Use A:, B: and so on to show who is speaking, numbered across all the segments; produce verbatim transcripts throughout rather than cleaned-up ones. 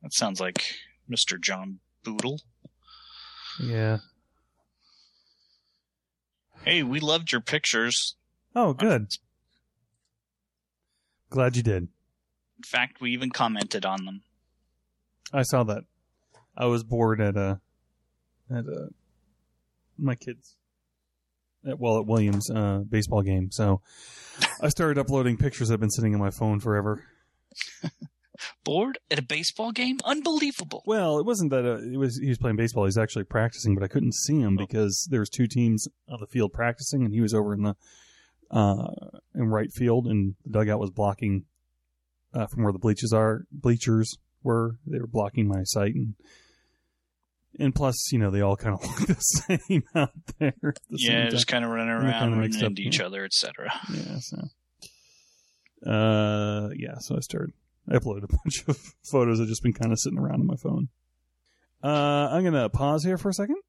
A: That sounds like Mister John Boodle.
B: Yeah.
A: Hey, we loved your pictures.
B: Oh, good. Glad you did.
A: In fact, we even commented on them.
B: I saw that. I was bored at a at a my kids at well at Williams uh, baseball game, so I started uploading pictures that have been sitting on my phone forever.
A: Bored at a baseball game? Unbelievable.
B: Well, it wasn't that uh, it was he was playing baseball. He was actually practicing, but I couldn't see him because there was two teams on the field practicing, and he was over in the uh, in right field, and the dugout was blocking uh, from where the bleachers are. Bleachers were they were blocking my sight, and and plus, you know, they all kind of look the same out there. The
A: yeah, just kind of running around, running into each other, et cetera.
B: Yeah, so uh, yeah, so I started. I uploaded a bunch of photos that have just been kind of sitting around on my phone. Uh, I'm going to pause here for a second.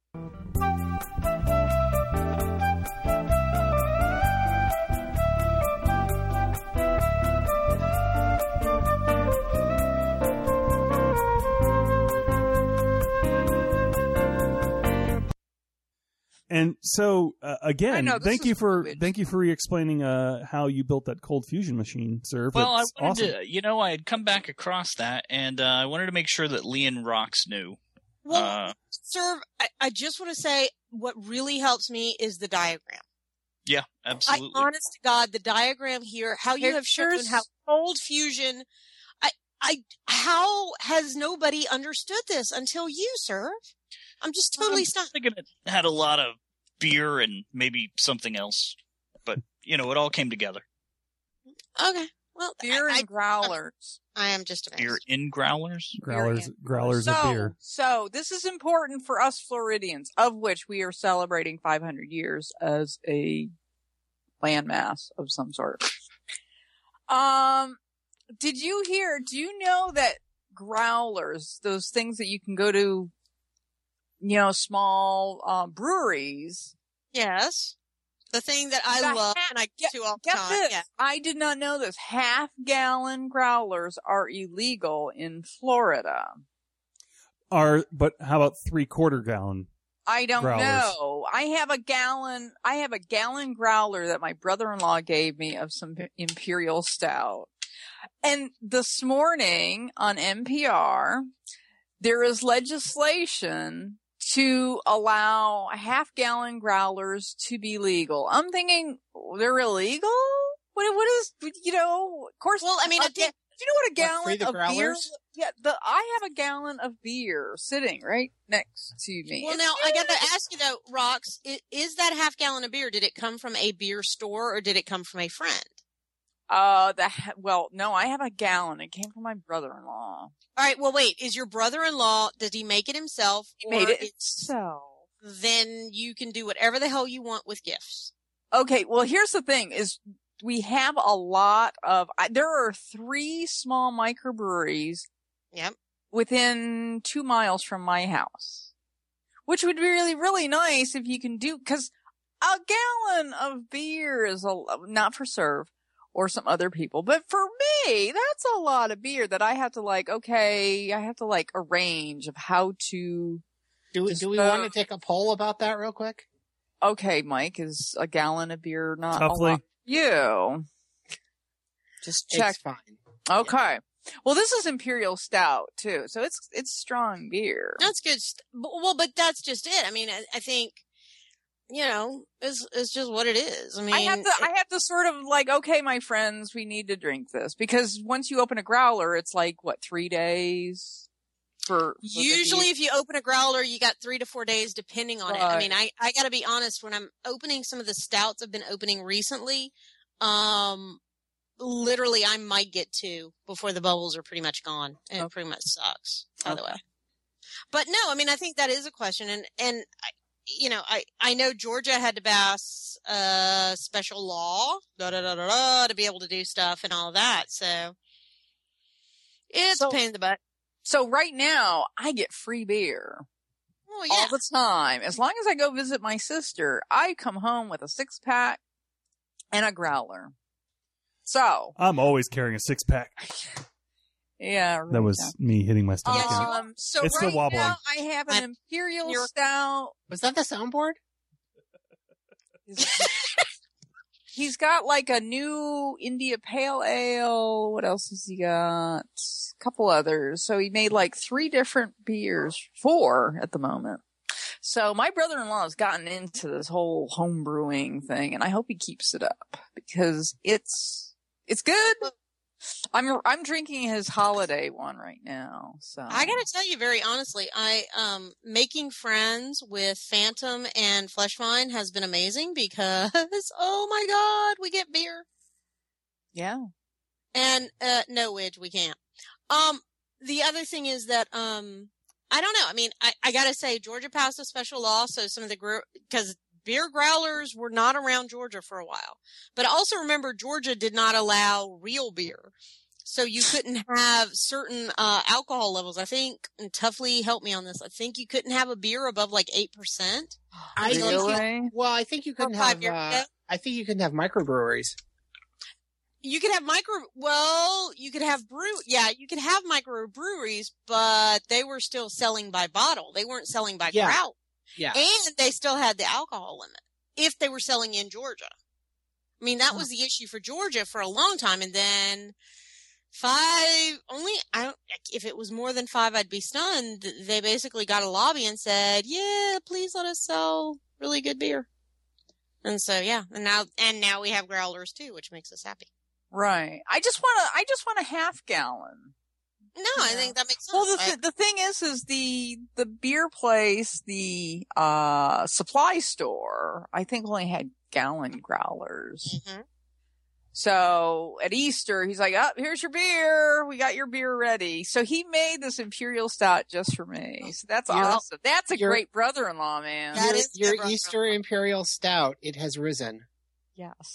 B: And so uh, again,
C: know,
B: thank you for
C: garbage.
B: thank you for re-explaining uh, how you built that cold fusion machine, sir.
A: Well,
B: That's
A: I wanted
B: awesome.
A: to, you know, I had come back across that, and uh, I wanted to make sure that Leon Rocks knew.
D: Well,
A: uh,
D: sir, I, I just want to say what really helps me is the diagram.
A: Yeah, absolutely.
D: I, honest to God, the diagram here, how you have shown
C: Pictures.
D: how cold fusion, I, I, how has nobody understood this until you, sir? I'm just totally
A: I'm
D: stumped.
A: thinking it had a lot of beer and maybe something else, but you know, it all came together.
D: Okay, well,
C: Beer
D: I,
C: and growlers.
D: I, I am just amazed.
A: Beer in growlers.
B: Growlers,
C: and-
B: growlers
C: so,
B: of beer.
C: So this is important for us Floridians, of which we are celebrating five hundred years as a landmass of some sort. Um, did you hear? Do you know that growlers, those things that you can go to, you know, small uh, breweries?
D: Yes, the thing that I
C: The
D: love
C: ha-
D: and I
C: get-
D: get to all the
C: Get
D: time.
C: this.
D: Yeah.
C: I did not know this. Half gallon growlers are illegal in Florida.
B: Are but how about three quarter gallon?
C: I don't
B: Growlers.
C: know. I have a gallon, I have a gallon growler that my brother-in-law gave me of some Imperial Stout. And this morning on N P R, there is legislation to allow half gallon growlers to be legal. I'm thinking they're illegal? What, what is, you know, of course.
D: Well, I mean,
C: a
D: I
C: ga-
D: think-
C: do you know what a
E: What,
C: gallon
E: free the
C: of beer?
E: growlers?
C: Yeah, the, I have a gallon of beer sitting right next to me.
D: Well,
C: It's
D: now I got to
C: huge.
D: ask you though, Rox, is, is that half gallon of beer? Did it come from a beer store or did it come from a friend?
C: Uh, the, well, no, I have a gallon. It came from my brother-in-law.
D: All right. Well, wait. Is your brother-in-law? Did he make it himself?
C: He made
D: or
C: it
D: it's-
C: himself.
D: Then you can do whatever the hell you want with gifts.
C: Okay, well, here's the thing: is we have a lot of. I, there are three small microbreweries.
D: Yep.
C: Within two miles from my house, which would be really, really nice if you can do. Because a gallon of beer is a not for serve or some other people, but for me, that's a lot of beer that I have to like. Okay, I have to like arrange of how to.
E: Do we,
C: Just,
E: do we
C: uh,
E: want to take a poll about that real quick?
C: Okay, Mike, is a gallon of beer not
B: Toughly.
C: a lot? You. Just check.
E: It's fine.
C: Okay. Well, this is Imperial Stout too, so it's it's strong beer.
D: That's good. St- but- well, but that's just it. I mean, I, I think, you know, it's it's just what it is. I mean,
C: I have to I have to sort of like, okay, my friends, we need to drink this because once you open a growler, it's like what three days for. for the
D: usually
C: beer?
D: if you open a growler, you got three to four days depending on it. I
C: Right.
D: mean, I, I got to be honest, when I'm opening some of the stouts I've been opening recently, um, literally I might get two before the bubbles are pretty much gone. And
C: Okay.
D: it pretty much sucks, by the
C: Okay.
D: way. But no, I mean, I think that is a question. And, and I, you know, I, I know Georgia had to pass a special law da, da, da, da, da, to be able to do stuff and all that. So it's
C: So-
D: a pain in the butt.
C: So right now, I get free beer
D: Oh, yeah.
C: all the time. As long as I go visit my sister, I come home with a six pack and a growler. So
B: I'm always carrying a six pack.
C: Yeah, really
B: That was
C: tough.
B: me hitting my stomach.
D: Yes,
B: in.
D: you
C: Um, so
B: It's
C: right
B: still wobbling.
C: now I have an
D: I'm-
C: imperial
D: You're-
C: stout.
E: Was that the soundboard?
C: He's got like a new India Pale Ale. What else has he got? A couple others. So he made like three different beers, four at the moment. So my brother-in-law has gotten into this whole home brewing thing, and I hope he keeps it up because it's it's good. I'm I'm drinking his holiday one right now. So
D: I got to tell you very honestly, I um making friends with Phantom and Fleshvine has been amazing because oh my god, we get beer.
C: yeah.
D: And uh no, Widge, we can't. Um the other thing is that um I don't know. I mean, I I got to say Georgia passed a special law so some of the gr- cuz beer growlers were not around Georgia for a while. But also remember Georgia did not allow real beer. So you couldn't have certain uh alcohol levels. I think, and Tuffley helped me on this. I think you couldn't have a beer above like eight percent.
E: I think you,
C: Really?
E: well, I think you couldn't
D: five
E: have.
D: years
E: Uh,
D: ago?
E: I think you couldn't have microbreweries.
D: You could have micro, well, you could have brew, yeah, you could have microbreweries, but they were still selling by bottle. They weren't selling by
E: Yeah.
D: growler.
E: Yeah.
D: And they still had the alcohol limit if they were selling in Georgia. I mean, that was the issue for Georgia for a long time. And then five, only, I don't, if it was more than five, I'd be stunned. They basically got a lobby and said, yeah, please let us sell really good beer. And so, yeah, and now, and now we have growlers too, which makes us happy.
C: Right. I just want to. I just want a half gallon.
D: No, I think that makes sense.
C: Well, the
D: I-
C: th- the thing is, is the the beer place, the uh supply store, I think only had gallon growlers.
D: Mhm.
C: So at Easter, he's like, "Oh, here's your beer. We got your beer ready." So he made this imperial stout just for me. So that's
E: You're-
C: awesome. That's a
E: you're-
C: great brother-in-law, man.
D: That
E: your,
D: is
E: your
D: never-
E: Easter Imperial Stout. It has risen.
C: Yes.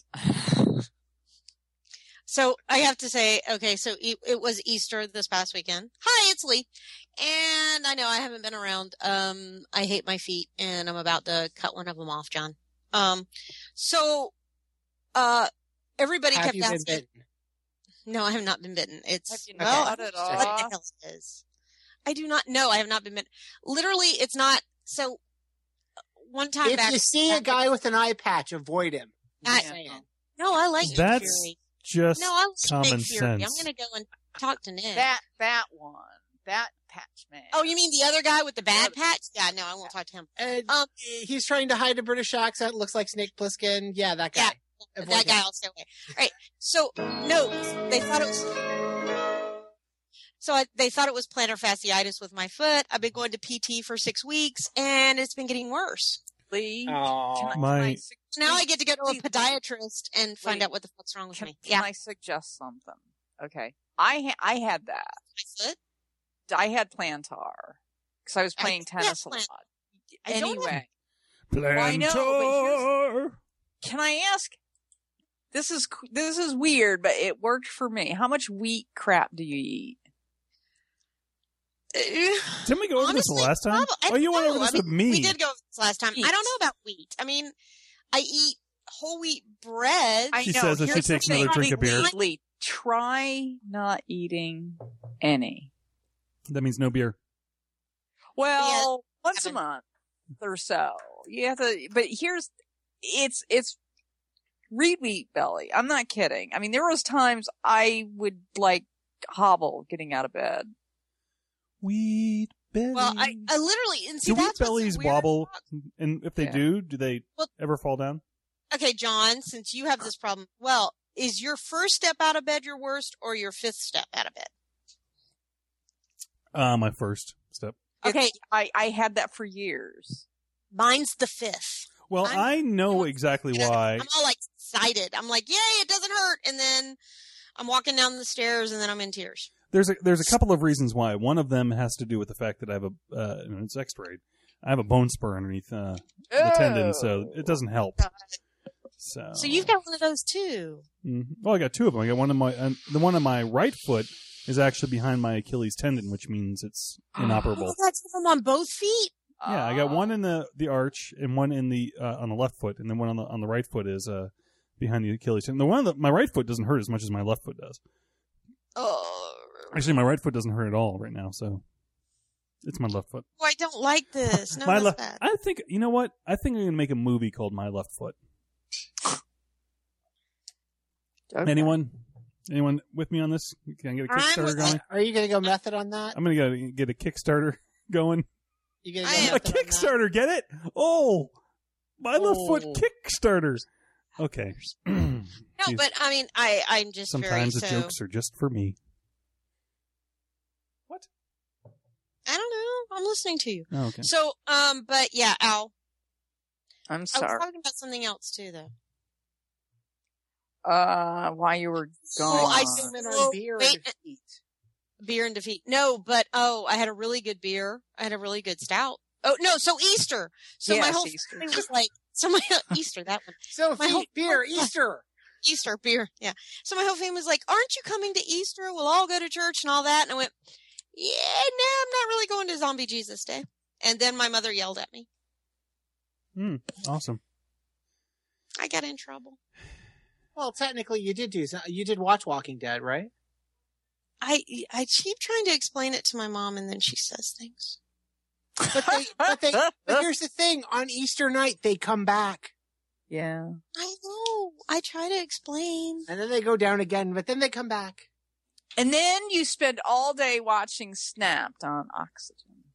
D: So I have to say, okay, so it, it was Easter this past weekend. Hi, it's Lee. And I know I haven't been around. Um, I hate my feet and I'm about to cut one of them off, John. Um, so, uh, everybody
E: Have
D: kept
E: you been
D: asking.
E: bitten?
D: No, I have not been bitten. It's,
C: Have you
D: okay.
C: not cut it
D: What the
C: off?
D: hell is? I do not know. I have not been bitten. Literally, it's not, so one time
E: If
D: back.
E: you see a guy with an eye patch, avoid him.
D: I-
E: Just saying.
D: No, I like Nick
B: That's
D: Fury.
B: just
D: No, I like
B: common
D: Nick Fury. I'm
B: sense.
D: going to go and talk to Nick.
C: That that one, that patch man.
D: Oh, you mean the other guy with the bad
C: Yeah.
D: patch? Yeah, no, I won't talk to him.
E: And
D: Um,
E: he's trying to hide a British accent. Looks like Snake Plissken. Yeah, that guy.
D: Yeah,
E: Avoid
D: that guy
E: him.
D: also. Okay. All right. So no, they thought it was. So I, they thought it was plantar fasciitis with my foot. I've been going to P T for six weeks, and it's been getting worse.
C: Lee,
E: Aw.
C: can I-
B: My-
C: can I sug-
D: Now I get to go to a
C: Please,
D: podiatrist and find
C: Wait.
D: out what the fuck's wrong with
C: Can,
D: me.
C: can
D: Yeah,
C: I suggest something? Okay, I ha- I had that.
D: my foot.
C: I had plantar because I was
D: I
C: playing
D: did have
C: tennis a
D: plan-
C: lot.
D: I don't have-
C: Anyway, Well, I know, but here's- can I ask? This is this is weird, but it worked for me. How much wheat crap do you eat?
B: Didn't we go over this
D: Honestly,
B: last time?
D: prob- I
B: Oh, you went
D: don't
B: over
D: know.
B: this
D: I
B: with
D: mean,
B: me.
D: We did go over this last time. I don't know about wheat. I mean, I eat whole wheat bread.
C: I
B: She
C: know.
B: says as she
C: Here's the
B: takes another
C: thing.
B: drink of beer.
C: Lee, Lee, try not eating any.
B: That means no beer.
C: Well, once a
D: haven't.
C: month or so. You have to, but here's, it's, it's read wheat belly. I'm not kidding. I mean, there was times I would like hobble getting out of bed.
B: Wheat belly.
D: Well, I, I literally and see
B: do wheat
D: that's what's so
B: bellies
D: weird
B: wobble?
D: about-
B: And if they
C: Yeah.
B: do, do they
D: Well-
B: ever fall down?
D: Okay, John, since you have this problem, well, is your first step out of bed your worst, or your fifth step out of bed?
B: Uh, my first step.
D: Okay,
C: It's- I, I had that for years.
D: mine's the fifth.
B: Well,
D: I'm-
B: I know exactly
D: You know,
B: why.
D: I'm all like excited. I'm like, yay, it doesn't hurt, and then I'm walking down the stairs, and then I'm in tears.
B: There's a there's a couple of reasons why. One of them has to do with the fact that I have a uh, and it's X-rayed. I have a bone spur underneath uh, the tendon, so it doesn't help. So,
D: So you've got one of those too.
B: Mhm. Well, I got two of them. I got one of my uh, the one on my right foot is actually behind my Achilles tendon, which means it's inoperable.
D: Oh, that's them on both feet.
B: Yeah, I got one
C: Uh,
B: in the, the arch and one in the uh, on the left foot, and then one on the on the right foot is uh behind the Achilles tendon. The one on the, my right foot doesn't hurt as much as my left foot does.
D: Oh,
B: Actually, my right foot doesn't hurt at all right now, so it's my left foot.
D: Oh, I don't like this. No,
B: my
D: that's
B: left.
D: bad.
B: I think you know what? I think I'm gonna make a movie called My Left Foot.
C: Okay.
B: Anyone? Anyone with me on this? Can I get a
D: I'm
B: Kickstarter
D: with
B: going?
E: Are you going to go method on that?
B: I'm gonna get, get a Kickstarter going.
E: You going to
D: I
E: go
D: am.
B: A
E: method on that?
B: Kickstarter, get it? Oh, My Left Foot
E: Oh.
B: Kickstarter. Okay.
D: No,
B: Jeez.
D: but I mean, I I'm just
B: Sometimes the
D: very so.
B: jokes are just for me. What?
D: I don't know. I'm listening to you.
B: Oh, okay.
D: So, um, but yeah, Al.
C: I'm
D: I was
C: sorry.
D: talking about something else too, though.
C: Uh, why you were gone?
D: Oh, I
E: Zoom in
D: Oh,
E: on beer
D: wait.
E: and defeat.
D: Beer and defeat. No, but oh, I had a really good beer. I had a really good stout. Oh no, so Easter. So my
C: Yes,
D: whole
C: Easter.
D: thing was like, so my Easter that one.
E: So
D: My whole-
E: feet, beer, Easter.
D: Easter beer, yeah. So my whole family was like, "Aren't you coming to Easter? We'll all go to church and all that." And I went, "Yeah, no, I'm not really going to Zombie Jesus Day." And then my mother yelled at me.
B: Hmm. Awesome.
D: I got in trouble.
E: Well, technically, you did do. You did watch Walking Dead, right?
D: I I keep trying to explain it to my mom, and then she says things.
E: But they, but they, but here's the thing: on Easter night, they come back,
C: Yeah.
D: I know. I try to explain.
E: and then they go down again, but then they come back.
C: And then you spend all day watching Snapped on Oxygen.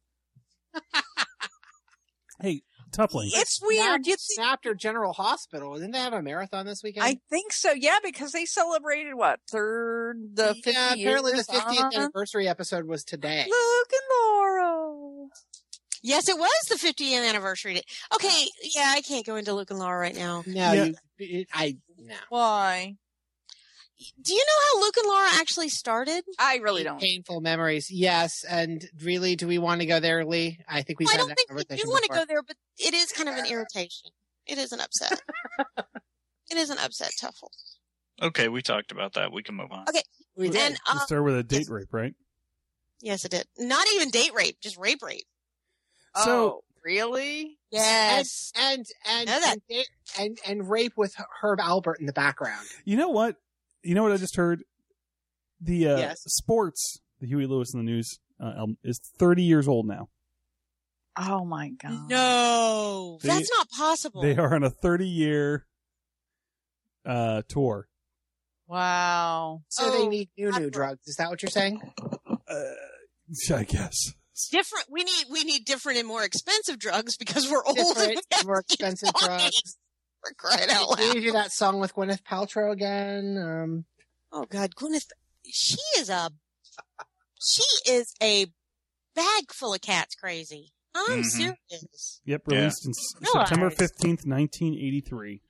B: Hey, Toughley.
C: It's weird. You think,
E: Snapped or General Hospital. Didn't they have a marathon this weekend?
C: I think so. Yeah, because they celebrated what third the fifty
E: yeah, apparently the
C: years
E: fiftieth
C: on
E: anniversary episode was today.
C: Luke and Laura.
D: Yes, it was the fiftieth anniversary. Day. Okay, yeah, I can't go into Luke and Laura right now.
E: No,
B: Yeah.
E: you, it, I no.
C: Why?
D: Do you know how Luke and Laura actually started?
C: I really don't.
E: Painful memories, yes. And really, do we want to go there, Lee? I think we've
D: I
E: had
D: don't
E: that
D: think we
E: conversation
D: do want to
E: before.
D: go there, but it is kind of an irritation. It is an upset. It is an upset, Tuffle.
A: Okay, we talked about that. We can move on.
D: Okay.
E: We did.
D: And um,
B: Let's start with a date
D: yes.
B: rape, right?
D: yes, it did. Not even date rape, just rape rape.
B: So-
C: Oh, really?
D: Yes.
E: and and
D: Know that.
E: and, and and rape with Herb Albert in the background.
B: You know what? You know what I just heard? The uh,
E: Yes.
B: Sports, the Huey Lewis in the News uh, album, is thirty years old now.
C: Oh my god.
D: No,
B: They-
D: that's not possible.
B: They are on a thirty-year uh, tour.
C: Wow.
E: So
D: Oh,
E: they need new new
D: that's-
E: drugs. Is that what you're saying?
B: Uh, I guess.
D: different. We need we need different and more expensive drugs because we're old
E: Different,
D: and
E: more expensive drugs.
D: twenties. For crying out
E: Can
D: loud!
E: you do that song with Gwyneth Paltrow again? Um,
D: Oh God, Gwyneth, she is a she is a bag full of cats crazy. I'm
A: Mhm.
D: serious.
B: Yep,
A: Yeah.
B: released in s-
D: Realize.
B: September fifteenth, nineteen eighty-three.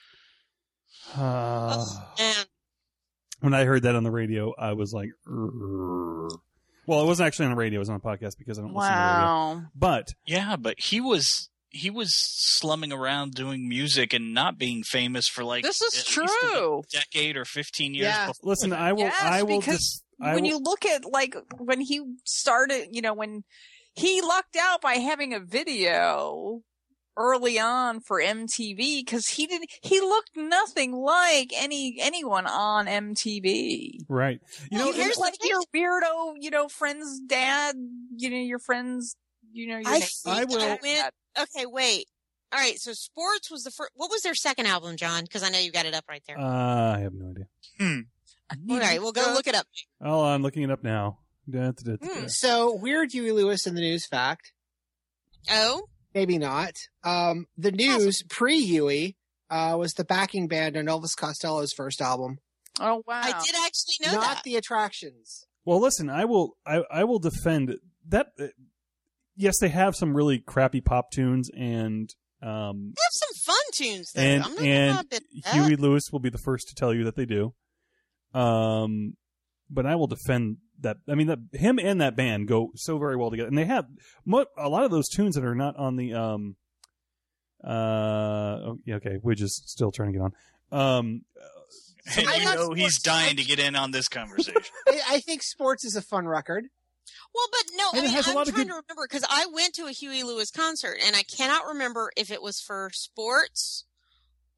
B: Uh,
D: And
B: when I heard that on the radio, I was like, "Urgh." Well, it wasn't actually on the radio; it was on a podcast because I don't listen to the radio.
C: Wow.
B: But
A: Yeah, but he was he was slumming around doing music and not being famous for like
C: This is
A: at least a
C: true.
A: decade or fifteen years.
E: Yeah.
A: before
B: listen,
A: that.
B: I will.
C: Yes,
B: I will
C: because
B: just. I
C: when
B: will,
C: you look at like when he started, you know, when he lucked out by having a video early on for M T V because he didn't he looked nothing like any anyone on M T V.
B: right. You know,
D: Well,
B: and-
D: here's
C: like
D: the
C: your weirdo, you know, friend's dad, you know, your friend's, you know, your
D: I
C: neighbor.
D: think
B: I will-
D: I went. Okay, wait. All right, so Sports was the first. What was their second album, John? Because I know you got it up right there.
B: uh, I have no idea.
D: All right, we'll go look it up.
B: Oh, I'm looking it up now. Da, da, da, da,
D: Hmm.
B: da.
E: so weird Huey Lewis in the news fact.
D: Oh,
E: Maybe not. Um, the news pre Huey uh, was the backing band on Elvis Costello's first album,
C: Oh wow.
D: I did actually know
E: not
D: that.
E: the Attractions.
B: Well, listen, I will. I, I will defend that. uh, Yes, they have some really crappy pop tunes, and um,
D: They have some fun tunes though.
B: and
D: I'm not
B: and
D: gonna bit that.
B: Huey Lewis will be the first to tell you that they do. Um, but I will defend that. I mean, that him and that band go so very well together, and they have mo- a lot of those tunes that are not on the um. Uh, oh, yeah, okay, Widge is still trying to get on. Um,
A: And
E: I
A: you
E: love
A: know he's
E: sports.
A: dying to get in on this conversation.
E: I, I think Sports is a fun record.
D: Well, but no,
B: And
D: I
B: it
D: mean,
B: has a
D: I'm
B: lot
D: trying
B: of good-
D: to remember because I went to a Huey Lewis concert and I cannot remember if it was for Sports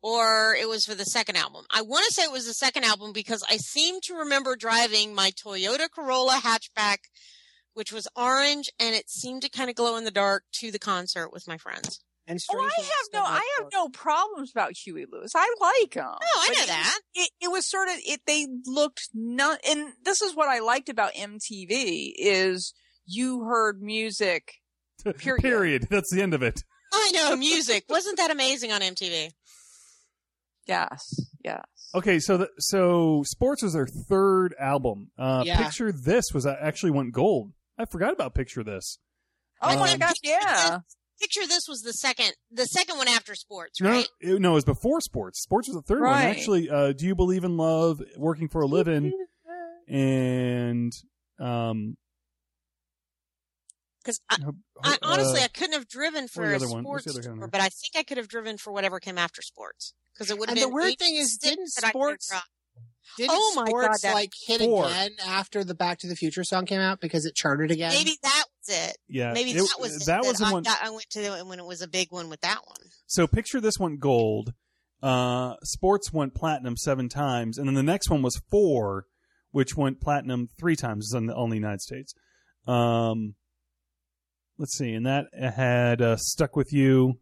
D: or it was for the second album. I want to say it was the second album because I seem to remember driving my Toyota Corolla hatchback, which was orange, and it seemed to kind of glow in the dark, to the concert with my friends.
E: And
C: Oh, I
E: strangely,
C: have no,
E: so much
C: I have
E: more.
C: no problems about Huey Lewis. I like him.
D: Oh, I
C: But
D: know
C: it
D: that.
C: was- It, it was sort of it. They looked not, and this is what I liked about M T V is you heard music. Period.
B: Period. That's the end of it.
D: I know, music. Wasn't that amazing on M T V?
C: Yes, yes.
B: Okay, so the, so Sports was their third album. Uh,
E: Yeah.
B: Picture This was uh, actually went gold. I forgot about Picture This.
C: Oh my
B: Um,
C: gosh, yeah.
D: Picture This was the second, the second one after Sports,
B: No,
D: right?
B: it, no, it was before Sports. Sports was the third one.
C: Right.
B: Actually, uh, Do You Believe in Love, Working for a Living, and um,
D: Because I,
B: uh,
D: I honestly,
B: uh,
D: I couldn't have driven for
B: the
D: a
B: other one? What's
D: Sports
B: the other
D: tour,
B: one?
D: but I think I could have driven for whatever came after Sports. Because it would have
E: And
D: been.
E: the weird
D: eight
E: thing is,
D: six
E: didn't
D: that I could have
E: Sports-
D: dropped.
E: Didn't
D: Oh my
E: Sports
D: God, that-
E: like hit
B: Four.
E: again after the Back to the Future song came out because it charted again?
D: Maybe that was it.
B: yeah,
D: Maybe
B: it-
D: that was it
B: that was the
D: I
B: one.
D: got- I went to the, when it was a big one with that one.
B: So Picture This went gold. Uh, Sports went platinum seven times, and then the next one was Four, which went platinum three times. It's on the only United States. Um, let's see, and that had uh, Stuck with You.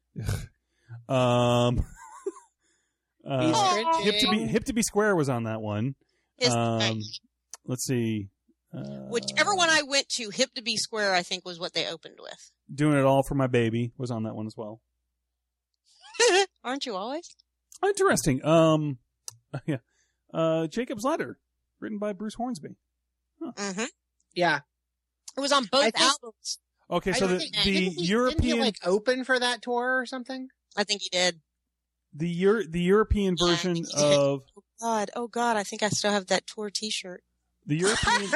B: um, uh,
E: He's
D: Oh.
B: hip to be
E: cringing.
B: hip to be square was on that one.
D: His-
B: Um, let's see. Uh,
D: Whichever one I went to, Hip to Be Square, I think was what they opened with.
B: Doing It All for My Baby was on that one as well.
D: Aren't you always?
B: Interesting. Um, yeah. Uh, Jacob's Ladder, written by Bruce Hornsby.
D: Mm-hmm.
E: Yeah.
D: It was on both
E: I think-
D: albums.
B: Okay, so
E: I
B: the,
E: think-
B: the
E: didn't he,
B: European
E: didn't he like open for that tour or something?
D: I think he did.
B: the Euro, the European
D: Yeah,
B: version
D: he did.
B: of
D: God, oh God, I think I still have that tour T-shirt.
B: the European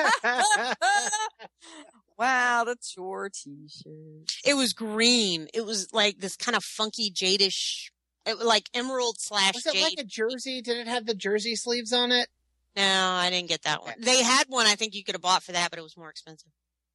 C: Wow, that's your T-shirt.
D: It was green. It was like this kind of funky jadish, it was like emerald slash
E: Was it
D: jade.
E: like a jersey? Did it have the jersey sleeves on it?
D: No, I didn't get that one. They had one I think you could have bought for that, but it was more expensive.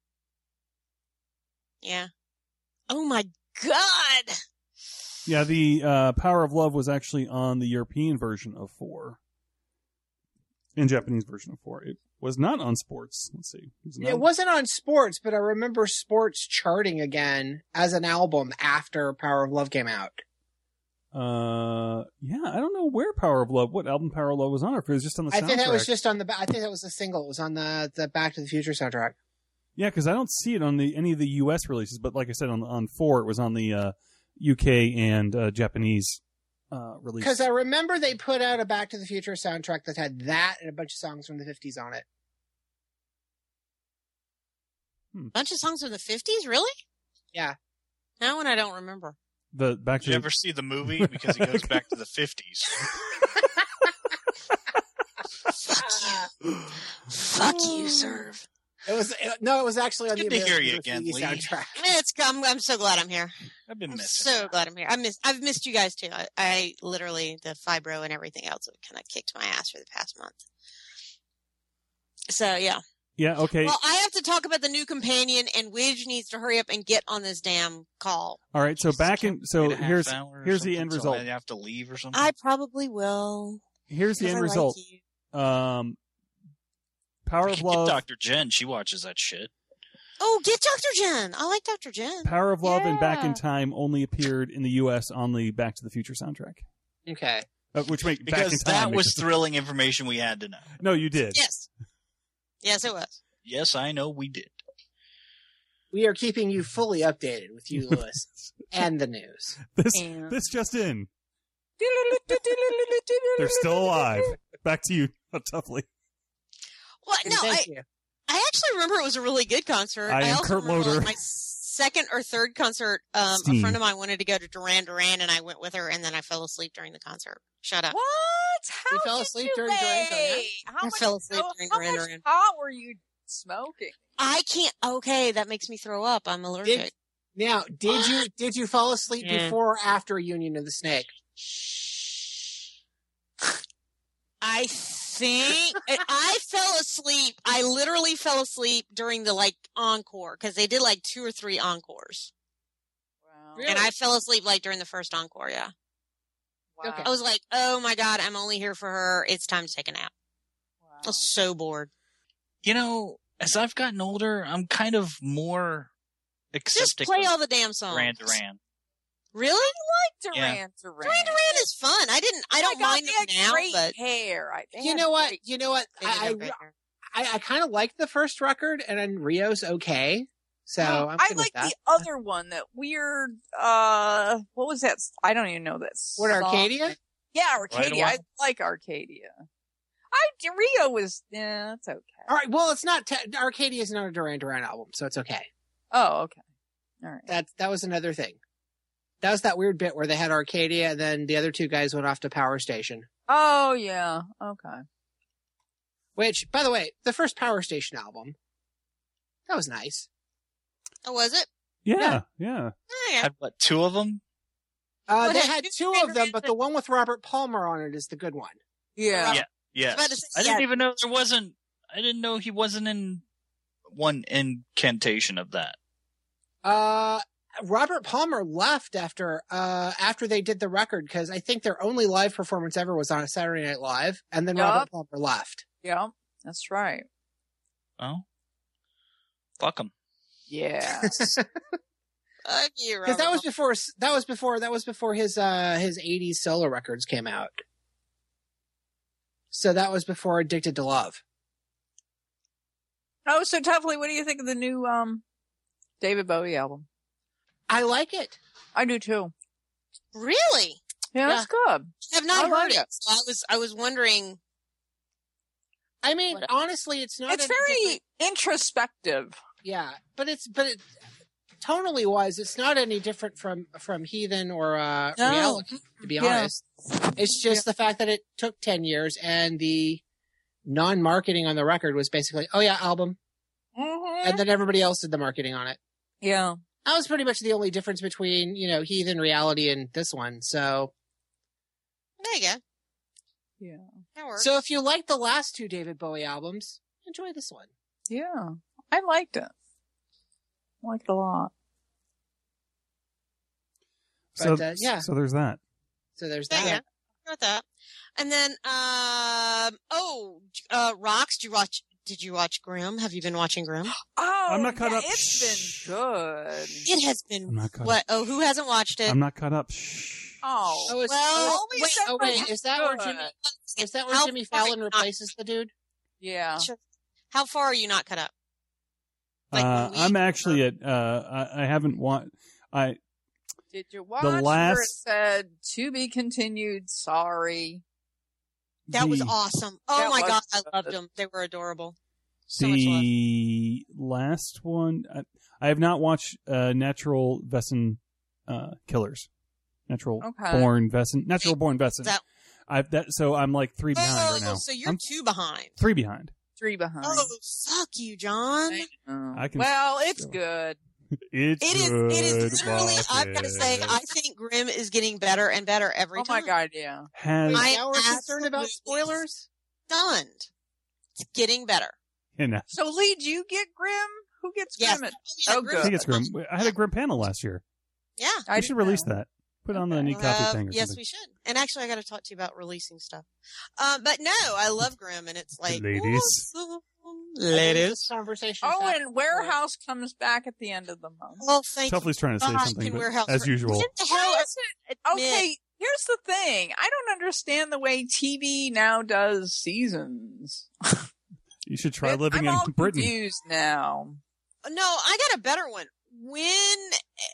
D: Yeah. Oh my God.
B: yeah the uh, Power of Love was actually on the European version of Four, in Japanese version of Four. It was not on Sports. Let's see. It was not-
E: It wasn't on Sports, but I remember Sports charting again as an album after Power of Love came out.
B: Uh, yeah, I don't know where Power of Love, what album Power of Love was on, or if it was just on the
E: I
B: soundtrack.
E: think that was just on the. ba- I think that was a single. It was on the the Back to the Future soundtrack.
B: Yeah, because I don't see it on the any of the U S releases, but like I said, on on Four, it was on the uh, U K and uh, Japanese uh, release.
E: Because I remember they put out a Back to the Future soundtrack that had that and a bunch of songs from the fifties on it.
D: Bunch of songs from the fifties, really?
E: Yeah.
D: That one I don't remember.
B: the back
A: Did
B: to
A: you ever see the movie? Because it goes back to the fifties.
D: Fuck you. Fuck you, Serve.
E: It was it, no, it was actually on
A: Good
E: the
A: to hear
E: American
A: you again,
E: Graffiti
A: Lee.
E: soundtrack.
D: It's, I'm, I'm so glad I'm here.
A: I've been
D: I'm
A: missing.
D: so glad I'm here. I miss, I've missed you guys too. I, I literally, the fibro and everything else have kind of kicked my ass for the past month. So, yeah.
B: yeah, okay,
D: Well, I have to talk about the new companion, and Widge needs to hurry up and get on this damn call.
B: all right. So back in, so
A: Wait a half
B: here's
A: hour or
B: here's the
A: something
B: end
A: till
B: result.
A: I have to leave or something.
D: I probably will.
B: Here's the
D: 'cause
B: end
D: I like
B: result.
D: you.
B: Um, Power of
A: Get
B: Love,
A: Doctor Jen. She watches that shit.
D: Oh, get Doctor Jen. I like Doctor Jen.
B: Power of Love, and Back in
C: Yeah.
B: Time only appeared in the U S on the Back to the Future soundtrack,
E: Okay.
B: uh, which make Back in
A: Because
B: Time
A: that
B: makes
A: was
B: it-
A: thrilling information we had to know.
B: No, you did.
D: Yes. Yes, it was.
A: Yes, I know we did.
E: We are keeping you fully updated with you, Lewis, and the news.
B: This
C: And-
B: this just in. They're still alive. Back to you, Toughly.
D: Well,
E: And
D: no, I,
E: thank you.
D: I actually remember it was a really good concert.
B: I am
D: also
B: Kurt
D: remember
B: Loder.
D: my second or third concert, um, a
B: Steam.
D: friend of mine wanted to go to Duran Duran, and I went with her, and then I fell asleep during the concert. Shut up.
C: What? How
E: You fell
C: did
E: asleep
C: you
E: during Duran Duran?
C: pay? How
D: I
C: much,
D: fell asleep
C: how,
D: during
C: how
D: Duran
C: much
D: Duran.
C: pot were you smoking?
D: I can't. Okay, that makes me throw up. I'm allergic.
E: Did, now, did you did you fall asleep
D: Yeah.
E: before or after Union of the Snake?
D: I think I fell asleep. I literally fell asleep during the like encore because they did like two or three encores,
C: Wow.
E: Really?
D: and I fell asleep like during the first encore. Yeah.
C: Wow.
E: Okay.
D: I was like, oh my God, I'm only here for her. It's time to take a nap.
C: Wow.
D: I was so bored.
A: You know, as I've gotten older, I'm kind of more
D: Just
A: accepting
D: play
A: of
D: all the damn songs.
A: Duran Duran.
D: Really?
C: Duran,
A: Yeah.
C: Duran.
D: Duran Duran is fun. I didn't, I
C: Oh
D: don't
C: my God,
D: mind
C: they
D: them
C: had
D: now,
C: great
D: but
C: hair. I, they
E: You
C: had
E: know what?
C: great-
E: You know what?
D: they did
E: I,
D: have great hair.
E: I, I kind of like the first record, and then Rio's okay. So
C: Oh,
E: I'm
C: I
E: good with
C: like
E: that.
C: the other one, that weird. Uh, what was that? I don't even know that.
E: What,
C: song.
E: Arcadia?
C: Yeah,
A: Right
C: Arcadia.
A: away.
C: I like Arcadia. I Rio was. Yeah, it's okay.
E: All right. Well, it's not. Te- Arcadia is not a Duran Duran album, so it's okay.
C: Oh, okay. All right.
E: That that was another thing. That was that weird bit where they had Arcadia, and then the other two guys went off to Power Station.
C: Oh yeah. Okay.
E: Which, by the way, the first Power Station album, that was nice.
D: Oh, was it?
B: Yeah, yeah.
D: Oh, yeah.
A: Had what, two of them?
E: Uh,
D: Well,
E: they
D: had
E: had
D: you
E: two
D: seen
E: of them,
D: the-
E: but the one with Robert Palmer on it is the good one.
C: Yeah.
A: Yeah. Yes.
D: about to say,
A: I didn't
D: yeah.
A: even know there wasn't. I didn't know he wasn't in one incantation of that.
E: Uh, Robert Palmer left after uh after they did the record, because I think their only live performance ever was on a Saturday Night Live, and then
C: Yup.
E: Robert Palmer left.
C: Yeah. That's right.
A: Oh, fuck him.
C: Yeah.
D: Fuck you,
E: Because that
D: Robert.
E: was before that was before that was before his uh his eighties solo records came out. So that was before Addicted to Love.
C: Oh, so Tuffley, what do you think of the new um David Bowie album?
E: I like it.
C: I do too.
D: Really?
C: Yeah, that's good.
D: I have not
C: I like
D: heard it.
C: it.
D: So I was, I was wondering.
E: I mean,
D: What-
E: honestly, it's not.
C: It's
E: any
C: very
E: different-
C: introspective.
E: yeah, but it's but it, tonally wise, it's not any different from from Heathen or uh,
C: No.
E: Reality. To be
C: Yeah.
E: honest, it's just the fact that it took ten years, and the non-marketing on the record was basically, oh yeah, album,
C: Mm-hmm.
E: and then everybody else did the marketing on it.
C: Yeah.
E: That was pretty much the only difference between, you know, Heathen, Reality, and this one. So,
D: There you go.
C: Yeah.
D: That works.
E: so if you like the last two David Bowie albums, enjoy this one.
C: Yeah. I liked it. I liked it a lot.
B: So,
E: But, uh, yeah.
B: so there's that.
E: So there's
D: There you
E: that.
D: go. Got that. And then, um, oh, uh, Rox, did you watch? Did you watch Grimm? Have you been watching Grimm?
C: Oh,
B: I'm not caught
C: yeah,
B: up.
C: It's
B: Shh.
C: been good.
D: It has
B: I'm
D: been
B: not caught
D: what?
B: up.
D: Oh, who hasn't watched it?
B: I'm not caught up. Shh.
C: Oh.
E: Oh, it's,
D: Well,
E: oh,
C: always
E: wait,
C: said
E: oh,
C: my
E: wait, is that where
C: good.
E: Jimmy, is that where
D: How
E: Jimmy
D: far
E: Fallon
D: are you not-
E: replaces the dude?
C: Yeah.
D: How far are you not cut up? Like
B: Uh,
D: we-
B: I'm actually at. Uh, I, I haven't watched. I
C: Did you watch
B: The
C: where it
B: last-
C: said to be continued? Sorry.
D: That was
B: the-
D: awesome. Oh
C: That
D: my
C: was
D: god, I
C: good.
D: loved them. They were adorable. So much love.
B: The last one, I, I have not watched uh, Natural Vesson uh, Killers. Natural
C: Okay.
B: Born Vesson. Natural Born Vesson.
D: That-
B: I've that. So I'm like three behind
D: Oh,
B: right now.
D: so you're
B: I'm
D: two behind.
B: three behind.
C: Three behind.
D: Oh, fuck you, John.
C: Oh.
B: I can-
C: well, it's
B: so-
C: good.
B: It's
D: It is.
B: good.
D: It is literally.
B: Watch
D: I've got to say,
B: it.
D: I think Grimm is getting better and better every
C: Oh my
D: time.
C: god, yeah.
B: Has
D: I
E: now we're concerned about
D: absolutely-
E: spoilers?
D: Stunned. It's getting better.
B: and I
C: So, Lee, do you get Grimm? Who gets
D: Yes.
C: Grimm? At-
D: yeah,
C: Oh,
D: Grimm-
C: good.
B: think it's grim. I had a grim panel last year.
D: Yeah.
C: I
B: we should
C: didn't
B: release
C: know.
B: that. Put it on the
C: Okay.
B: new copy
D: Uh,
B: thing or
D: yes,
B: something.
D: we should. And actually, I got to talk to you about releasing stuff. Uh, but no, I love Grimm, and it's like
B: Ladies.
D: awesome.
E: This
D: ladies.
E: conversation.
C: Oh,
E: happened
C: and Warehouse comes back at the end of the month.
D: Well, thank you.
B: Tuffley's trying to say
D: God,
B: something,
D: can
B: but
D: Warehouse
B: as
D: re-
B: usual.
D: When the hell
C: Why
D: is
C: is it-
D: Admit-
C: Okay, here's the thing. I don't understand the way T V now does seasons.
B: You should try
C: It's-
B: living
C: I'm all
B: in Britain.
C: confused now.
D: No, I got a better one. When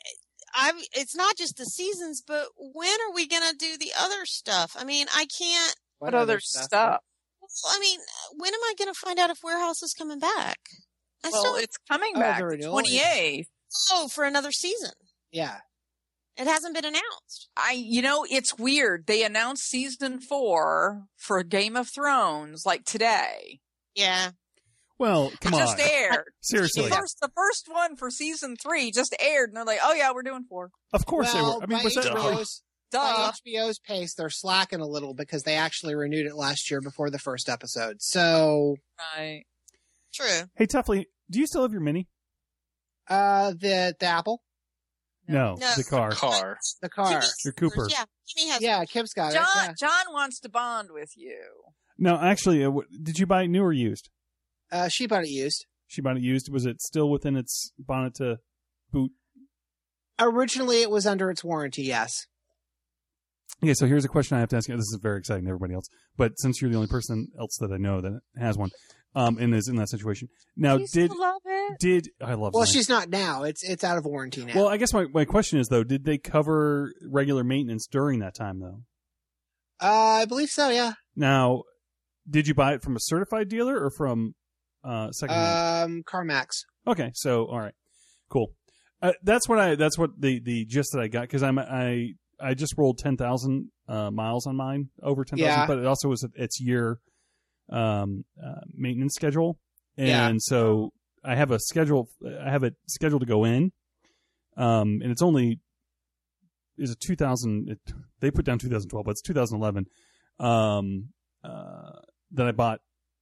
D: I, it's not just the seasons, but when are we gonna do the other stuff? I mean, I can't.
C: What, other stuff?
D: I mean, when am I gonna find out if Warehouse is coming back? I
C: Well,
D: still
C: it's coming
E: Oh,
C: back
E: the
C: the
E: renewal?
C: twenty-eighth.
D: know for another season.
E: Yeah.
D: It hasn't been announced.
C: I, you know, it's weird. They announced season four for Game of Thrones like today.
D: Yeah.
B: Well,
C: It
B: come on.
C: just aired.
B: Seriously.
C: The first, the first one for season three just aired, and they're like, "Oh yeah, we're doing four."
B: Of course
E: well,
B: they were. I mean,
E: by
B: was that
E: H B
B: like,
E: O's,
C: Duh.
E: by H B O's pace, they're slacking a little because they actually renewed it last year before the first episode. So,
C: Right.
D: True.
B: hey, Tuffley, do you still have your mini?
E: uh, the the Apple.
B: No,
D: No.
B: the car.
A: Car.
E: The car.
D: Kimmy's-
B: Your Cooper.
D: Yeah, Kimmy has.
E: Yeah, Kim's got
C: John
E: it. Yeah.
C: John wants to bond with you.
B: No, actually, uh, w- did you buy it new or used?
E: Uh, she bought it used.
B: She bought it used. Was it still within its bonnet to boot?
E: Originally, it was under its warranty. Yes.
B: Okay, so here's a question I have to ask you. This is very exciting to everybody else, but since you're the only person else that I know that has one, um, and is in that situation. Now,
C: Do you
B: did
C: still love it?
B: did I love?
E: Well,
B: mine.
E: she's not now. It's it's out of warranty now.
B: Well, I guess my, my question is though, did they cover regular maintenance during that time though?
E: uh, I believe so. Yeah.
B: Now, did you buy it from a certified dealer or from uh, secondhand?
E: Um, CarMax.
B: Okay, so all right, cool. Uh, that's what I. That's what the, the gist that I got because I'm I I just rolled ten thousand uh, miles on mine over ten thousand,
E: Yeah.
B: but it also was its year um, uh, maintenance schedule, and
E: Yeah.
B: so I have a schedule. I have it scheduled to go in, um, and it's only is it two thousand. It, they put down two thousand twelve, but it's two thousand eleven um, uh, that I bought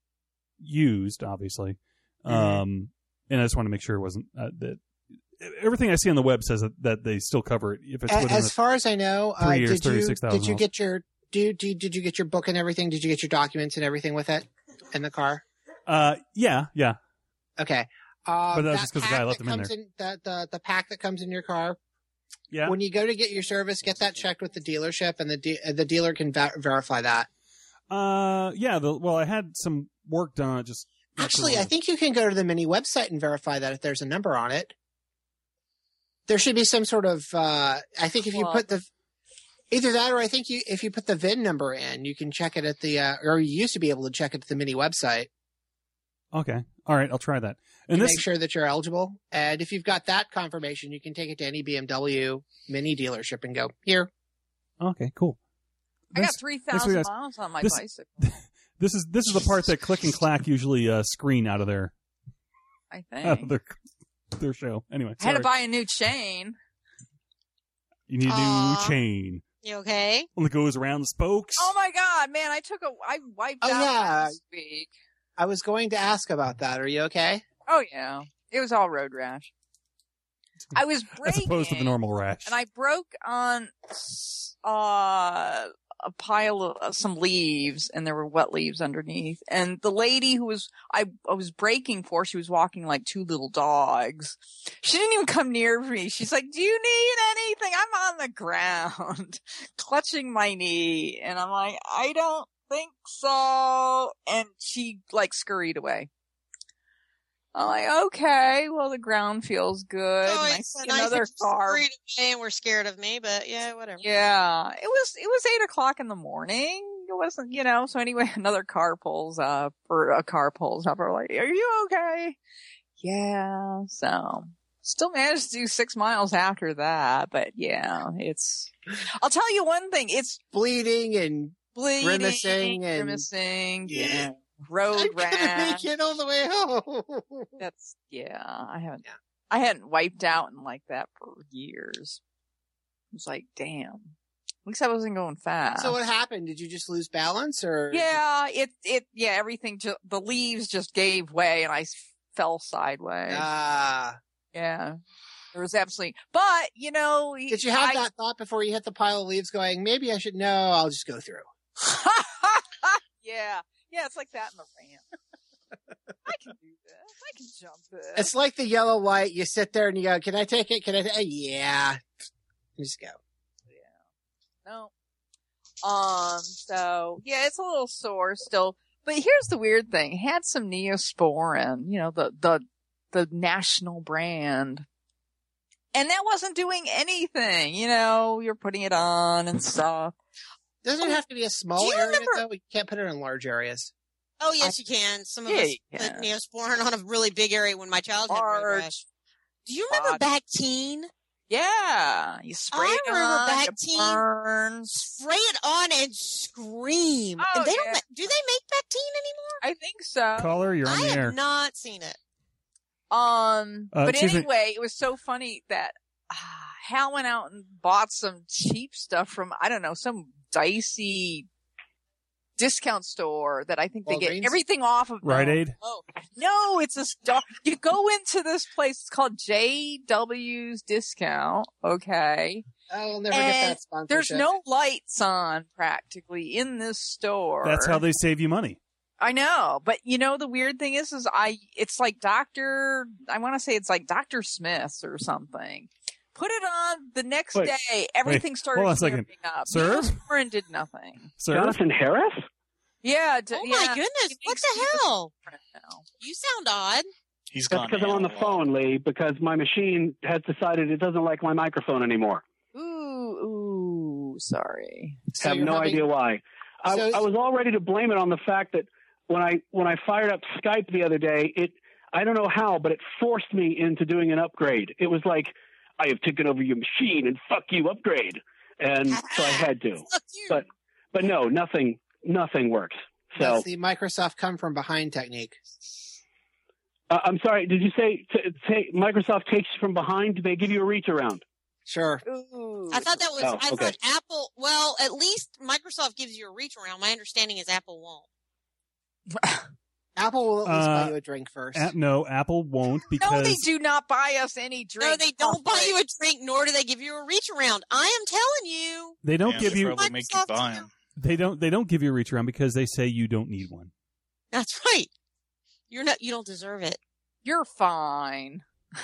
B: used, obviously.
E: Mhm.
B: Um, and I just want to make sure it wasn't uh, that everything I see on the web says that, that they still cover it if it's
E: A-
B: within
E: As
B: the,
E: far as I know, uh,
B: three years,
E: did you
B: thirty-six thousand
E: did you
B: miles.
E: get your do, do did you get your book and everything? Did you get your documents and everything with it in the car?
B: uh, yeah, yeah.
E: Okay. Uh,
B: But that's
E: that
B: just 'cause the guy
E: pack
B: left
E: that
B: them in
E: comes the, the the pack that comes in your car.
B: Yeah.
E: When you go to get your service, get that checked with the dealership, and the de- uh, the dealer can va- verify that.
B: Uh, yeah. The, well, I had some work done. on it Just not too
E: Actually,
B: long
E: I
B: ago.
E: think you can go to the Mini website and verify that if there's a number on it. There should be some sort of. Uh, I think if you
C: Well-
E: put the either that or I think you if you put the V I N number in, you can check it at the uh, or you used to be able to check it at the Mini website
B: Okay. All right. I'll try that.
E: to
B: And this,
E: make sure that you're eligible. And if you've got that confirmation, you can take it to any B M W Mini dealership and go here.
B: okay, cool.
C: I got
B: This-
C: three
B: next
C: thousand
B: week, guys.
C: miles on my
B: This-
C: bicycle.
B: This is this is the part that Click and Clack usually uh, screen out of their
C: I
B: out of
C: think
B: their their show. Anyway,
C: I had to
B: sorry.
C: buy a new chain.
B: You need a
D: Aw.
B: new chain.
D: You okay?
B: One that goes around the spokes.
C: Oh my god, man! I took a I wiped
E: Oh,
C: out
E: yeah.
C: last week.
E: I was going to ask about that. Are you okay?
C: Oh yeah, it was all road rash. I was
B: As
C: braking,
B: opposed to the normal rash.
C: and I broke on uh, a pile of uh, some leaves, and there were wet leaves underneath. And the lady who was I, I was braking for, she was walking like two little dogs. She didn't even come near me. She's like, "Do you need anything?" I'm on the ground, clutching my knee, and I'm like, "I don't think so." And she like scurried away. I'm like, okay, well, the ground feels good.
D: Oh,
C: and I
D: it's
C: see
D: nice
C: another
D: that you're
C: car.
D: worried away and we're scared of me, but yeah, whatever.
C: Yeah, it was, it was eight o'clock in the morning. It wasn't, you know, so anyway, another car pulls up, or a car pulls up. We're like, are you okay? Yeah, so still managed to do six miles after that, but yeah, it's, I'll tell you one thing, it's
E: Bleeding and
C: bleeding,
E: Grimacing and-
C: grimacing,
E: Yeah.
C: yeah, road
E: I'm gonna
C: rash.
E: make it all the way home.
C: That's, yeah, I haven't,
E: Yeah.
C: I hadn't wiped out in like that for years. It was like, damn. At least I wasn't going fast.
E: So what happened? Did you just lose balance, or
C: Yeah, it, it, yeah, everything, ju- the leaves just gave way and I s- fell sideways.
E: Ah,
C: Yeah. There was absolutely, but, you know.
E: did you have
C: I,
E: that thought before you hit the pile of leaves? Going, maybe I should. No, I'll just go through.
C: yeah. Yeah, it's like that in the ramp. I can do this. I can jump this.
E: It's like the yellow light. You sit there and you go, "Can I take it? Can I?" Ta-? Yeah, just go.
C: No. Um, so, yeah, it's a little sore still. But here's the weird thing. It had some Neosporin, you know, the, the, the national brand. And that wasn't doing anything, you know, you're putting it on and stuff.
E: Doesn't it have to be a small
C: Do you
E: area
C: remember-
E: though? We can't put it in large areas.
D: Oh, yes, you can. Some of
C: Yeah,
D: us
C: you
D: put
C: can.
D: Neosporin on a really big area when my child had road
C: Large.
D: rash. Do you remember
C: body.
D: Bactine?
C: Yeah. You spray
D: I
C: it
D: remember
C: on, it
D: Bactine.
C: burns.
D: Spray it on and scream.
C: Oh,
D: and they
C: yeah.
D: don't. ma- Do they make Bactine anymore?
C: I think so.
B: Caller, you're on
D: I
B: the
D: have
B: air.
D: not seen it.
C: Um,
B: Uh,
C: but
B: excuse me.
C: anyway, it was so funny that uh, Hal went out and bought some cheap stuff from, I don't know, some dicey discount store that I think they
E: Walgreens?
C: get everything off of.
B: Rite Aid?
C: Oh, no, it's a store. You go into this place. It's called J W's Discount. Okay.
E: I'll never
C: And
E: get that sponsorship.
C: There's no lights on practically in this store.
B: That's how they save you money.
C: I know, but you know the weird thing is, is I it's like Doctor I want to say it's like Doctor Smith's or something. Put it on the next
F: Wait,
C: day, everything
B: wait,
C: started
B: hold on a second.
C: flaring up.
B: Sir?
C: Warren did nothing.
B: Sir?
F: Jonathan Harris?
C: Yeah. D-
D: Oh
C: yeah,
D: my goodness!
C: he
D: What
C: makes
D: the
C: music
D: hell?
C: now.
D: You sound odd.
A: He's
F: That's
A: gone.
F: because I'm on the
A: analog.
F: phone, Lee, because my machine has decided it doesn't like my microphone anymore.
C: Ooh, ooh, sorry.
E: So
F: have
E: you're
F: no
E: having-
F: idea why. I,
E: So-
F: I was all ready to blame it on the fact that when I when I fired up Skype the other day, it I don't know how, but it forced me into doing an upgrade. It was like, I have taken over your machine and fuck you, upgrade. And so I had to.
D: Fuck you.
F: But but no, nothing nothing works. So
E: That's the Microsoft come from behind technique.
F: uh, I'm sorry. Did you say t- t- Microsoft takes you from behind? Do they give you a reach around?
E: Sure.
C: Ooh.
D: I thought that was.
F: Oh,
D: I
F: okay.
D: thought Apple. Well, at least Microsoft gives you a reach around. My understanding is Apple won't.
E: Apple will at least
B: Uh,
E: buy you a drink first.
B: A- no, Apple won't because
C: No, they do not buy us any drink.
D: No, they don't buy you a drink, nor do they give you a reach around. I am telling you.
B: they don't
A: Yeah,
B: give
A: they
B: you
A: probably make you
D: Microsoft
A: buy
D: too.
A: 'em.
B: they don't they don't give you a reach around because they say you don't need one.
D: That's right. You're not. You don't deserve it.
C: You're fine.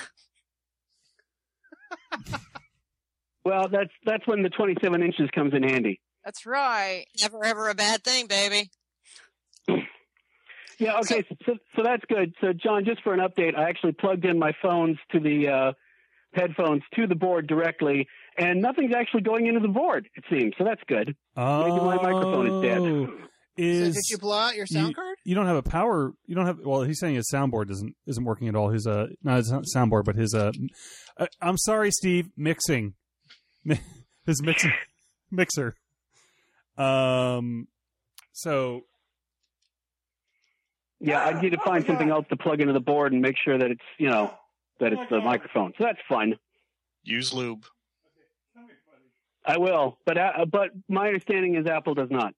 F: Well, that's that's when the twenty-seven inches comes in handy.
C: That's right.
D: Never ever a bad thing, baby.
F: Yeah, okay, so so that's good. So, John, just for an update, I actually plugged in my phones to the uh, headphones to the board directly, and nothing's actually going into the board, it seems. So that's good.
B: Oh,
F: Maybe my microphone is dead.
E: so
B: Is
E: did you blow out your sound
B: you,
E: card?
B: you don't have a power. You don't have. Well, he's saying his soundboard isn't isn't working at all. His uh, not his soundboard, but his uh. uh I'm sorry, Steve. Mixing, his mixing mixer. Um. So
F: Yeah, I need to find something else to plug into the board and make sure that it's, you know, that it's the microphone. So that's fun.
A: Use lube.
F: I will, but uh, but my understanding is Apple does not.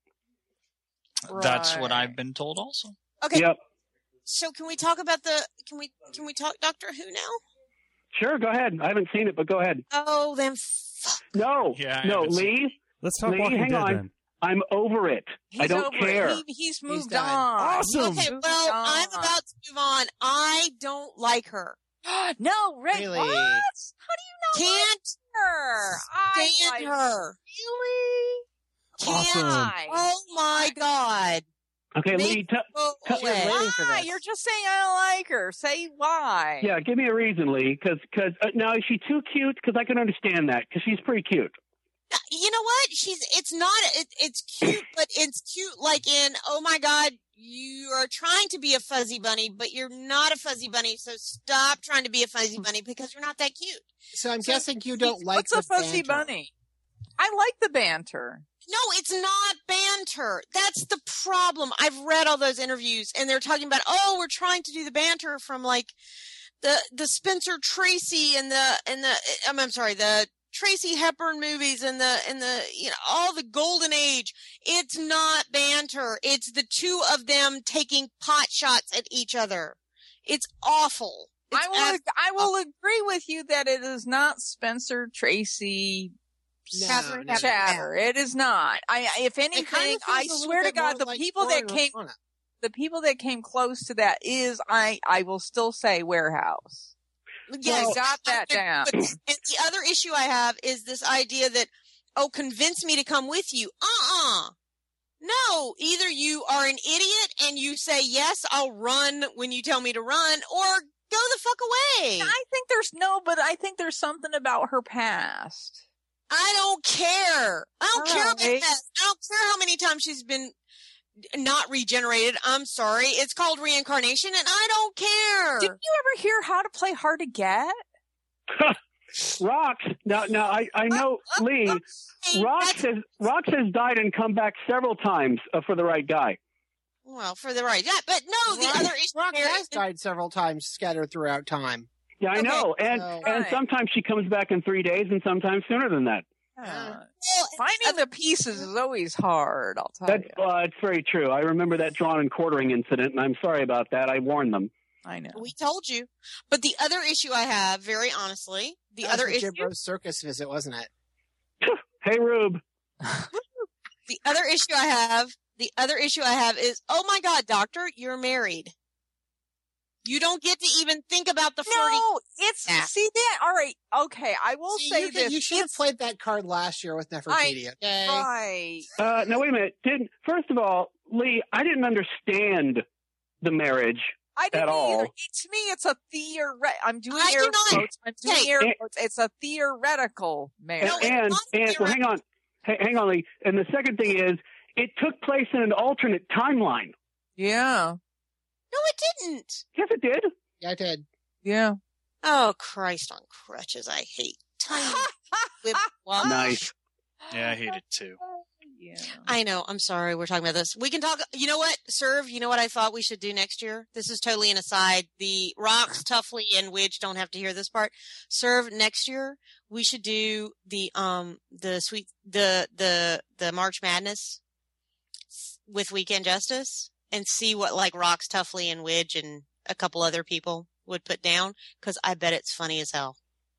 A: That's what
C: Right.
A: I've been told also.
D: Okay.
F: Yep.
D: So can we talk about the? Can we? Can we talk Doctor Who now?
F: Sure, go ahead. I haven't seen it, but go ahead.
D: Oh, then fuck.
F: No,
A: Yeah, I
F: no,
A: haven't seen
F: Lee,
B: let's talk
F: Lee,
B: Walking
F: hang
B: Dead
F: on.
B: then.
F: I'm over it.
C: He's
F: I don't
C: over
F: care.
C: It. He, he's moved
E: done.
C: on.
B: Awesome.
C: He's
D: Okay,
C: moved
D: well,
C: on.
D: I'm about to move on. I don't like her.
C: no, Rick.
E: Really?
C: What? How do you not
D: Can't
C: like her? I
D: stand
C: like
D: her.
C: Really?
B: Awesome.
C: Why?
D: Oh my god.
F: Okay,
D: Make-
F: Lee, t-
D: Go
F: Cut-
D: away.
E: waiting for
C: Why?
E: this.
C: You're just saying I don't like her. Say why.
F: yeah, give me a reason, Lee, because cause, uh, now is she too cute? Because I can understand that, because she's pretty cute.
D: You know what? She's. It's not. It, it's cute, but it's cute like in. Oh my god, you are trying to be a fuzzy bunny, but you're not a fuzzy bunny. So stop trying to be a fuzzy bunny because you're not that cute.
E: So I'm
D: So
E: guessing you don't like
C: What's a
E: the
C: fuzzy
E: banter.
C: bunny? I like the banter.
D: No, it's not banter. That's the problem. I've read all those interviews and they're talking about, oh, we're trying to do the banter from like the, the Spencer Tracy and the, and the, I'm, I'm sorry, the Tracy Hepburn movies and the, and the, you know, all the golden age. It's not banter. It's the two of them taking pot shots at each other. It's awful. It's
C: I will.
D: ab-
C: I will agree with you that it is not Spencer Tracy
E: No,
C: Catherine
E: no, no.
C: chatter. It is not. I. If
E: It
C: anything,
E: kind of
C: I
E: feels a little
C: swear to
E: bit more
C: God, the
E: like
C: people that
E: Florida
C: came,
E: Ramona.
C: the people that came close to that is I. I will still say Warehouse.
D: Yes,
C: I got that
D: and-
C: down.
D: but- and the other issue I have is this idea that, oh, convince me to come with you. Uh-uh. No, either you are an idiot and you say, yes, I'll run when you tell me to run, or go the fuck away.
C: I think there's no, but I think there's something about her past.
D: I don't care. I don't
C: All
D: care about
C: right.
D: that. I don't care how many times she's been not regenerated. I'm sorry. It's called reincarnation and I don't care.
C: Did you ever hear How to Play Hard to Get?
F: Rox, now, now I, I know, Lee,
D: Hey,
F: Rox
D: that's-
F: has, Rox has died and come back several times uh, for the right guy.
D: Well, for the right. Yeah, but no, the
E: Rock-
D: other issue
E: Rock
D: here
E: has
D: is-
E: died several times scattered throughout time.
F: Yeah, I
D: Okay,
F: know. And
E: so-
F: and
C: Right.
F: sometimes she comes back in three days and sometimes sooner than that.
C: Yeah.
D: Well,
C: Finding the pieces is always hard, I'll tell
F: That's
C: you.
F: uh, it's very true. I remember that drawn and quartering incident, and I'm sorry about that. I warned them.
C: I know.
D: we told you. But the other issue I have, very honestly, the
E: That was
D: other
E: the
D: issue,
E: Jim Rose circus visit, wasn't it?
F: Hey, Rube.
D: the other issue I have, the other issue I have is, oh my God, doctor, you're married. You don't get to even think about the flirting.
C: No, it's
D: Yeah.
C: see that. All right, okay. I will
E: See,
C: say
E: you,
C: this.
E: you should have
C: it's
E: played that card last year with Nefertiti. Okay.
C: right.
F: Uh, now wait a minute. Didn't first of all, Lee, I didn't understand the marriage.
C: I didn't
F: At all.
C: either. To me, it's a theoret. I'm doing
D: I
C: air
D: do not.
C: quotes. I'm doing
D: Hey,
C: air
F: and-
C: quotes. It's a theoretical
F: And
C: marriage.
D: No, it's
F: and,
D: not
F: and well, hang on, H- hang on, Lee. And the second thing is, it took place in an alternate timeline.
C: yeah,
D: No, it didn't.
F: Yes, it did.
E: Yeah, I did.
C: yeah.
D: Oh, Christ on crutches. I hate tiny whip wobble.
F: Nice.
A: Yeah, I hate it too.
C: Yeah.
D: I know. I'm sorry. We're talking about this. We can talk. You know what, Serve? You know what I thought we should do next year? This is totally an aside. The Rocks, Tuffley, and Widge don't have to hear this part. Serve, next year, we should do the, um, the sweet, the, the, the March Madness with Weekend Justice and see what like Rocks, Tuffley, and Widge and a couple other people would put down. Cause I bet it's funny as hell.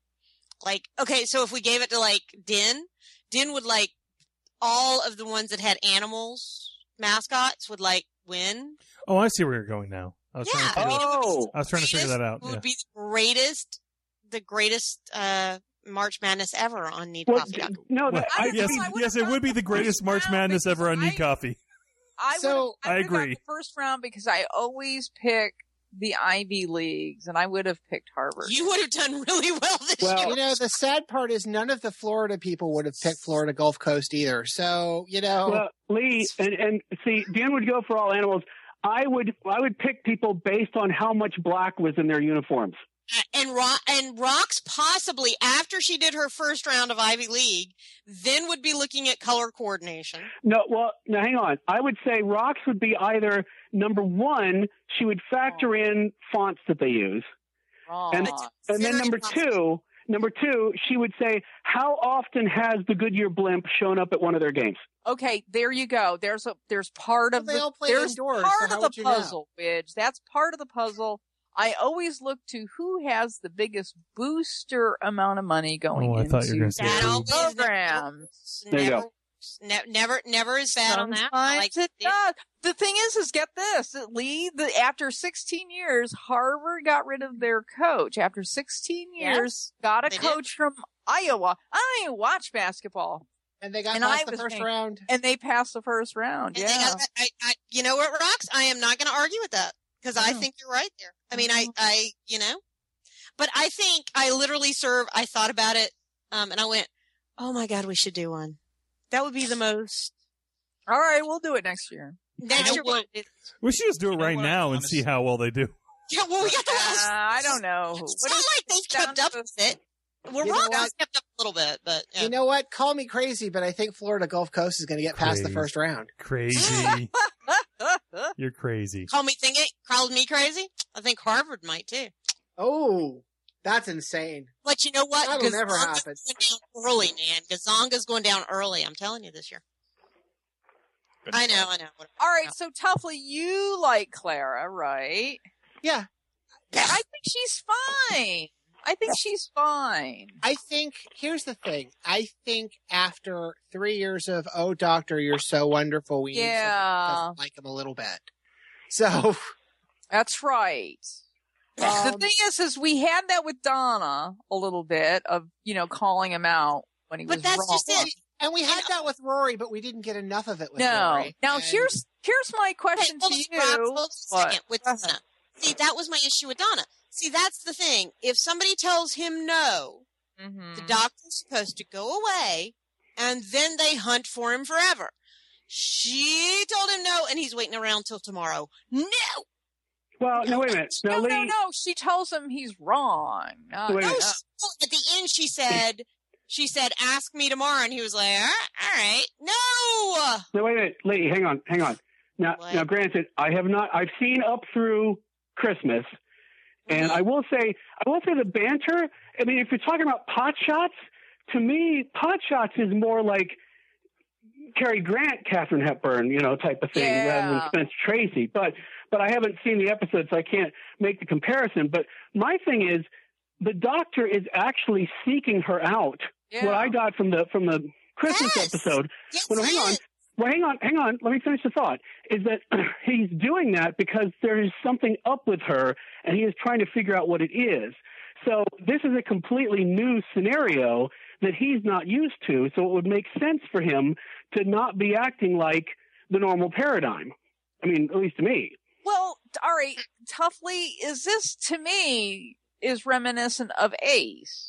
D: Like, okay, so if we gave it to like Din, Din would like, all of the ones that had animals, mascots would like win.
B: Oh, I see where you're going now. I was
D: Yeah.
B: trying to figure,
F: Oh,
B: I was trying to figure that out.
D: It would
B: Yeah.
D: be the greatest, the greatest, uh, March Madness ever on Need
F: well,
D: Coffee.
F: d- no,
B: Well,
F: that,
C: I
F: I,
C: don't
B: yes,
C: know, I would've
B: yes, it
C: gone
B: would be the
C: the
B: greatest
C: first
B: March
C: round
B: Madness ever on
C: because
B: Need Coffee.
C: I
E: So,
C: would've-
B: I
C: would've got
B: agree.
C: the first round because I always pick the Ivy Leagues, and I would have picked Harvard.
D: You would have done really well this
F: Well,
D: year.
E: You know, the sad part is none of the Florida people would have picked Florida Gulf Coast either. So, you know,
F: well, Lee, and, and see, Dan would go for all animals. I would, I would pick people based on how much black was in their uniforms.
D: And Ro- and Rox possibly after she did her first round of Ivy League, then would be looking at color coordination.
F: No, well, now hang on. I would say Rocks would be either number one, she would factor in fonts that they use,
C: Wrong.
F: and and then
D: Very
F: number
D: possible.
F: two, number two, she would say how often has the Goodyear blimp shown up at one of their games?
C: Okay, there you go. There's a there's part
E: Well,
C: of
E: they
C: the
E: all play
C: there's
E: indoors,
C: part
E: so
C: of
E: how
C: the
E: would you know?
C: puzzle, Widge. That's part of the puzzle. I always look to who has the biggest booster amount of money going
B: Oh, I
C: into
B: thought you were gonna say
D: That
B: True.
D: always
C: programs.
F: There you
D: never,
F: go.
D: ne- never, never is bad on that. I
C: Sometimes
D: like
C: it does. The thing is, is get this, Lee. The, after sixteen years, Harvard got rid of their coach. After sixteen years, got a
D: they did.
C: coach from Iowa. I don't even watch basketball,
E: and they got
C: and
E: past
C: I
E: the
C: was
E: first
C: thinking-
E: round.
C: and they passed the first round.
D: And they
C: Yeah.
D: got- I, I, you know what, Rox? I am not going to argue with that because I
C: No.
D: think you're right there. I mean, I,
C: Mhm.
D: I, you know, but I think I literally serve. I thought about it, um, and I went, "Oh my God, we should do one. That would be the most."
C: All right, we'll do it next year.
D: Next
A: know
D: year,
A: what?
D: it-
B: We should just do it
A: You know
B: right
A: what,
B: now and
A: honest-
B: see how well they do.
D: yeah. Well, we got the
C: Uh,
D: last.
C: I don't know.
D: It's
C: What
D: not
C: is-
D: like they've
C: down
D: kept
C: to
D: up
C: the-
D: with it. Well,
E: You know
D: Rock
E: what?
D: has kept up a little bit, but yeah.
E: You know what? Call me crazy, but I think Florida Gulf Coast is going to get past the
B: Crazy.
E: first round.
B: Crazy. You're crazy.
D: call me thinking, called me crazy. I think Harvard might too.
E: Oh, that's insane.
D: But you know what?
E: That'll never
D: Gazonga's
E: happen.
D: going down early, man. Gazonga's going down early. I'm telling you this year.
A: Good
D: I know,
A: stuff.
D: I know.
C: All right, so Tuffley, you like Clara, right?
E: Yeah.
C: I think she's fine. I think she's fine.
E: I think, here's the thing. I think after three years of, oh, doctor, you're so wonderful, we need someone
C: Yeah.
E: who doesn't like him a little bit. So,
C: That's right. the
E: um,
C: thing is, is we had that with Donna a little bit of, you know, calling him out when he
D: But
C: was
D: that's
C: wrong.
D: just it.
E: and we had that with Rory, but we didn't get enough of it with
C: No.
E: Rory.
C: Now
E: And-
C: here's here's my
D: Hey,
C: question
D: hold
C: to
D: on,
C: you.
D: Rob, hold on a
C: What?
D: second with
C: Go ahead.
D: Donna. See, that was my issue with Donna. See, that's the thing. If somebody tells him no,
C: Mhm.
D: the doctor's supposed to go away, and then they hunt for him forever. She told him no, and he's waiting around till tomorrow. No!
F: Well, no, wait a minute. Now,
C: No,
F: Lee,
C: no, no. She tells him he's wrong. No,
F: Wait a
D: No,
F: minute.
D: she, at the end she said, she said, ask me tomorrow, and he was like, all right, all right. No!
F: no, wait a minute. Lee, hang on, hang on. Now,
D: What?
F: now, granted, I have not. I've seen up through Christmas, and
D: Mhm.
F: I will say, I will say the banter. I mean, if you're talking about pot shots, to me, Potshots is more like Cary Grant, Katharine Hepburn, you know, type of thing,
C: Yeah.
F: rather than Spence Tracy. But but I haven't seen the episode, so I can't make the comparison. But my thing is, the doctor is actually seeking her out.
C: Yeah.
F: What I got from the from the Christmas
D: Yes.
F: episode.
D: Yes,
F: Well, no, hang on.
D: yes.
F: Well, hang on, hang on. Let me finish the thought. Is that he's doing that because there is something up with her, and he is trying to figure out what it is. So this is a completely new scenario that he's not used to. So it would make sense for him to not be acting like the normal paradigm. I mean, at least to me.
C: Well, all right, Tuffley, is this to me is reminiscent of Ace?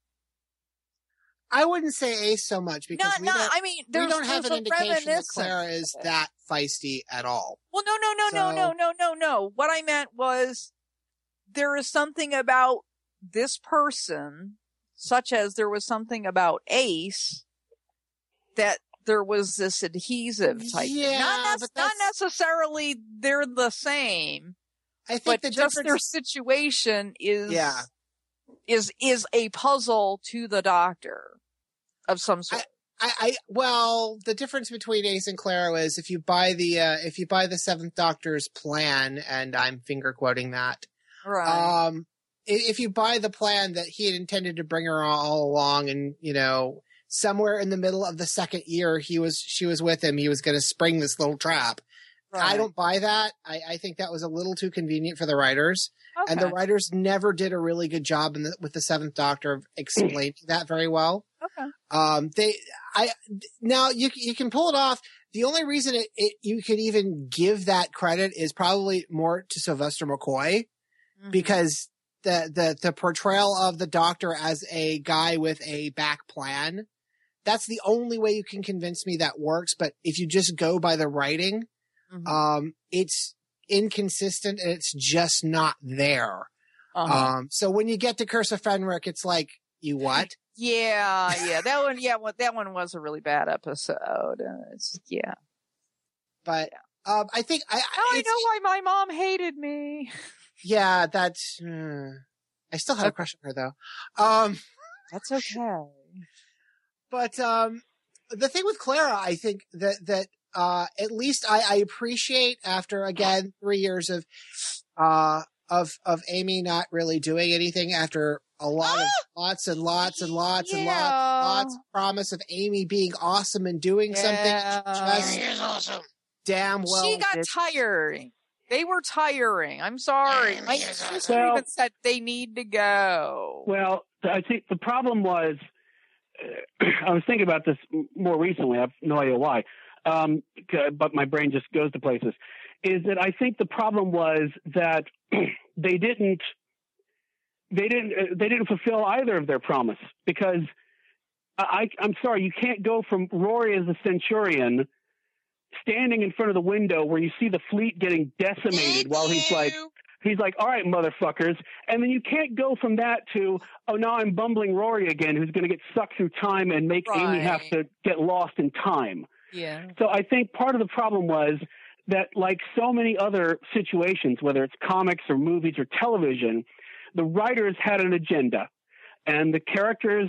E: I wouldn't say Ace so much because
C: Not,
E: we
C: not.
E: don't,
C: I mean,
E: we
C: there's,
E: don't have
C: there's
E: an
C: a
E: indication that
C: reminiscence.
E: Clara is that feisty at all.
C: Well, no, no, no, no,
E: So-
C: no, no, no, no. What I meant was there is something about this person, such as there was something about Ace, that there was this adhesive type. thing.
E: Yeah,
C: not, nec-
E: but
C: not
E: that's-
C: necessarily they're the same,
E: I think
C: but
E: the
C: just their
E: difference.
C: situation is
E: Yeah.
C: is is a puzzle to the doctor of some sort.
E: I, I well, the difference between Ace and Clara is if you buy the uh, if you buy the Seventh Doctor's plan, and I'm finger quoting that.
C: right.
E: Um, i- if you buy the plan that he had intended to bring her all along, and you know, somewhere in the middle of the second year, he was she was with him, he was going to spring this little trap.
C: right.
E: I don't buy that. I, I think that was a little too convenient for the writers,
C: Okay.
E: and the writers never did a really good job in the, with the Seventh Doctor of explaining that very well.
C: okay.
E: Um, they, I, now you, you can pull it off. The only reason it, it, you could even give that credit is probably more to Sylvester McCoy,
C: Mhm.
E: because the, the, the portrayal of the Doctor as a guy with a back plan, that's the only way you can convince me that works. But if you just go by the writing,
C: Mhm.
E: um, it's inconsistent and it's just not there.
C: Uh-huh.
E: Um, so when you get to Curse of Fenric, it's like, you what?
C: Yeah, yeah, that one, yeah, what that one was a really bad episode. Uh, it's yeah.
E: But, um, I think I,
C: Now I
E: it's-
C: know why my mom hated me.
E: Yeah, that's. Uh, I still have a crush on her though. Um,
C: That's okay.
E: but um, the thing with Clara, I think that that uh, at least I, I appreciate after again three years of uh of of Amy not really doing anything after a lot of lots and lots and lots and lots
C: Yeah.
E: lots of promise of Amy being awesome and doing something.
C: Yeah.
E: Just
D: Amy is awesome.
E: damn well.
C: she got
E: did.
C: tiring. They were tiring. I'm sorry.
D: Amy
C: My
D: is
C: sister
F: awesome.
C: even said they need to go.
F: Well, I think the problem was, uh, I was thinking about this m- more recently. I have no idea why, um, c- but my brain just goes to places. Is that I think the problem was that they didn't, they didn't, uh, they didn't fulfill either of their promise, because I, I'm sorry, you can't go from Rory as a Centurion standing in front of the window where you see the fleet getting decimated while he's like, he's like, all right, motherfuckers. And then you can't go from that to, oh, now I'm bumbling Rory again, who's going to get sucked through time and make Amy have
C: Right.
F: to get lost in time.
C: Yeah.
F: So I think part of the problem was that, like so many other situations, whether it's comics or movies or television, the writers had an agenda, and the characters,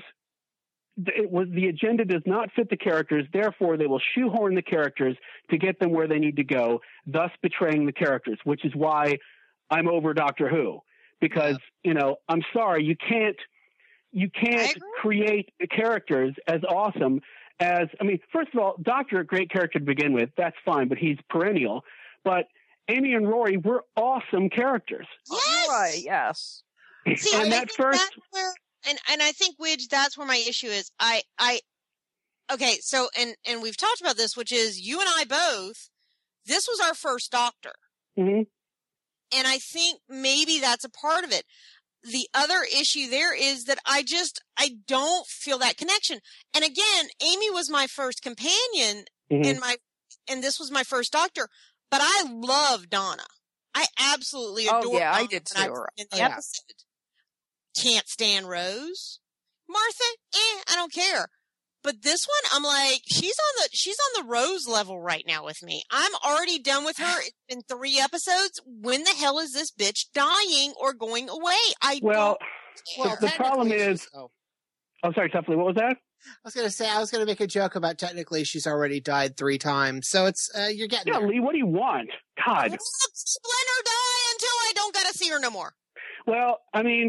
F: it was the agenda does not fit the characters. Therefore, they will shoehorn the characters to get them where they need to go, thus betraying the characters, which is why I'm over Doctor Who, because, you know, I'm sorry, you can't, you can't
D: agree.
F: create characters as awesome as, I mean, first of all, Doctor, a great character to begin with, that's fine, but he's perennial. But Amy and Rory were awesome characters.
D: Yes.
C: You're right. Yes.
D: See,
F: And
D: I
F: that
D: think
F: first-
D: that's where, and and I think, Widge, that's where my issue is. I I okay, so and and we've talked about this, which is you and I both. This was our first Doctor,
F: hmm
D: and I think maybe that's a part of it. The other issue there is that I just I don't feel that connection. And again, Amy was my first companion,
F: hmm
D: and my and this was my first Doctor. But I love Donna. I absolutely
C: Oh,
D: adore.
C: yeah, I
D: Donna
C: did
D: when
C: too.
D: was In the
E: Oh, yeah.
D: episode, can't stand Rose. Martha, eh, I don't care. But this one, I'm like, she's on the she's on the Rose level right now with me. I'm already done with her. It's been three episodes. When the hell is this bitch dying or going away? I
F: Well,
D: don't
F: the- the problem
E: technically
F: is-
E: she's- oh.
F: Oh, sorry, Tuffley, what was that?
E: I was going to say, I was going to make a joke about technically she's already died three times. So it's, uh, you're getting
F: Yeah,
E: there.
F: Lee, what do you want? God.
D: Let her die until I don't got to see her no more.
F: Well, I mean,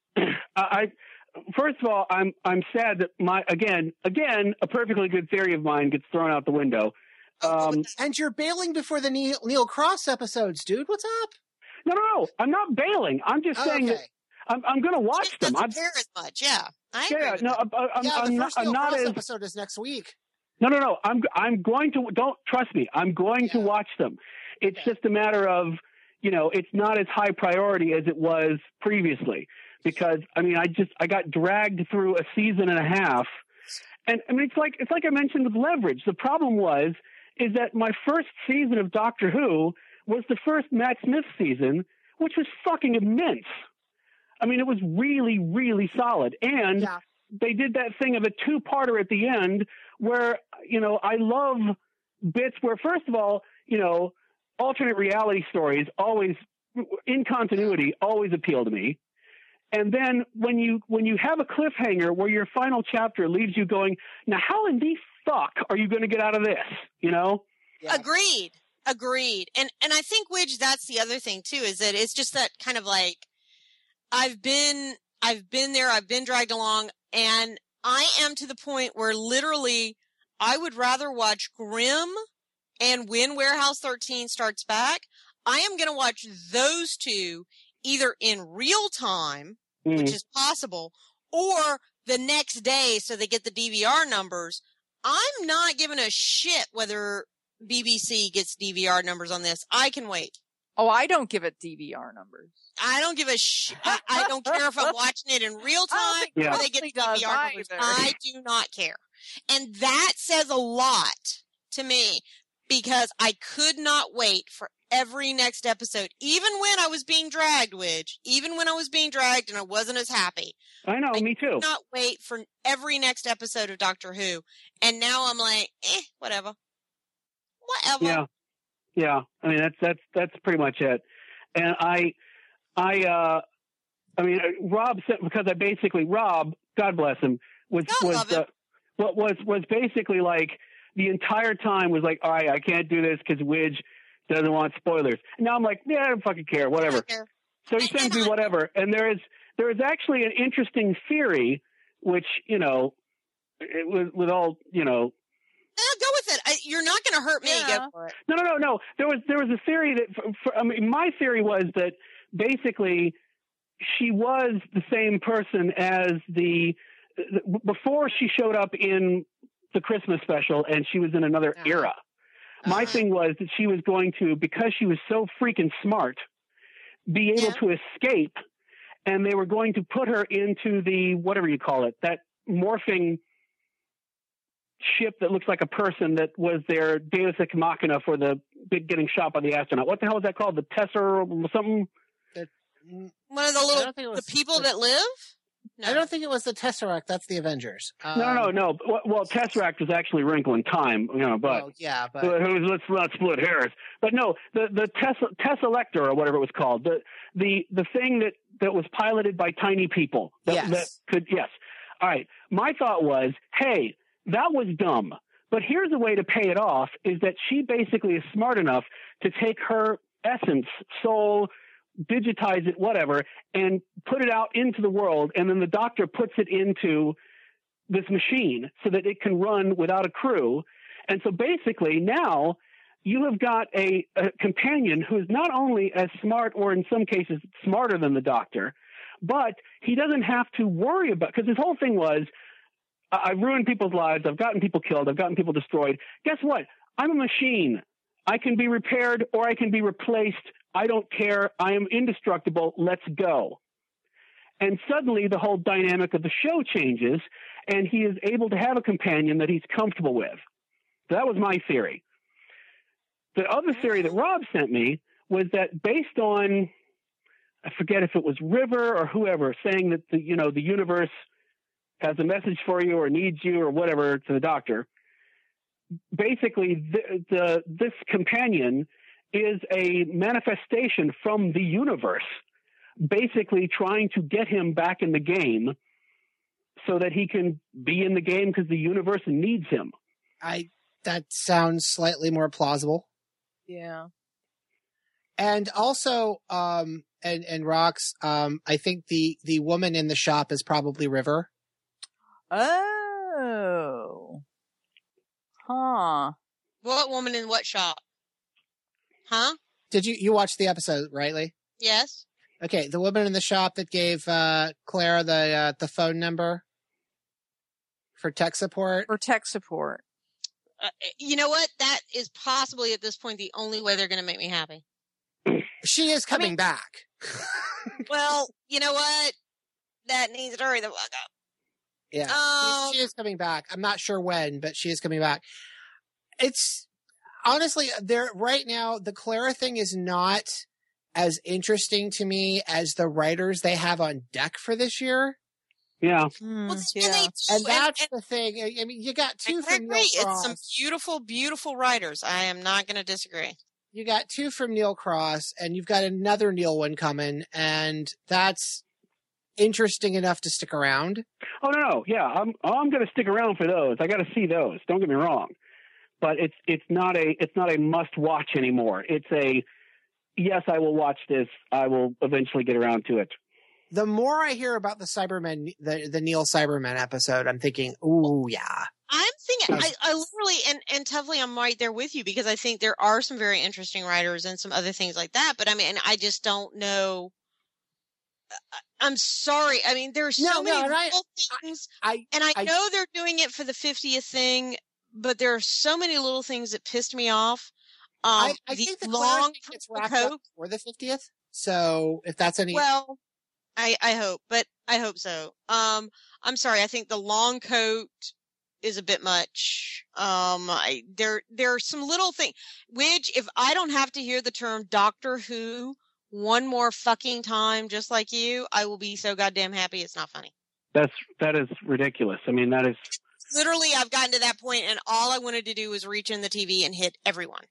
F: I first of all, I'm I'm sad that my again again a perfectly good theory of mine gets thrown out the window. Um,
E: And you're bailing before the Neil, Neil Cross episodes, dude. What's up?
F: no, no, no. I'm not bailing. I'm just
E: Oh,
F: saying
E: okay.
F: that I'm I'm going to watch
D: She
F: them.
D: doesn't
F: I'm,
D: care as much. Yeah, I agree
F: yeah,
D: with
F: no,
D: that.
F: I, I'm,
E: yeah,
F: I'm
E: the
F: not.
E: first
F: I'm
E: Neil
F: not
E: Cross
F: as
E: episode is next week.
F: no, no, no. I'm I'm going to don't trust me. I'm going to
E: Yeah.
F: watch them. It's
E: Okay.
F: just a matter of, you know, it's not as high priority as it was previously because I mean, I just I got dragged through a season and a half, and I mean, it's like it's like I mentioned with Leverage. The problem was is that my first season of Doctor Who was the first Matt Smith season, which was fucking immense. I mean, it was really, really solid, and
E: Yeah.
F: they did that thing of a two-parter at the end where, you know, I love bits where, first of all, you know, alternate reality stories always, in continuity, always appeal to me. And then when you when you have a cliffhanger where your final chapter leaves you going, now how in the fuck are you going to get out of this? You know?
E: Yeah.
D: Agreed. Agreed. And and I think, Widge, that's the other thing too, is that it's just that kind of like I've been I've been there, I've been dragged along, and I am to the point where literally I would rather watch Grimm and when Warehouse thirteen starts back, I am going to watch those two either in real time,
F: Mm.
D: which is possible, or the next day so they get the D V R numbers. I'm not giving a shit whether B B C gets D V R numbers on this. I can wait.
C: Oh, I don't give it D V R numbers.
D: I don't give a shit. I, I don't care if I'm watching it in real
C: I don't
D: time
C: think
F: Yeah.
D: or they get the
C: Leslie
D: D V R
C: does
D: numbers.
C: either.
D: I do not care. And that says a lot to me because I could not wait for every next episode, even when I was being dragged, Widge, even when I was being dragged and I wasn't as happy.
F: I know,
D: I
F: me too.
D: could not wait for every next episode of Doctor Who. And now I'm like, eh, whatever. Whatever.
F: Yeah, yeah. I mean, that's that's that's pretty much it. And I, I, uh, I mean, uh, Rob said because I basically Rob, God bless him, was
D: God
F: was
D: love him.
F: uh, what was was basically like the entire time was like, all right, I can't do this because Widge doesn't want spoilers. And now I'm like, yeah, I don't fucking care,
D: I
F: whatever.
D: don't care.
F: So he
D: And-
F: sends
D: and
F: me
D: I-
F: whatever, and there is there is actually an interesting theory, which you know, it was with all you know.
D: Eh, go with it. I, you're not going to hurt me.
C: Yeah.
D: Go for it.
F: No, no, no, no. There was there was a theory that, for, for, I mean, my theory was that basically she was the same person as the, the before she showed up in the Christmas special, and she was in another
E: Uh-huh.
F: era. My
E: Uh-huh.
F: thing was that she was going to, because she was so freaking smart, be able
D: Yeah.
F: to escape, and they were going to put her into the whatever you call it, that morphing ship that looks like a person that was their Deus Ex Machina for the big getting shot by the astronaut. What the hell is that called? The Tesser or something?
E: Mm,
D: One of the
E: I
D: little
E: don't think it
D: the
E: was-
D: people that live. No.
E: I don't think it was the Tesseract. That's the Avengers. Um,
F: No, no, no, no. Well, well, Tesseract is actually Wrinkle in Time, you know, but
E: well, yeah, but
F: But who's- let's not split hairs. But no, the the Tesla Tesselector or whatever it was called, the the the thing that that was piloted by tiny people. That,
E: Yes.
F: that could yes. All right. My thought was, hey, that was dumb. But here's a way to pay it off: is that she basically is smart enough to take her essence, soul, digitize it, whatever, and put it out into the world, and then the Doctor puts it into this machine so that it can run without a crew. And so basically now you have got a, a companion who's not only as smart or in some cases smarter than the Doctor, but he doesn't have to worry about, because his whole thing was, I- I've ruined people's lives, I've gotten people killed, I've gotten people destroyed. Guess what? I'm a machine. I can be repaired or I can be replaced. I don't care. I am indestructible. Let's go. And suddenly the whole dynamic of the show changes, and he is able to have a companion that he's comfortable with. So that was my theory. The other theory that Rob sent me was that based on, I forget if it was River or whoever, saying that the, you know, the universe has a message for you or needs you or whatever to the Doctor. Basically, the, the this companion is a manifestation from the universe, basically trying to get him back in the game so that he can be in the game because the universe needs him.
E: I that sounds slightly more plausible.
C: Yeah.
E: And also, um, and and Rox, um, I think the the woman in the shop is probably River.
C: Oh. Huh.
D: What woman in what shop? Huh?
E: Did you you watch the episode, rightly?
D: Yes.
E: Okay, the woman in the shop that gave uh, Clara the uh, the phone number for tech support.
C: For tech support.
D: Uh, you know what? That is possibly at this point the only way they're going to make me happy.
E: She is coming
D: I mean,
E: back.
D: Well, you know what? That needs to hurry the fuck up.
E: Yeah,
D: Um,
E: she, she is coming back. I'm not sure when, but she is coming back. It's honestly there right now. The Clara thing is not as interesting to me as the writers they have on deck for this year.
F: Yeah.
C: Hmm,
D: Well,
C: yeah.
D: and, they,
E: And that's
D: and,
E: the thing. I I mean, you got two
D: and I
E: from Neil
D: agree. It's
E: Cross.
D: some beautiful, beautiful writers. I am not going to disagree.
E: You got two from Neil Cross, and you've got another Neil one coming, and that's interesting enough to stick around.
F: Oh no, no, yeah, I'm I'm going to stick around for those. I got to see those. Don't get me wrong, but it's it's not a it's not a must watch anymore. It's a yes, I will watch this. I will eventually get around to it.
E: The more I hear about the Cybermen, the the Neil Cybermen episode, I'm thinking, ooh, yeah.
D: I'm thinking, I, I literally, and, and toughly, I'm right there with you because I think there are some very interesting writers and some other things like that. But I mean, I just don't know. I'm sorry. I mean, there's so
E: No,
D: many
E: no, and I-
D: little things,
E: I
D: and I,
E: I-
D: know they're doing it for the fiftieth thing, but there are so many little things that pissed me off. Um,
E: I, I
D: the
E: think the
D: long
E: long gets wrapped up
D: coat.
E: for the fiftieth. So if that's any,
D: Well, I, I hope, but I hope so. Um, I'm sorry. I think the long coat is a bit much. Um, I, there, there are some little things, which if I don't have to hear the term Doctor Who one more fucking time, just like you, I will be so goddamn happy. It's not funny.
F: That's that is ridiculous. I mean, that is
D: Literally, I've gotten to that point, and all I wanted to do was reach in the T V and hit everyone.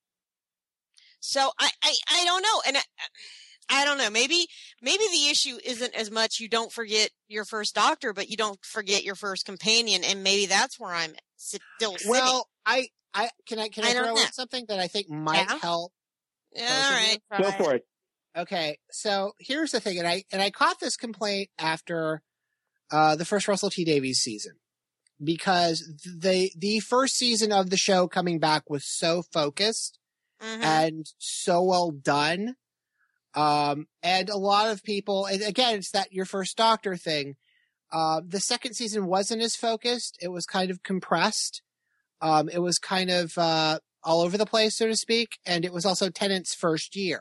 D: So I, I, I don't know, and I, I don't know. Maybe, maybe the issue isn't as much you don't forget your first Doctor, but you don't forget your first companion, and maybe that's where I'm still sitting.
E: well, I, I can I can I,
D: I don't
E: throw
D: know.
E: in something that I think might
D: Yeah.
E: help.
D: All
E: both of
D: right,
E: you?
F: go for it.
E: Okay, so here's the thing, and I and I caught this complaint after uh, the first Russell T Davies season because the the first season of the show coming back was so focused
D: Mhm.
E: and so well done, um, and a lot of people, and again, it's that your first Doctor thing. Uh, the second season wasn't as focused; it was kind of compressed. Um, it was kind of uh, all over the place, so to speak, and it was also Tennant's first year.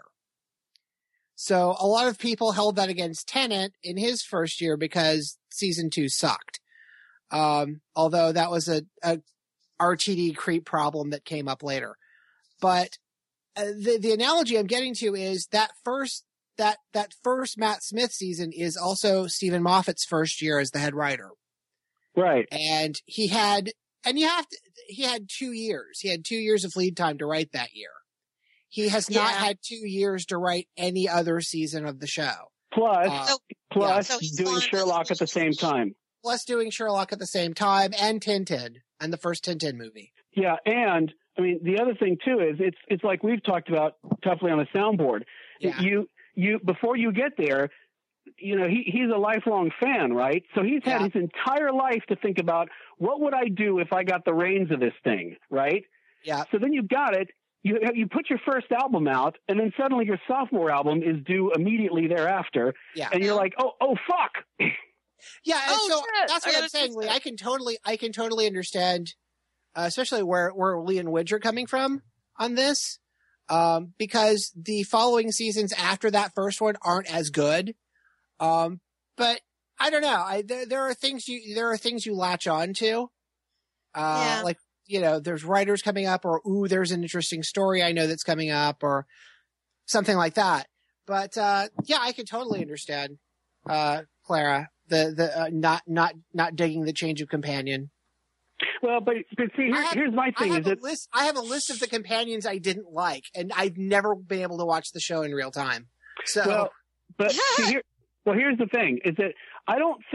E: So a lot of people held that against Tennant in his first year because season two sucked. Um, although that was a, a R T D creep problem that came up later. But uh, the the analogy I'm getting to is that first that that first Matt Smith season is also Stephen Moffat's first year as the head writer,
F: Right.
E: and he had and you have to he had two years. He had two years of lead time to write that year. He has not
D: Yeah.
E: had two years to write any other season of the show.
F: Plus,
E: Uh,
D: So-
F: plus
D: so he's
F: doing
D: on-
F: Sherlock at the same time.
E: Plus doing Sherlock at the same time and Tintin and the first Tintin movie.
F: Yeah, and I mean the other thing too is it's it's like we've talked about toughly on the soundboard.
E: Yeah.
F: You you before you get there, you know he he's a lifelong fan, right? So he's had
E: Yeah.
F: his entire life to think about what would I do if I got the reins of this thing, right?
E: Yeah.
F: So then you've got it. You you put your first album out, and then suddenly your sophomore album is due immediately thereafter,
E: Yeah.
F: and you're like, oh oh fuck.
E: Yeah, and
D: Oh,
E: so
D: shit.
E: that's
D: I
E: what I'm
D: gotta
E: saying,
D: fix
E: Lee.
D: that.
E: I can totally I can totally understand uh, especially where where Lee and Widge are coming from on this. Um, because the following seasons after that first one aren't as good. Um, but I don't know. I there, there are things you there are things you latch on to. Uh
D: Yeah.
E: like you know, there's writers coming up, or ooh, there's an interesting story I know that's coming up, or something like that. But uh, yeah, I can totally understand, uh, Clara, the the uh, not not not digging the change of companion.
F: Well, but but see,
E: I
F: here,
E: have-
F: here's my
E: I
F: thing:
E: have
F: is
E: a
F: that
E: list. I have a list of the companions I didn't like, and I've never been able to watch the show in real time. So
F: well, but see, here, well, here's the thing: is that I don't think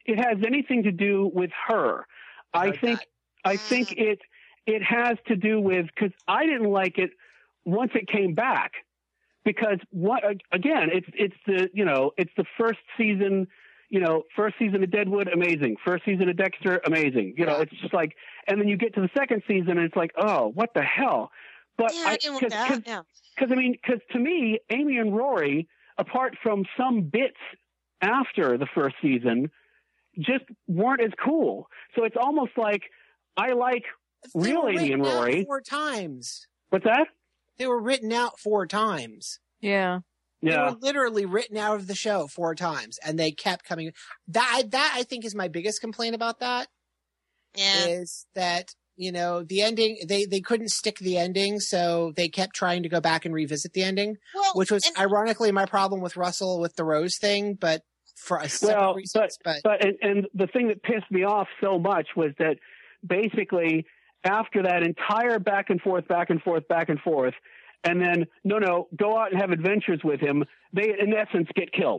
F: it has anything to do with her. I
E: heard
F: think
E: that.
F: I think it it has to do with because I didn't like it once it came back because what again it's it's the you know it's the first season you know first season of Deadwood amazing first season of Dexter amazing you know
E: Yeah.
F: it's just like and then you get to the second season and it's like oh what the hell but
D: Yeah, I didn't want that.
F: because
D: Yeah.
F: because I mean because to me Amy and Rory apart from some bits after the first season just weren't as cool so it's almost like I like
E: They
F: real
E: were
F: Amy and
E: written out
F: Rory.
E: four times.
F: What's that?
E: They were written out four times.
C: Yeah.
E: They
F: Yeah.
E: were literally written out of the show four times, and they kept coming. That that I think is my biggest complaint about that
D: Yeah.
E: is that you know the ending. They they couldn't stick the ending, so they kept trying to go back and revisit the ending,
D: Well,
E: which was
D: and-
E: ironically my problem with Russell with the Rose thing, but for a separate
F: Well,
E: reasons. But,
F: But and, and the thing that pissed me off so much was that basically after that entire back and forth, back and forth, back and forth, and then no, no, go out and have adventures with him. They in essence get killed.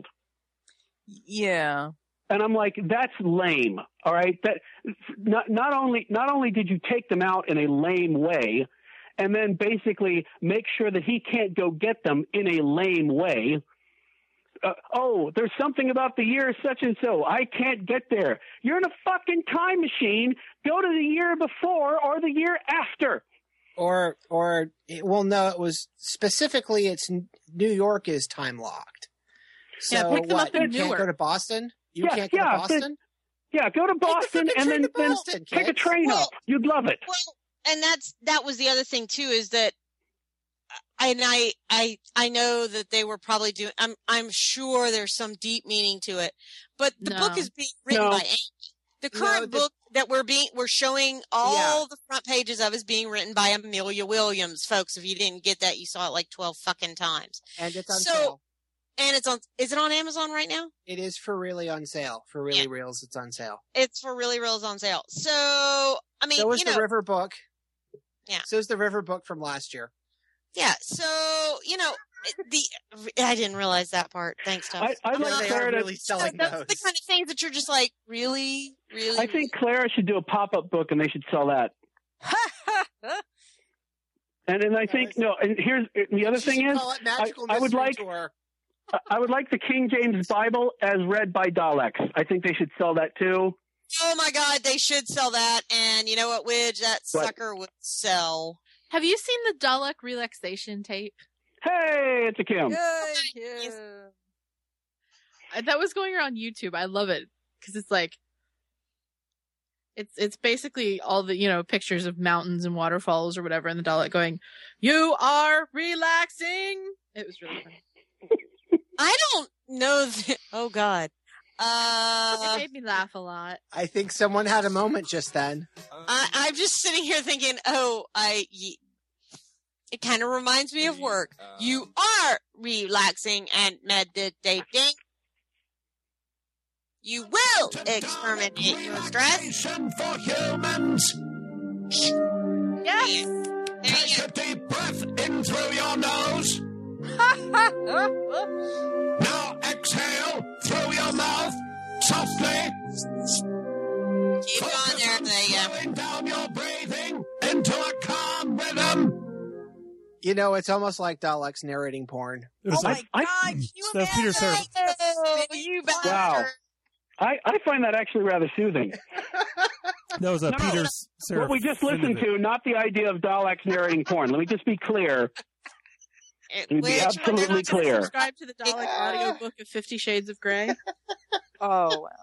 C: Yeah.
F: And I'm like, that's lame. All right. That not not only not only did you take them out in a lame way, and then basically make sure that he can't go get them in a lame way. Uh, oh, there's something about the year such and so. I can't get there. You're in a fucking time machine. Go to the year before or the year after.
E: or or well, no, it was specifically it's New York is time locked. So
G: Yeah, pick them
E: what?
G: up in
E: You can't
G: Newark.
E: go to Boston. You
F: Yeah,
E: can't go
F: yeah,
E: to Boston.
F: Yeah, go to Boston
E: fucking
F: and
E: train
F: then,
E: to
F: then
E: Boston,
F: take a
E: kids.
F: train
D: Well-
F: up. You'd love it.
D: Well, and that's that was the other thing too is that, and I I I know that they were probably doing. I'm I'm sure there's some deep meaning to it, but the
G: No.
D: book is being written
F: No.
D: by Amy. The
E: No,
D: current
E: the-
D: book that we're being we're showing all the front pages of is being written by Amelia Williams, folks. If you didn't get that, you saw it like twelve fucking times.
E: And it's on
D: So-
E: sale.
D: And it's on. Is it on Amazon right now?
E: It is for really on sale. For really reals, it's on sale.
D: It's for really reals on sale. So I mean,
E: So is
D: you
E: the
D: know,
E: River book.
D: Yeah.
E: So is the River book from last year.
D: yeah. So you know, the I didn't realize that part. Thanks, Tom.
F: I, I'd
E: Yeah,
F: like
E: they
F: Clara
E: are
F: to.
E: really selling
D: That's
E: those.
D: the kind of things that you're just like, really, really.
F: I think Clara should do a pop-up book, and they should sell that. And then I think no. And here's the other
E: She
F: thing
E: should
F: is,
E: call it Magical
F: I- I would
E: Mystery
F: like-
E: Tour.
F: I- I would like the King James Bible as read by Daleks. I think they should sell that too.
D: Oh my God, they should sell that. And you know what, Widge? That
F: What?
D: sucker would sell.
G: Have you seen the Dalek relaxation tape?
F: Hey, it's a Kim.
C: Good. Yeah.
G: Uh, That was going around YouTube. I love it because it's like it's it's basically all the you know pictures of mountains and waterfalls or whatever, and the Dalek going, "You are relaxing." It was really funny.
D: I don't know. That, oh God.
G: It
D: Uh,
G: made me laugh a lot.
E: I think someone had a moment just then.
D: I, I'm just sitting here thinking, oh, I. y- It kind of reminds me of work. You are relaxing and meditating. You will exterminate your stress.
H: For humans.
G: Yes.
D: There
H: Take
D: you
H: a deep breath in through your nose. Now exhale through your mouth softly.
D: keep going there. There you go.
H: Slowing down your breathing into a calm rhythm.
E: You know, it's almost like Daleks narrating porn.
B: It was
C: Oh
B: like,
C: my
F: I-
C: God! Can you
B: Steph Peter
C: imagine?
B: Sarah-
D: Oh, you bastard.
F: Wow. I, I find that actually rather soothing.
B: that was a
F: No,
B: Peter Sarah.
F: What we just listened to, not the idea of Daleks narrating porn. Let me just be clear.
D: It-
F: To be
D: which-
F: absolutely clear.
G: Subscribe to the Dalek audiobook of Fifty Shades of Grey.
C: Oh, wow.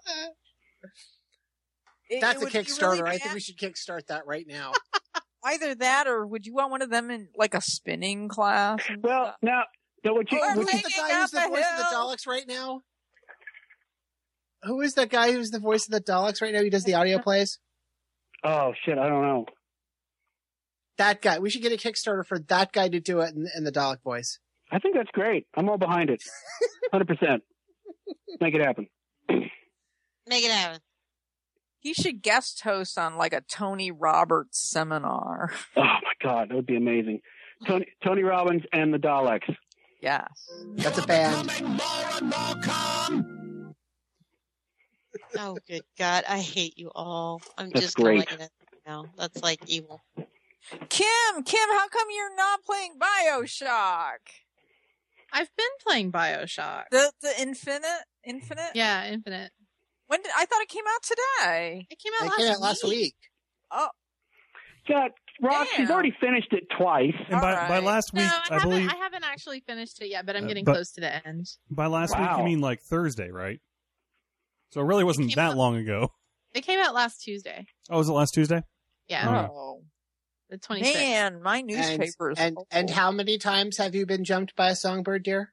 C: It-
E: That's
C: it
E: a
C: would be
E: Kickstarter.
C: really
E: I think
C: bad.
E: we should kickstart that right now.
C: Either that, or would you want one of them in like a spinning class? and
F: Well,
C: stuff?
F: now, now what you,
C: Or
E: Who's
F: what you
E: the
C: Taking
E: guy who's the
C: up a
E: voice of the
C: hill.
E: Daleks right now? Who is that guy who's the voice of the Daleks right now? He does the audio plays.
F: oh shit, I don't know.
E: That guy. We should get a Kickstarter for that guy to do it in, in the Dalek voice.
F: I think that's great. I'm all behind it. one hundred percent. Make it happen.
D: Make it happen.
C: He should guest host on like a Tony Roberts seminar.
F: Oh my God, that would be amazing. Tony, Tony Robbins and the Daleks.
C: Yes.
E: That's a band.
H: Becoming more and more calm.
D: Oh, good God. I hate you all. I'm
F: That's
D: just going
F: great.
D: to let you know. That's like evil.
C: Kim, Kim, how come you're not playing BioShock?
G: I've been playing BioShock.
C: The the Infinite, Infinite.
G: Yeah, Infinite.
C: When did, I thought it came out today.
G: It came out
E: It
G: last
E: came out last
G: week.
E: week.
C: Oh,
F: Yeah, Rock, she's
C: Damn.
F: already finished it twice.
B: And by,
C: All
B: by
C: right.
B: last
G: No,
B: week,
G: I,
B: I,
G: haven't.
B: believe
G: I haven't actually finished it yet, but I'm
B: Uh,
G: getting
B: but-
G: close to the end.
B: by last week
F: Wow.
B: you mean like Thursday, right? So it really wasn't
G: came
B: that
G: out-
B: long ago.
G: It came out last Tuesday.
B: Oh, was it last Tuesday?
G: Yeah,
B: Alright.
C: oh.
G: the twenty-sixth.
C: Man, my
E: And,
C: newspaper is
E: and,
C: full.
E: and how many times have you been jumped by a songbird, dear?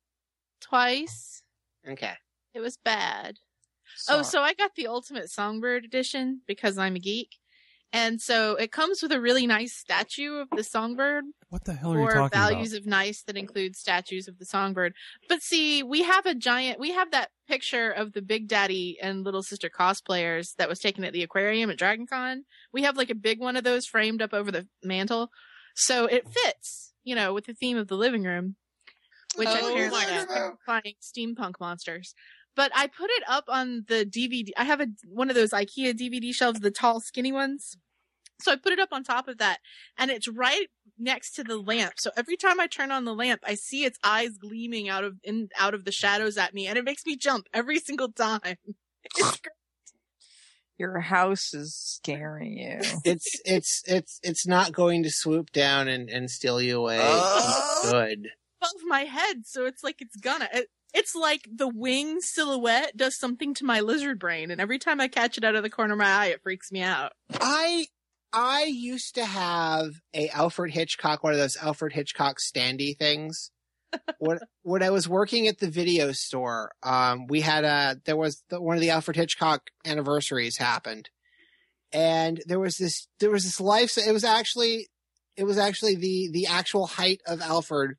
G: Twice.
E: Okay.
G: It was bad.
C: Sorry.
G: Oh, so I got the Ultimate Songbird edition because I'm a geek. And so it comes with a really nice statue of the songbird,
B: What the hell are you
G: or
B: talking
G: values of nice that include statues of the songbird. But see, we have a giant, we have that picture of the Big Daddy and Little Sister cosplayers that was taken at the aquarium at DragonCon. We have like a big one of those framed up over the mantle. So it fits, you know, with the theme of the living room, which
D: Oh
G: apparently
D: my
G: is
D: God.
G: terrifying steampunk monsters. But I put it up on the D V D. I have a one of those IKEA D V D shelves, the tall, skinny ones. So I put it up on top of that, and it's right next to the lamp. So every time I turn on the lamp, I see its eyes gleaming out of in out of the shadows at me, and it makes me jump every single time. It's great.
C: Your house is scaring you.
E: It's it's it's it's not going to swoop down and, and steal you away.
C: Oh.
E: It's good.
G: Above my head, so it's like it's gonna. It, it's like the wing silhouette does something to my lizard brain, and every time I catch it out of the corner of my eye, it freaks me out.
E: I I used to have a Alfred Hitchcock, one of those Alfred Hitchcock standee things. when when I was working at the video store, um, we had a there was the, one of the Alfred Hitchcock anniversaries happened, and there was this there was this life. It was actually it was actually the the actual height of Alfred,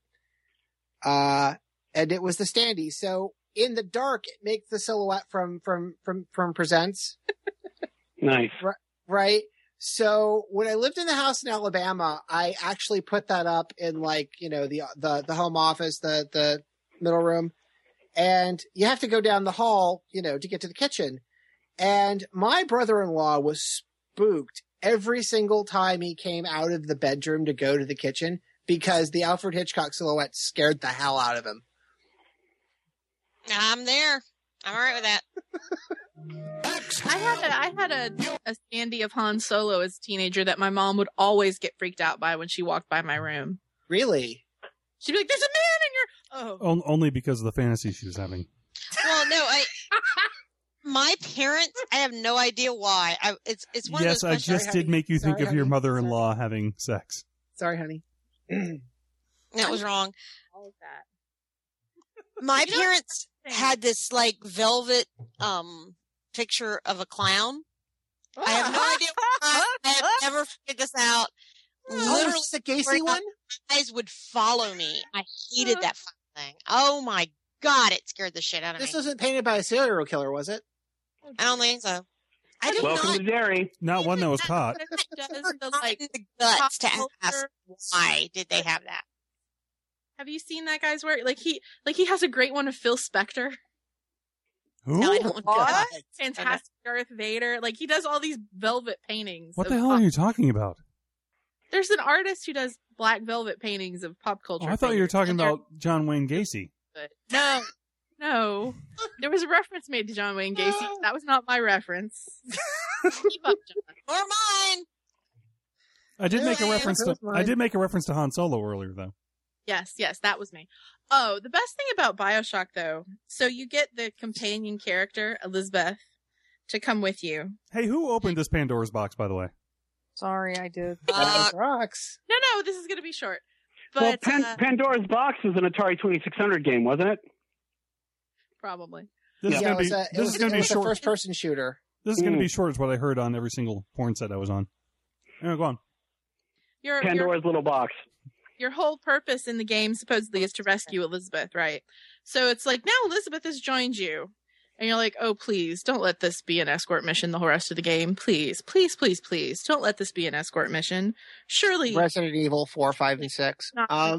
E: uh, and it was the standee. So in the dark, it makes the silhouette from from from from Presents.
F: Nice.
E: Right. So when I lived in the house in Alabama, I actually put that up in like, you know, the, the, the home office, the, the middle room, and you have to go down the hall, you know, to get to the kitchen. And my brother-in-law was spooked every single time he came out of the bedroom to go to the kitchen because the Alfred Hitchcock silhouette scared the hell out of him.
D: I'm there. I'm all right with that.
G: I had a, I had a, a standee of Han Solo as a teenager that my mom would always get freaked out by when she walked by my room.
E: Really?
G: She'd be like, "There's a man in your..." Oh,
B: On- only because of the fantasy she was having.
D: Well, no, I. My parents, I have no idea why. I, it's it's one
B: Yes,
D: of
B: I
D: those questions.
B: just did make you think
E: Sorry,
B: of your
E: honey.
B: mother-in-law having sex.
E: Sorry, honey.
D: That was wrong.
G: all of that.
D: My
G: You know,
D: parents
G: thing.
D: had this like velvet um picture of a clown. I have no idea why. I have never figured this out.
E: Oh,
D: Literally,
E: it's the Gacy one?
D: eyes would follow me. I hated that fucking thing. Oh my god, it scared the shit out of
E: This
D: me.
E: wasn't painted by a serial killer, was it?
D: I don't think so. I do
F: Welcome
D: not
F: to Derry.
B: Not one that was caught.
G: It does
D: ever
G: the,
D: gotten
G: like,
D: the guts to
G: pop
D: ask
G: culture.
D: why did they have that.
G: Have you seen that guy's work? Like he, like he has a great one of Phil Spector,
B: Who?
D: No, I don't
C: What?
D: God.
G: fantastic Darth Vader. Like he does all these velvet paintings.
B: What
G: of
B: the hell
G: pop-
B: are you talking about?
G: There's an artist who does black velvet paintings of pop
B: Oh,
G: culture.
B: I thought you were
G: figures,
B: talking
G: and they're
B: about John Wayne Gacy.
G: good. No, no. There was a reference made to John Wayne Gacy. That was not my reference. Keep up, John.
D: Or mine.
B: I did make a
E: Yeah,
B: reference
E: that
B: to.
E: was
B: I
E: mine.
B: did make a reference to Han Solo earlier, though.
G: Yes, yes, that was me. Oh, the best thing about BioShock, though, so you get the companion character, Elizabeth, to come with you.
B: Hey, who opened this Pandora's box, by the way?
C: Sorry, I did.
D: Uh,
E: Rocks.
G: No, no, this is going to be short.
F: well,
G: But
F: Pan-
G: uh,
F: Pandora's Box was an Atari twenty-six hundred game, wasn't it?
G: probably.
B: This is
E: Yeah,
B: gonna
E: it was
B: be.
E: a, it
B: This
E: was,
B: is gonna
E: it
B: be
E: was a
B: short.
E: first-person shooter.
B: This is gonna
F: Mm.
B: be short. Is what I heard on every single porn set I was on. Anyway, go on.
G: Your, your,
F: Pandora's little box.
G: your whole purpose in the game supposedly is to rescue Elizabeth, right? So it's like, now Elizabeth has joined you. And you're like, oh, please, don't let this be an escort mission the whole rest of the game. Please, please, please, please, don't let this be an escort mission. Surely
E: Resident Evil four, five, and six.
G: not going
E: Um,
G: to be an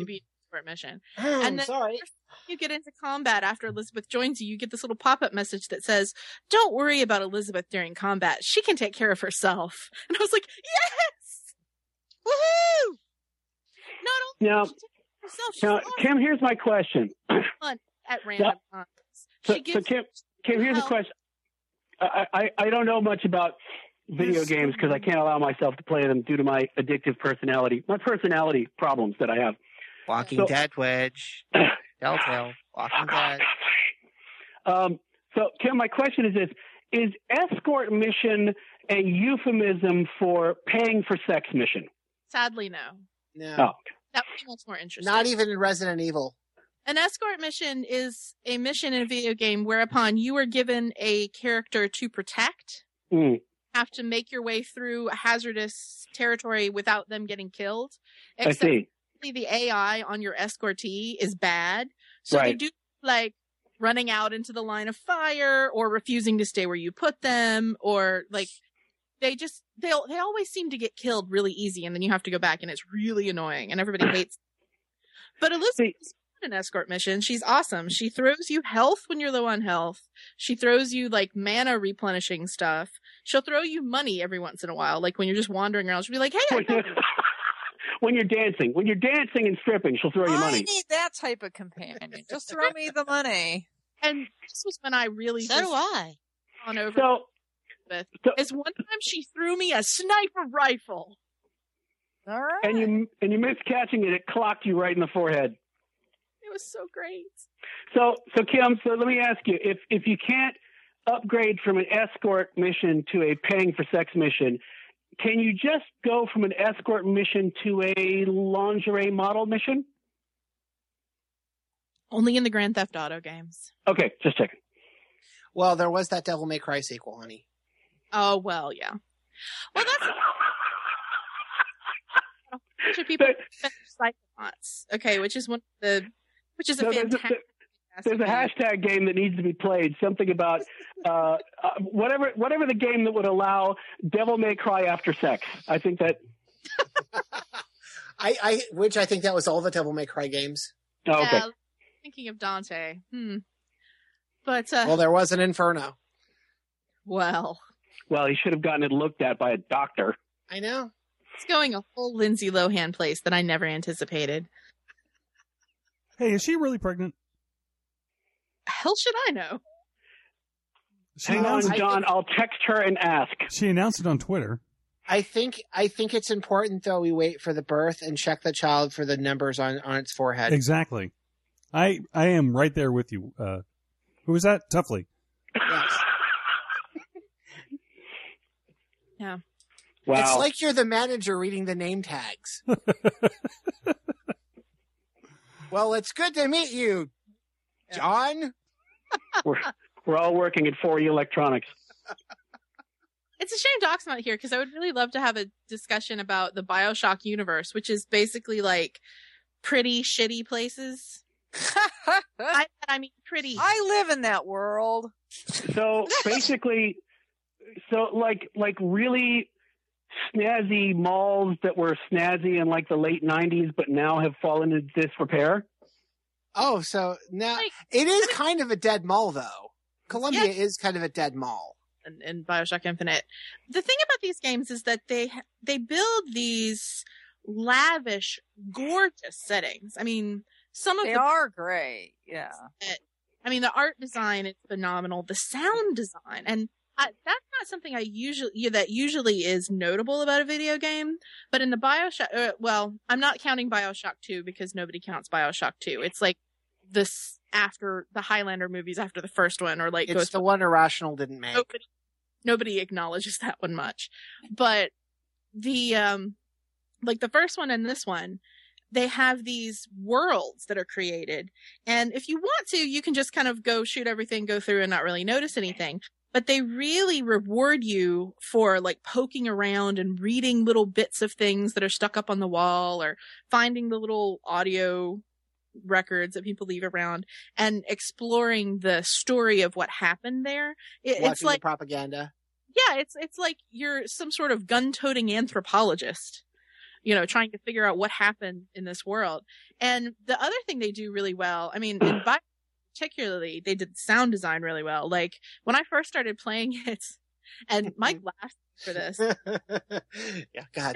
G: escort mission.
E: Hmm,
G: And then
E: sorry.
G: you get into combat after Elizabeth joins you, you get this little pop-up message that says, "Don't worry about Elizabeth during combat. She can take care of herself." And I was like, yes! Woohoo! Not only
F: Now,
G: can she take care of herself, she's
F: now,
G: awesome
F: Kim, here's my question.
G: at random times.
F: So,
G: She
F: so
G: gives
F: Kim, Kim, here's a
G: help.
F: question. I, I, I don't know much about video
B: Yes.
F: games because I can't allow myself to play them due to my addictive personality, my personality problems that I have.
I: Walking
F: So-
I: Dead, Wedge, Telltale, Walking Dead.
F: Um, so, Kim, my question is this: is escort mission a euphemism for paying for sex mission?
G: Sadly, no.
E: No.
F: Oh,
G: That would be much more interesting.
E: Not even in Resident Evil.
G: An escort mission is a mission in a video game whereupon you are given a character to protect,
F: mm,
G: have to make your way through a hazardous territory without them getting killed.
F: I
G: Except
F: see.
G: the A I on your escortee is bad. So they
F: Right.
G: do like running out into the line of fire or refusing to stay where you put them, or like they just they they always seem to get killed really easy, and then you have to go back, and it's really annoying, and everybody hates. But Elizabeth is an escort mission. She's awesome. She throws you health when you're low on health. She throws you like mana replenishing stuff. She'll throw you money every once in a while, like when you're just wandering around. She'll be like, "Hey, I
F: When
G: got
F: you're, when you're dancing, when you're dancing and stripping, she'll throw you
C: I
F: money.
C: need that type of companion. Just throw me the money.
G: And this was when I really
D: So
G: just
D: do I.
G: on over
F: So,
G: with.
F: so
G: Is one time she threw me a sniper rifle.
C: All right.
F: and you and you missed catching it, it clocked you right in the forehead.
G: It was so great.
F: So, so Kim, so let me ask you: if if you can't upgrade from an escort mission to a paying for sex mission, can you just go from an escort mission to a lingerie model mission?
G: Only in the Grand Theft Auto games.
F: Okay, just checking.
E: Well, there was that Devil May Cry sequel, honey.
G: Oh well, yeah. Well, that's a bunch of people Psychonauts. Okay, which is one of the which is a
F: No, there's a-
G: fantastic.
F: There's a hashtag game that needs to be played. Something about uh, uh, whatever whatever the game that would allow Devil May Cry after sex. I think that.
E: I, I, which I think that was all the Devil May Cry games.
F: Oh, okay.
G: Yeah, thinking of Dante. Hmm. But uh,
E: Well, there was an Inferno.
G: well,
F: Well, he should have gotten it looked at by a doctor.
E: I know.
G: it's going a whole Lindsay Lohan place that I never anticipated.
B: Hey, is she really pregnant?
G: Hell should I know?
B: She
F: Hang on,
B: announced,
F: John. I'll text her and ask.
B: she announced it on Twitter.
E: I think I think it's important though we wait for the birth and check the child for the numbers on, on its forehead.
B: Exactly. I I am right there with you. Uh, who was that? Tuffley.
E: Yes.
G: Yeah.
F: Wow.
E: It's like you're the manager reading the name tags. Well, it's good to meet you, John.
F: we're we're all working at four E Electronics.
G: It's a shame Doc's not here because I would really love to have a discussion about the BioShock universe, which is basically like pretty shitty places. I, I mean, pretty.
C: I live in that world.
F: So basically, so like like really snazzy malls that were snazzy in like the late nineties, but now have fallen into disrepair.
E: Oh, so now
G: Like-
E: it is kind of a dead mall, though. Columbia
G: Yes.
E: is kind of a dead mall.
G: in, in BioShock Infinite. The thing about these games is that they ha- they build these lavish, gorgeous settings. I mean, some of
C: They
G: the
C: are great. Yeah.
G: I mean, the art design is phenomenal. The sound design, and I, that's not something I usually yeah, that usually is notable about a video game. But in the BioShock, uh, well, I'm not counting BioShock two because nobody counts BioShock two. It's like this after the Highlander movies after the first one, or like
E: It's
G: Ghost
E: the one Irrational didn't make.
G: nobody nobody acknowledges that one much. But the um like the first one and this one, they have these worlds that are created, and if you want to, you can just kind of go shoot everything, go through and not really notice anything. But they really reward you for like poking around and reading little bits of things that are stuck up on the wall, or finding the little audio records that people leave around and exploring the story of what happened there. It,
E: Watching
G: it's like
E: the propaganda.
G: yeah, it's it's like you're some sort of gun-toting anthropologist, you know, trying to figure out what happened in this world. And the other thing they do really well, I mean, in Bioshock particularly, they did sound design really well. Like when I first started playing it, and Mike laughed for this.
E: Yeah, God.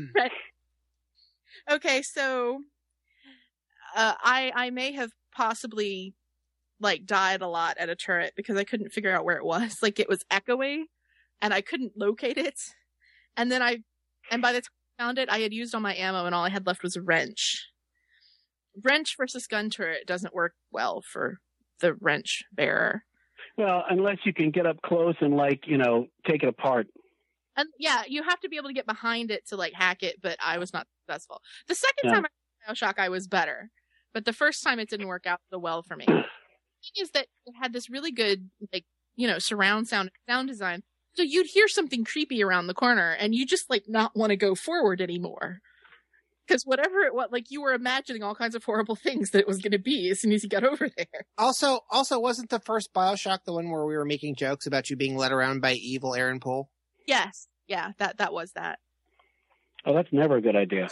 G: Okay, so uh, I I may have possibly like died a lot at a turret because I couldn't figure out where it was. Like it was echoey, and I couldn't locate it. And then I, and by the time I found it, I had used all my ammo, and all I had left was a wrench. Wrench versus gun turret doesn't work well for the wrench bearer.
F: Well, unless you can get up close and like you know take it apart.
G: And yeah, you have to be able to get behind it to like hack it, but I was not successful. The second
F: Yeah.
G: time I played Bioshock, I was better, but the first time it didn't work out so well for me. The thing is that it had this really good, like, you know, surround sound sound design. So you'd hear something creepy around the corner, and you just like not want to go forward anymore. Because whatever it was, like you were imagining all kinds of horrible things that it was going to be as soon as you got over there.
E: Also, also, wasn't the first Bioshock the one where we were making jokes about you being led around by evil Aaron Poole?
G: Yes, yeah, that that was that.
F: Oh, that's never a good idea.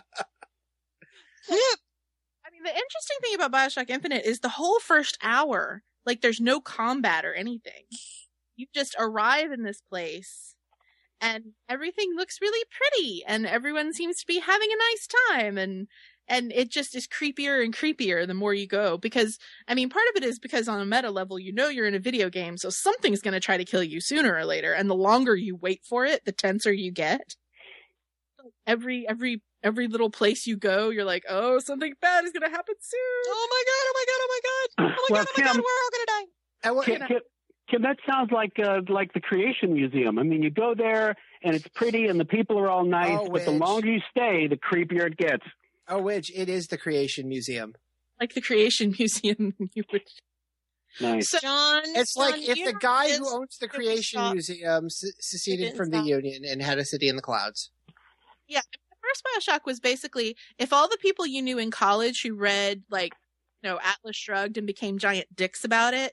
G: I mean, the interesting thing about Bioshock Infinite is the whole first hour, like there's no combat or anything. You just arrive in this place and everything looks really pretty and everyone seems to be having a nice time, and and it just is creepier and creepier the more you go, because I mean, part of it is because on a meta level, you know you're in a video game, so something's going to try to kill you sooner or later, and the longer you wait for it, the tenser you get. Every every every little place you go, you're like, oh, something bad is going to happen soon.
D: Oh my god! Oh my god! Oh my god! Oh my
F: Well,
D: god! Oh my god!
F: Kim-
D: We're all gonna die.
E: And what,
F: Kim, Kim, Kim, that sounds like uh, like the Creation Museum. I mean, you go there and it's pretty and the people are all nice,
E: Oh,
F: but the
E: Widge.
F: longer you stay, the creepier it gets.
E: oh, which it is the Creation Museum.
G: Like the Creation Museum. You would...
F: Nice.
G: So,
D: John,
E: It's
D: John,
E: like if
D: you
E: the
D: know
E: guy
D: this-
E: who owns the
D: didn't
E: Creation
D: stop.
E: Museum se- seceded
D: didn't
E: from the
D: stop.
E: Union and had a city in the clouds.
G: yeah, the first Bioshock was basically if all the people you knew in college who read, like, you know, Atlas Shrugged and became giant dicks about it.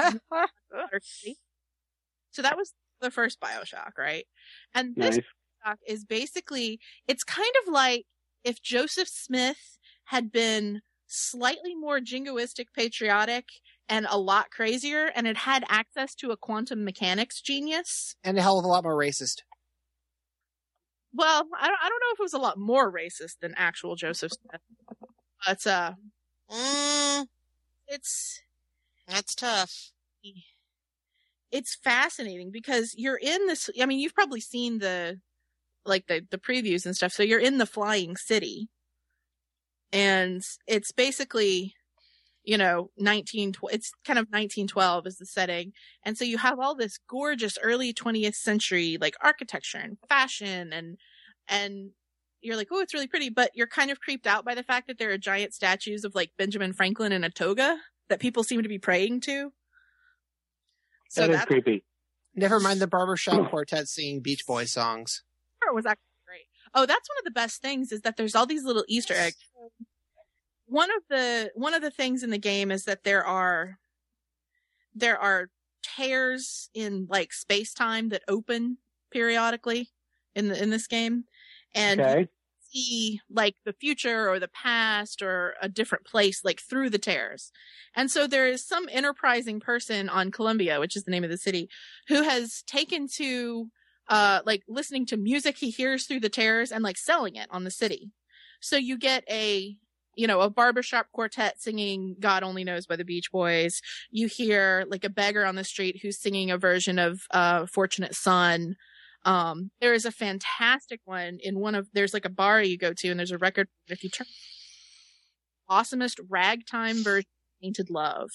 G: So that was the first Bioshock, right? And this
F: Nice.
G: Bioshock is basically, it's kind of like if Joseph Smith had been slightly more jingoistic, patriotic, and a lot crazier, and had had access to a quantum mechanics genius.
E: And a hell of a lot more racist.
G: Well, I don't, I don't know if it was a lot more racist than actual Joseph Smith, but uh,
D: Mm,
G: it's
D: that's tough.
G: it's fascinating because you're in this. I mean, you've probably seen the like the the previews and stuff. So you're in the flying city, and it's basically, you know, nineteen. It's kind of nineteen twelve is the setting, and so you have all this gorgeous early twentieth century like architecture and fashion, and and you're like, oh, it's really pretty, but you're kind of creeped out by the fact that there are giant statues of like Benjamin Franklin in a toga that people seem to be praying to. So
F: that is
G: that
F: creepy.
E: Never mind the barbershop quartet singing Beach Boys songs.
G: part was actually great. Oh, that's one of the best things is that there's all these little Easter eggs. One of the one of the things in the game is that there are there are tears in like space time that open periodically in the in this game, and
F: Okay.
G: you see like the future or the past or a different place like through the tears. And so there is some enterprising person on Columbia, which is the name of the city, who has taken to uh like listening to music he hears through the tears and like selling it on the city. So you get a you know, a barbershop quartet singing God Only Knows by the Beach Boys. You hear like a beggar on the street who's singing a version of uh Fortunate Son. Um, there is a fantastic one in one of, there's like a bar you go to and there's a record. If you turn, awesomest ragtime version of Painted Love.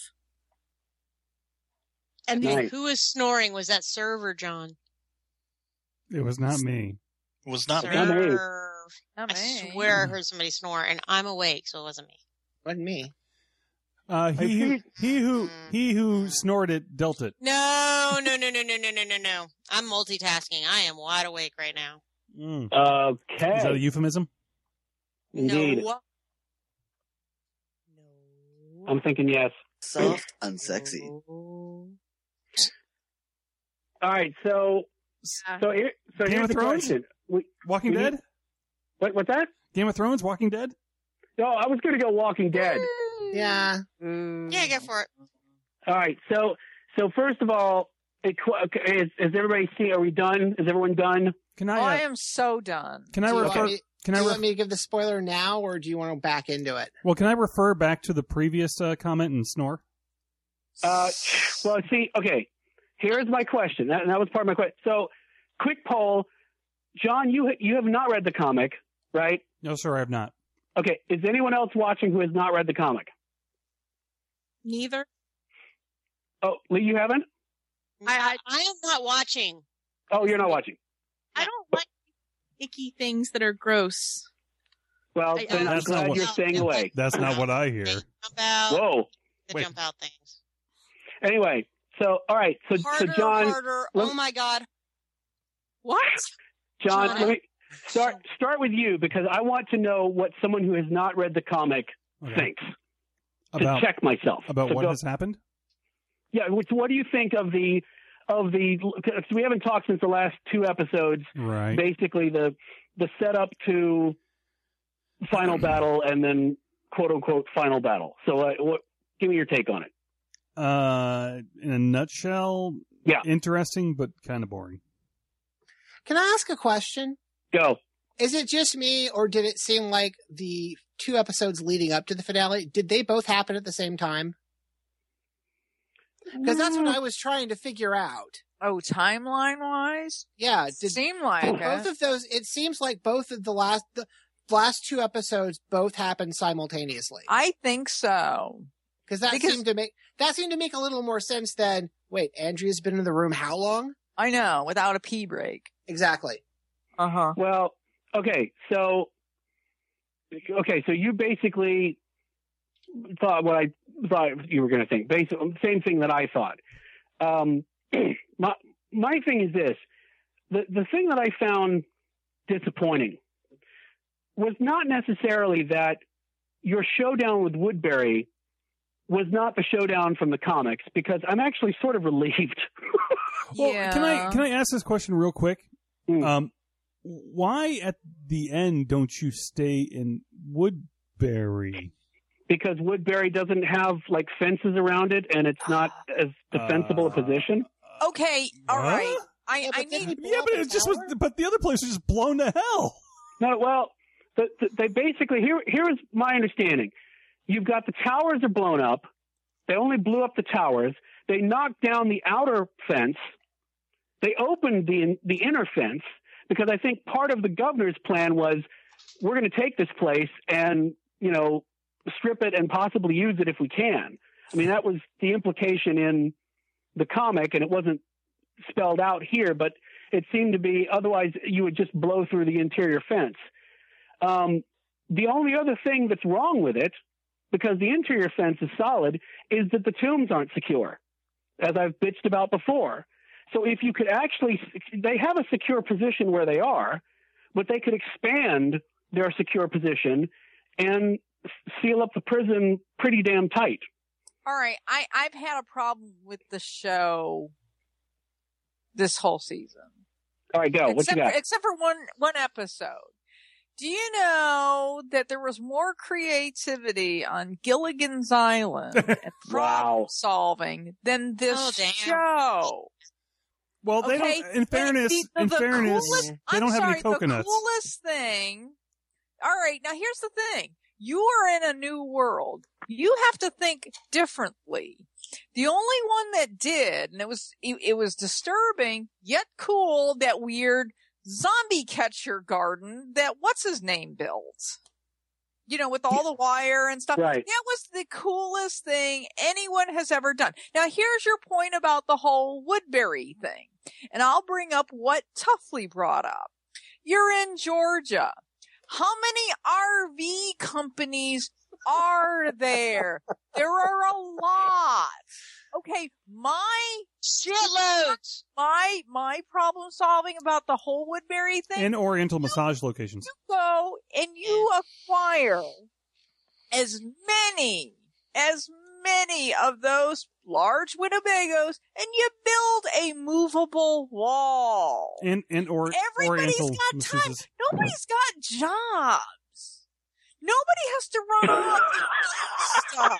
G: And
F: Nice.
G: then,
D: Who was snoring? Was that server, John?
B: It was not me.
A: Was not me.
D: Serve.
C: Not
D: I
C: me.
D: swear I heard somebody snore, and I'm awake, so it wasn't me.
E: Wasn't me.
B: Uh, he who he who he who snored it dealt it.
D: No, no, no, no, no, no, no, no, no. I'm multitasking. I am wide awake right now.
B: Mm.
F: Okay.
B: Is that a euphemism?
F: Indeed.
D: No.
F: I'm thinking yes.
J: Soft and sexy.
F: All right. So,
G: Yeah.
F: so here, so
B: Game
F: here's
B: of
F: the
B: Thrones?
F: question. We,
B: Walking
F: we
B: Dead?
F: need- What? What's that?
B: Game of Thrones, Walking Dead?
F: No, I was going to go Walking Dead.
E: Yeah.
D: Yeah, go for it.
F: All right. So, so first of all, it, is, is everybody see? Are we done? Is everyone done?
B: Can I?
C: Oh,
B: Uh,
C: I am so done.
B: can I
E: Do you
B: refer?
E: want me,
B: Can
E: do
B: I
E: you
B: ref-
E: want me to give the spoiler now, or do you want to back into it?
B: Well, can I refer back to the previous uh, comment and snore?
F: Uh, well, see, okay. Here's my question. That, that was part of my question. So, quick poll, John. You you have not read the comic, right?
B: No, sir, I have not.
F: Okay. Is anyone else watching who has not read the comic?
G: Neither.
F: Oh, Lee, you haven't?
D: I, I am not watching.
F: Oh, you're not watching.
G: I don't like icky things that are gross.
F: Well,
G: I-
F: then
G: I-
F: I'm
B: That's not
F: glad
B: what-
F: you're staying away.
B: That's not what I hear.
D: Jump out.
F: Whoa.
D: The
B: Wait.
D: jump out things.
F: Anyway, so all right, so
D: Harder,
F: so John,
D: harder.
F: let-
D: Oh my God.
G: What?
F: John,
D: John.
F: let me start start with you because I want to know what someone who has not read the comic
B: Okay.
F: thinks to
B: About
F: check myself.
B: about
F: So
B: what
F: go-
B: has happened?
F: Yeah, which, what do you think of the of the? 'Cause we haven't talked since the last two episodes.
B: Right.
F: Basically, the the setup to final battle and then quote unquote final battle. So, uh, what? Give me your take on it.
B: Uh, in a nutshell,
F: Yeah.
B: interesting but kind of boring.
E: Can I ask a question?
F: Go.
E: Is it just me, or did it seem like the two episodes leading up to the finale, did they both happen at the same time? Because that's what I was trying to figure out.
C: Oh, timeline wise,
E: Yeah,
C: it
E: did,
C: seemed like
E: did
C: it.
E: both of those? It seems like both of the last the last two episodes both happened simultaneously.
C: I think so.
E: Because that
C: because-
E: seemed to make that seemed to make a little more sense than wait, Andrea's been in the room how long?
C: I know, without a pee break.
E: Exactly.
C: Uh huh.
F: Well, okay, so okay, so you basically thought what I thought you were going to think. Basically, same thing that I thought. Um, my my thing is this: the the thing that I found disappointing was not necessarily that your showdown with Woodbury was not the showdown from the comics, because I'm actually sort of relieved.
B: Well,
C: Yeah.
B: can I can I ask this question real quick?
F: Mm.
B: Um, why at the end don't you stay in Woodbury?
F: Because Woodbury doesn't have like fences around it, and it's not as defensible a
B: Uh,
F: position.
C: Okay, all
B: What?
C: right. I,
E: Yeah,
C: I
E: but then
C: need.
E: he blew
B: Yeah,
E: up
B: but
E: the
B: it just was.
E: tower?
B: But the other place was just blown to hell.
F: No, well, the, the, they basically here. Here is my understanding. You've got the towers are blown up. They only blew up the towers. They knocked down the outer fence. They opened the the inner fence because I think part of the governor's plan was we're going to take this place and you know strip it and possibly use it if we can. I mean that was the implication in the comic, and it wasn't spelled out here, but it seemed to be. Otherwise, you would just blow through the interior fence. Um, the only other thing that's wrong with it, because the interior fence is solid, is that the tombs aren't secure, as I've bitched about before. So if you could actually, they have a secure position where they are, but they could expand their secure position and seal up the prison pretty damn tight.
C: All right, I I've had a problem with the show this whole season.
F: All right, go. What
C: except
F: you got?
C: For, except for one one episode. Do you know that there was more creativity on Gilligan's Island and problem
F: Wow.
C: solving than this
D: Oh, damn.
C: show?
B: Well, they
C: Okay,
B: don't. In
C: the-
B: fairness,
C: the-
B: in
C: the
B: fairness,
C: coolest-
B: they
C: I'm
B: don't have
C: sorry,
B: any coconuts.
C: The coolest thing. All right, now here's the thing. You are in a new world. You have to think differently. The only one that did, and it was it, it was disturbing yet cool, that weird zombie catcher garden that what's his name built. You know, with all the wire and stuff.
F: Right.
C: That was the coolest thing anyone has ever done. Now here's your point about the whole Woodbury thing. And I'll bring up what Tuffley brought up. You're in Georgia. How many R V companies are there? There are a lot. Okay, my
D: Shitloads.
C: my my problem solving about the whole Woodbury thing.
B: And Oriental massage locations.
C: You go and you acquire as many as many of those large Winnebagos, and you build a movable wall.
B: And and or
C: Everybody's
B: Oriental
C: got time.
B: masseuses.
C: Nobody's got jobs. Nobody has to run around and stuff.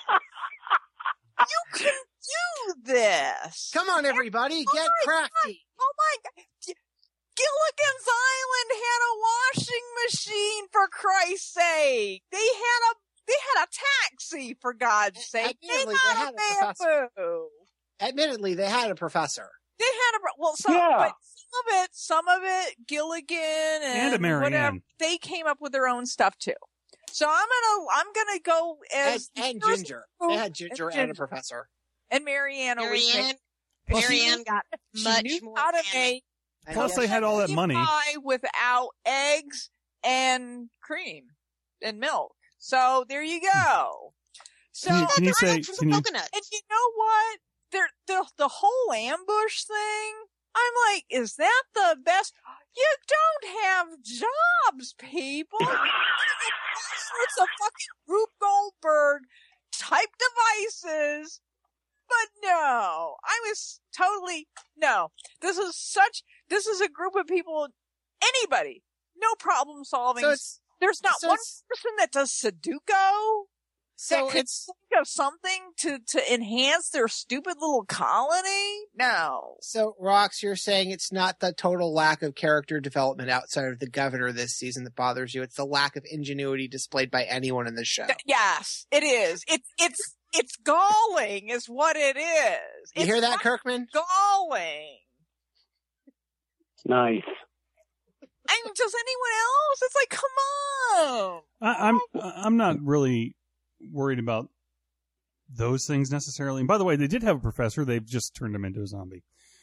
C: You can do this.
E: Come on, everybody,
C: Oh
E: get
C: my
E: crafty.
C: Oh my God. Gilligan's Island had a washing machine, for Christ's sake. They had a they had a taxi, for God's sake. They
E: Admittedly, they
C: had
E: had
C: a
E: a professor.
C: bamboo.
E: Admittedly, they had a professor.
C: They had a well, some,
F: Yeah.
C: but some of it, some of it, Gilligan and,
B: And a Marianne.
C: whatever, they came up with their own stuff too. So I'm gonna I'm gonna go
E: And,
C: as
E: and
C: the person
E: Ginger.
C: who-
E: They had Ginger and, a professor.
C: and Marianne always
D: Marianne,
C: made-
D: Marianne got
C: she
D: much
C: knew
D: more.
C: how to
D: manly.
C: make
E: And
B: Plus,
E: yes,
B: they had all that money.
C: pie without eggs and cream and milk. So there you go. So
B: Can you, can you
D: They're
B: say?
D: out from
B: Can
D: the
B: you?
D: coconuts.
C: and you know what? There, the the whole ambush thing. I'm like, is that the best? You don't have jobs, people. You have all sorts of fucking Rube Goldberg type devices. But no, I was totally, no. This is such, this is a group of people, anybody, no problem solving.
E: So it's
C: There's not
E: so
C: one
E: it's-
C: person that does Sudoku
E: so
C: that could
E: it's
C: think of something to, to enhance their stupid little colony. No.
E: so Rox, you're saying it's not the total lack of character development outside of the governor this season that bothers you. It's the lack of ingenuity displayed by anyone in the show.
C: Th- Yes, it is. It's, it's, it's galling is what it is.
E: You
C: It's
E: hear that,
C: not
E: Kirkman?
C: galling.
F: Nice.
C: I mean, does anyone else? It's like, come on.
B: I, I'm I'm not really worried about those things necessarily. And by the way, they did have a professor. They've just turned him into a zombie.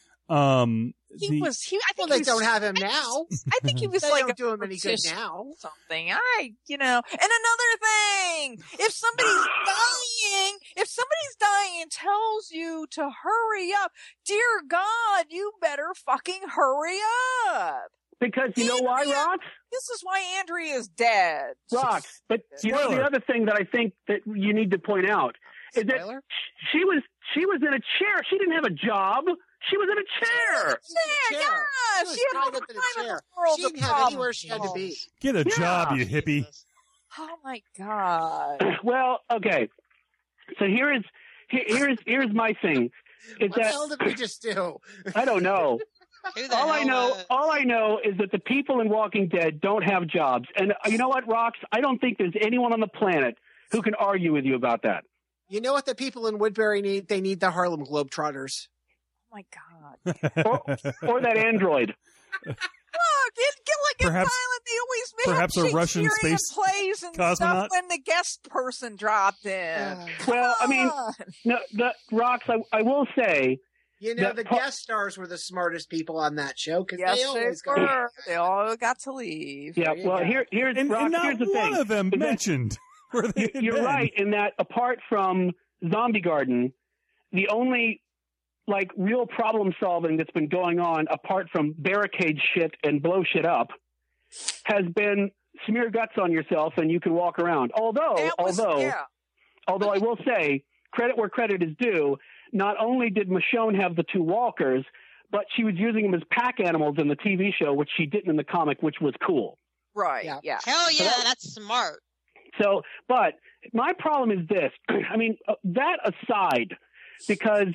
B: Um,
C: He
B: the-
C: was, he, I
E: Well,
C: think
E: they
C: he was,
E: don't have him now.
C: I think he was
E: They
C: like
E: don't
C: a
E: do him any good
C: politician
E: now.
C: or something. I, you know, and another thing, if somebody's dying, if somebody's dying and tells you to hurry up, dear God, you better fucking hurry up.
F: Because you know why,
C: Andrea-
F: Rox?
C: This is why Andrea's dead.
F: Rox. But you know
B: Spoiler.
F: the other thing that I think that you need to point out is that
E: Spoiler?
F: she was she was in a chair. She didn't have a job. She was in a chair.
C: Yeah,
E: Chair.
C: yeah,
E: She was
C: she had
E: tied
C: all
E: up
C: the
E: in a
C: time in
E: chair.
C: the world
E: She
C: to
E: didn't have
C: problem
E: anywhere she had to be.
B: Get a
F: Yeah.
B: job, you hippie.
C: Oh my God.
F: Well, okay. So here is here, here's here's my thing. Is
E: What the
F: that
E: hell did we just do?
F: I don't know.
D: Who the
F: All I
D: hell,
F: know,
D: uh,
F: all I know is that the people in Walking Dead don't have jobs, and uh, you know what, Rox? I don't think there's anyone on the planet who can argue with you about that.
E: You know what the people in Woodbury need? They need the Harlem Globetrotters.
C: Oh my God.
F: Or, or that android.
C: Look, in Gilligan's
B: Perhaps-
C: Island, they always made
B: perhaps a Russian
C: Shakespearean
B: space
C: plays and
B: cosmonaut?
C: stuff when the guest person dropped in.
E: Uh,
F: Well, I mean,
C: Come on.
F: no, the Rox. I, I will say,
E: you know,
F: That
E: the
F: pa-
E: guest stars were the smartest people on that show because
C: Yes,
E: they
C: they
E: always go.
C: were. They all got to leave.
F: yeah.
E: There you
F: Well,
E: go.
F: here, here's
B: And,
F: Rox.
B: and not
F: here's the
B: one
F: thing.
B: of them
F: is that-
B: mentioned where they had
F: You're
B: been.
F: right in that apart from Zombie Garden, the only like real problem solving that's been going on apart from barricade shit and blow shit up has been smear guts on yourself and you can walk around. Although,
C: That was-
F: although,
C: yeah.
F: although I will say credit where credit is due, not only did Michonne have the two walkers, but she was using them as pack animals in the T V show, which she didn't in the comic, which was cool.
C: Right,
E: Yeah.
C: yeah.
D: Hell yeah,
F: that-
D: that's smart.
F: So, but my problem is this. I mean, uh, that aside, because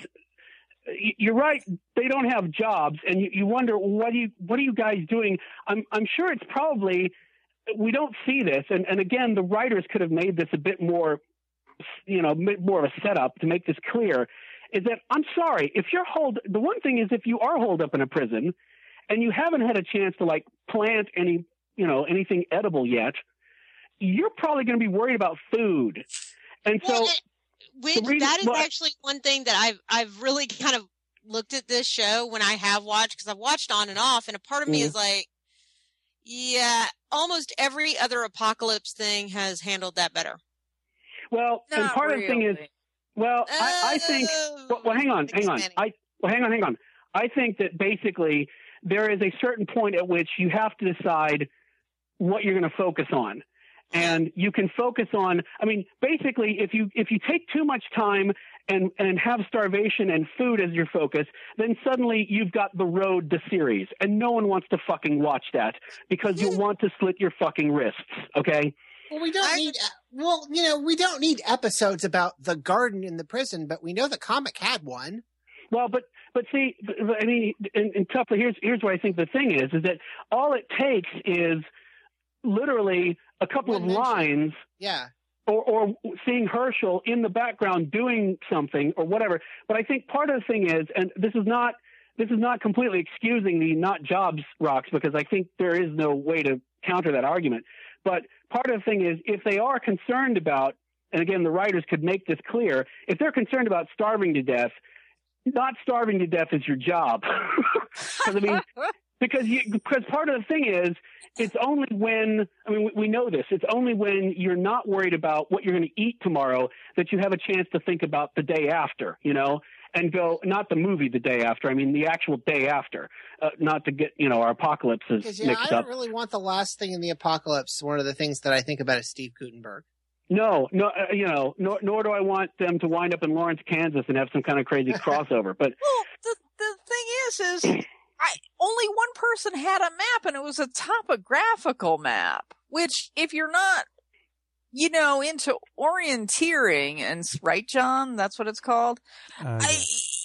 F: y- you're right, they don't have jobs, and you, you wonder what are you what are you guys doing? I'm I'm sure it's probably we don't see this, and and again, the writers could have made this a bit more, you know, bit more of a setup to make this clear. Is that I'm sorry if you're hold. The one thing is if you are holed up in a prison, and you haven't had a chance to like plant any you know anything edible yet. You're probably going to be worried about food. And so,
D: Well, it- which,
F: the reason-
D: that is
F: well,
D: actually one thing that I've I've really kind of looked at this show when I have watched, because I've watched on and off, and a part of me
F: Mhm.
D: is like, yeah, almost every other apocalypse thing has handled that better.
F: well, and
C: Not
F: part of the thing is,
C: really.
F: well, I, I think,
D: Oh,
F: well, well, hang on, hang on.
D: expanding.
F: I, well, hang on, hang on. I think that basically there is a certain point at which you have to decide what you're going to focus on. And you can focus on, I mean, basically, if you if you take too much time and, and have starvation and food as your focus, then suddenly you've got The Road, the series, and no one wants to fucking watch that because you'll want to slit your fucking wrists, okay?
E: Well, we don't
D: I-
E: need. Well, you know, we don't need episodes about the garden in the prison, but we know the comic had one.
F: Well, but but see, I mean, and, and Tuffley, here's here's what I think the thing is: is that all it takes is literally a couple
E: One
F: of
E: mention.
F: lines,
E: Yeah.
F: or, or seeing Herschel in the background doing something or whatever. But I think part of the thing is, and this is not this is not completely excusing the not jobs rocks, because I think there is no way to counter that argument. But part of the thing is, if they are concerned about, and again, the writers could make this clear, if they're concerned about starving to death, not starving to death is your job. Because I mean, because you, because part of the thing is, it's only when, I mean, we, we know this, it's only when you're not worried about what you're going to eat tomorrow that you have a chance to think about the day after, you know, and go, not the movie the day after, I mean, the actual day after, uh, not to get, you know, our apocalypses
E: Because, yeah,
F: mixed
E: I don't
F: up.
E: really want the last thing in the apocalypse. One of the things that I think about is Steve Guttenberg.
F: No, no, uh, you know, nor, nor do I want them to wind up in Lawrence, Kansas and have some kind of crazy crossover. But
C: Well, the the thing is, is I only one person had a map, and it was a topographical map. Which, if you're not, you know, into orienteering, and right, John, that's what it's called.
B: Uh,
C: I,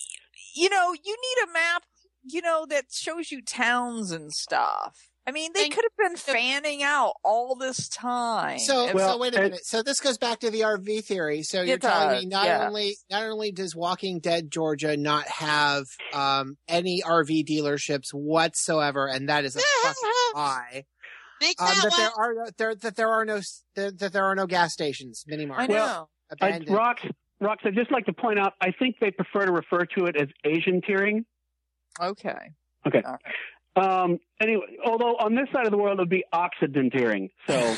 C: you know, you need a map, you know, that shows you towns and stuff. I mean, they
D: And-
C: could have been fanning out all this time.
E: So,
C: And-
F: Well,
E: so wait a
F: and-
E: minute. So this goes back to the R V theory. So you're
C: It
E: telling
C: does,
E: me not
C: yes.
E: only not only does Walking Dead Georgia not have um, any R V dealerships whatsoever, and that is a fucking lie.
D: Make
E: Um,
D: that
E: that
D: one.
E: there are no, there that there are no that, that there are no gas stations, mini
C: I
E: marts,
C: know.
F: Well, I,
E: abandoned.
F: Rox, Rox, I'd just like to point out, I think they prefer to refer to it as Asian tiering.
C: okay.
F: Okay.
C: All right.
F: Um, anyway, although on this side of the world it would be Occidenteering. So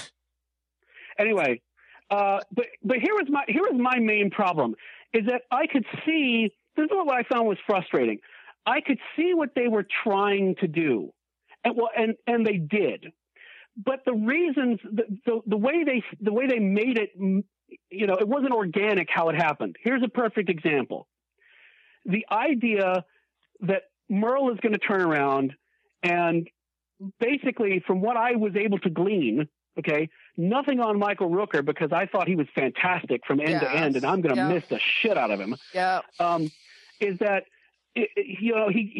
F: anyway, uh, but but here was my here was my main problem, is that I could see, this is what I found was frustrating. I could see what they were trying to do, and well, and and they did, but the reasons, the the, the way they the way they made it, you know, it wasn't organic how it happened. Here's a perfect example: the idea that Merle is going to turn around. And basically, from what I was able to glean, okay, nothing on Michael Rooker, because I thought he was fantastic from end to
C: Yes.
F: end, and I'm going to
C: Yeah.
F: miss the shit out of him.
C: Yeah.
F: Um, is that it, it- you know he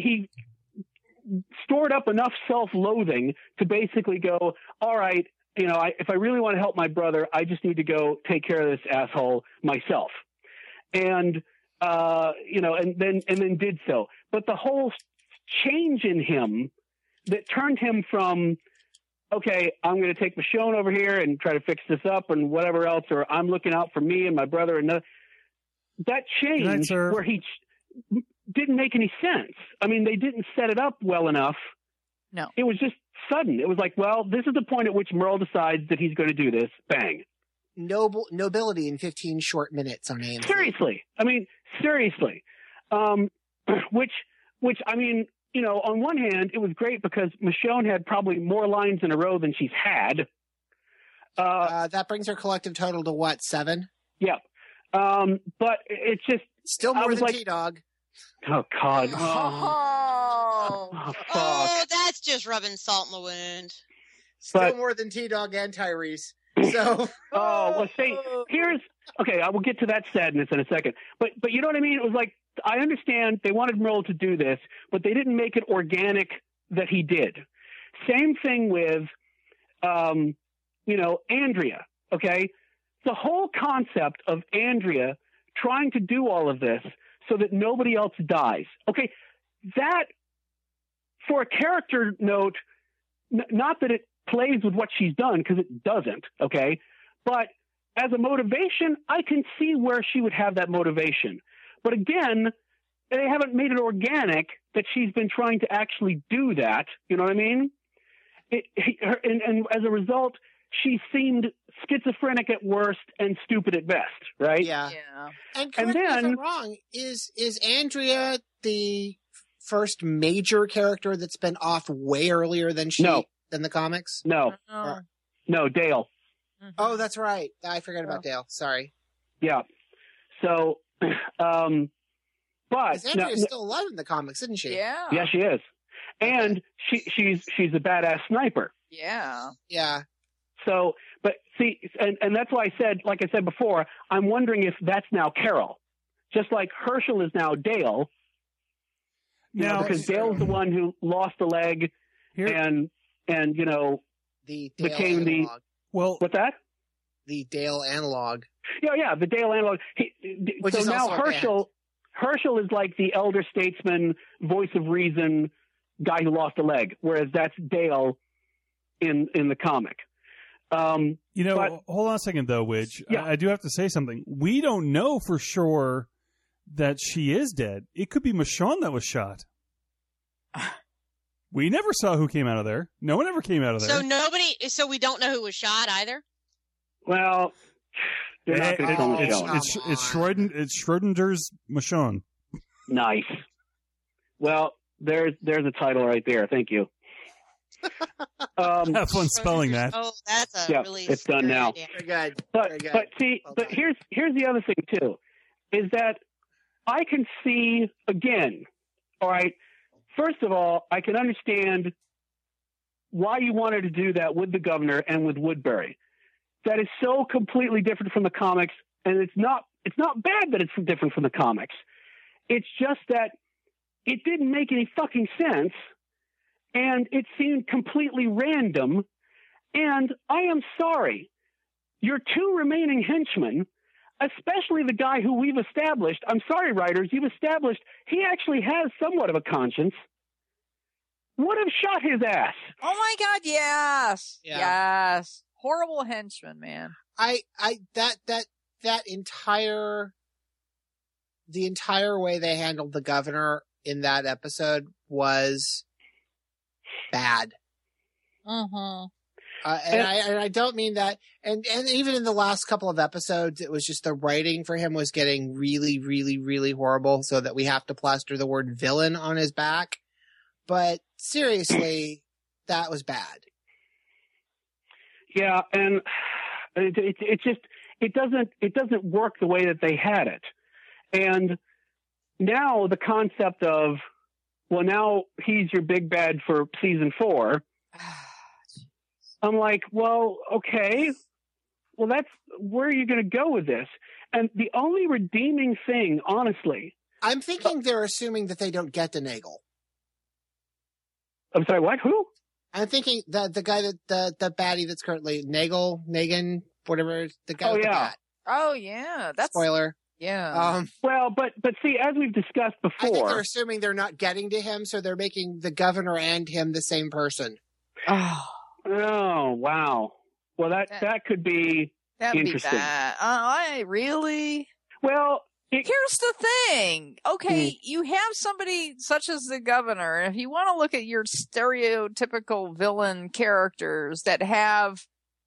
F: he stored up enough self-loathing to basically go, all right, you know, I, if I really want to help my brother, I just need to go take care of this asshole myself, and uh, you know, and then and then did so. But the whole change in him that turned him from, okay, I'm going to take Michonne over here and try to fix this up and whatever else, or I'm looking out for me and my brother, and that, that change
B: Good night, sir.
F: where he ch- didn't make any sense. I mean, they didn't set it up well enough.
C: No.
F: It was just sudden. It was like, well, this is the point at which Merle decides that he's going to do this. Bang.
E: Noble nobility in fifteen short minutes on A M C.
F: Seriously. I mean, seriously. Um, which, which, I mean, you know, on one hand, it was great because Michonne had probably more lines in a row than she's had. Uh,
E: Uh, that brings her collective total to what, seven?
F: yeah. Um, but it's just,
E: Still
F: I
E: more
F: was
E: than
F: like-
E: T Dog.
F: oh, God. Oh,
C: Oh.
F: oh, fuck.
D: Oh, that's just rubbing salt in the wound.
E: Still
F: But-
E: more than T Dog and Tyrese. So
F: Oh, well, see, here's, okay, I will get to that sadness in a second. But, but you know what I mean? It was like, I understand they wanted Merle to do this, but they didn't make it organic that he did. Same thing with, um, you know, Andrea, okay? The whole concept of Andrea trying to do all of this so that nobody else dies. Okay, that, for a character note, n- not that it plays with what she's done, because it doesn't, okay? But as a motivation, I can see where she would have that motivation. But again, they haven't made it organic that she's been trying to actually do that. You know what I mean? It, her, and, and as a result, she seemed schizophrenic at worst and stupid at best, right?
E: yeah.
C: Yeah.
E: And
F: And
E: correct me if
F: then-
E: I'm wrong. Is is Andrea the first major character that's been off way earlier than she
F: No.
E: than the comics?
F: No,
C: Oh.
F: no, Dale.
E: Oh, that's right. I forgot about Dale. Sorry.
F: Yeah. So, Um, but
E: Because Andrea's
F: now-
E: still alive in the comics, isn't she?
C: Yeah.
F: yeah, she is, and she she's she's a badass sniper.
C: Yeah.
E: Yeah.
F: So, but see, and, and that's why I said, like I said before, I'm wondering if that's now Carol, just like Herschel is now Dale. You
B: Now-
F: know, because Dale's the one who lost a leg
B: Here-
F: and and you know
E: The Dale
F: became the
E: analog.
B: Well,
F: what's that?
E: The Dale analog.
F: Yeah, yeah, the Dale analog. He,
E: Which
F: so
E: is
F: now
E: also a
F: Herschel, Herschel is like the elder statesman, voice of reason, guy who lost a leg, whereas that's Dale in in the comic. Um,
B: you know,
F: but-
B: hold on a second though, Widge.
F: Yeah.
B: I, I do have to say something. We don't know for sure that she is dead. It could be Michonne that was shot. We never saw who came out of there. No one ever came out of there.
D: So nobody. So we don't know who was shot either.
F: well, they're not
B: It-
F: going to
B: it-
F: tell
B: it's,
F: Michonne.
B: it's, it's, Schroeden, it's Schrodinger's Michonne.
F: Nice. Well, there's there's a title right there. Thank you. Um,
B: Have fun spelling that.
D: Oh, that's a
F: Yeah,
D: really.
F: it's done
D: scary
F: now.
D: idea.
E: Very good.
F: But
E: Very good.
F: but see,
E: Well
F: but
E: done.
F: here's here's the other thing too, is that I can see again. All right. First of all, I can understand why you wanted to do that with the governor and with Woodbury. That is so completely different from the comics, and it's not it's not bad that it's different from the comics. It's just that it didn't make any fucking sense, and it seemed completely random. And I am sorry, your two remaining henchmen, especially the guy who we've established, I'm sorry, writers, you've established he actually has somewhat of a conscience, would have shot his ass.
C: Oh my God, yes.
E: Yeah.
C: Yes. Horrible henchman, man.
E: I, I, that, that, that entire, the entire way they handled the governor in that episode was bad.
C: Mm-hmm.
E: Uh, and I, and I don't mean that. And, and even in the last couple of episodes, it was just the writing for him was getting really, really, really horrible so that we have to plaster the word villain on his back. But seriously, that was bad.
F: Yeah, and it, it, it just it doesn't it doesn't work the way that they had it. And now the concept of, well, now he's your big bad for season four. I'm like, well, okay, well, that's where are you going to go with this? And the only redeeming thing, honestly,
E: I'm thinking they're assuming that they don't get to Nagel.
F: I'm sorry, what? Who?
E: I'm thinking that the guy that the the baddie that's currently Nagel, Negan, whatever, the guy
F: Oh,
E: with the
F: yeah.
E: bat.
C: Oh yeah, that's
E: Spoiler.
C: yeah.
E: Um,
F: Well, but but see, as we've discussed
E: I think they're
F: before,
E: assuming they're not getting to him, so they're making the governor and him the same person.
C: oh,
F: oh wow, well that
C: That-
F: that could be
C: that'd be
F: interesting.
C: bad. Uh, I really.
F: well. It,
C: Here's the thing. Okay,
F: Hmm.
C: you have somebody such as the governor. If you want to look at your stereotypical villain characters that have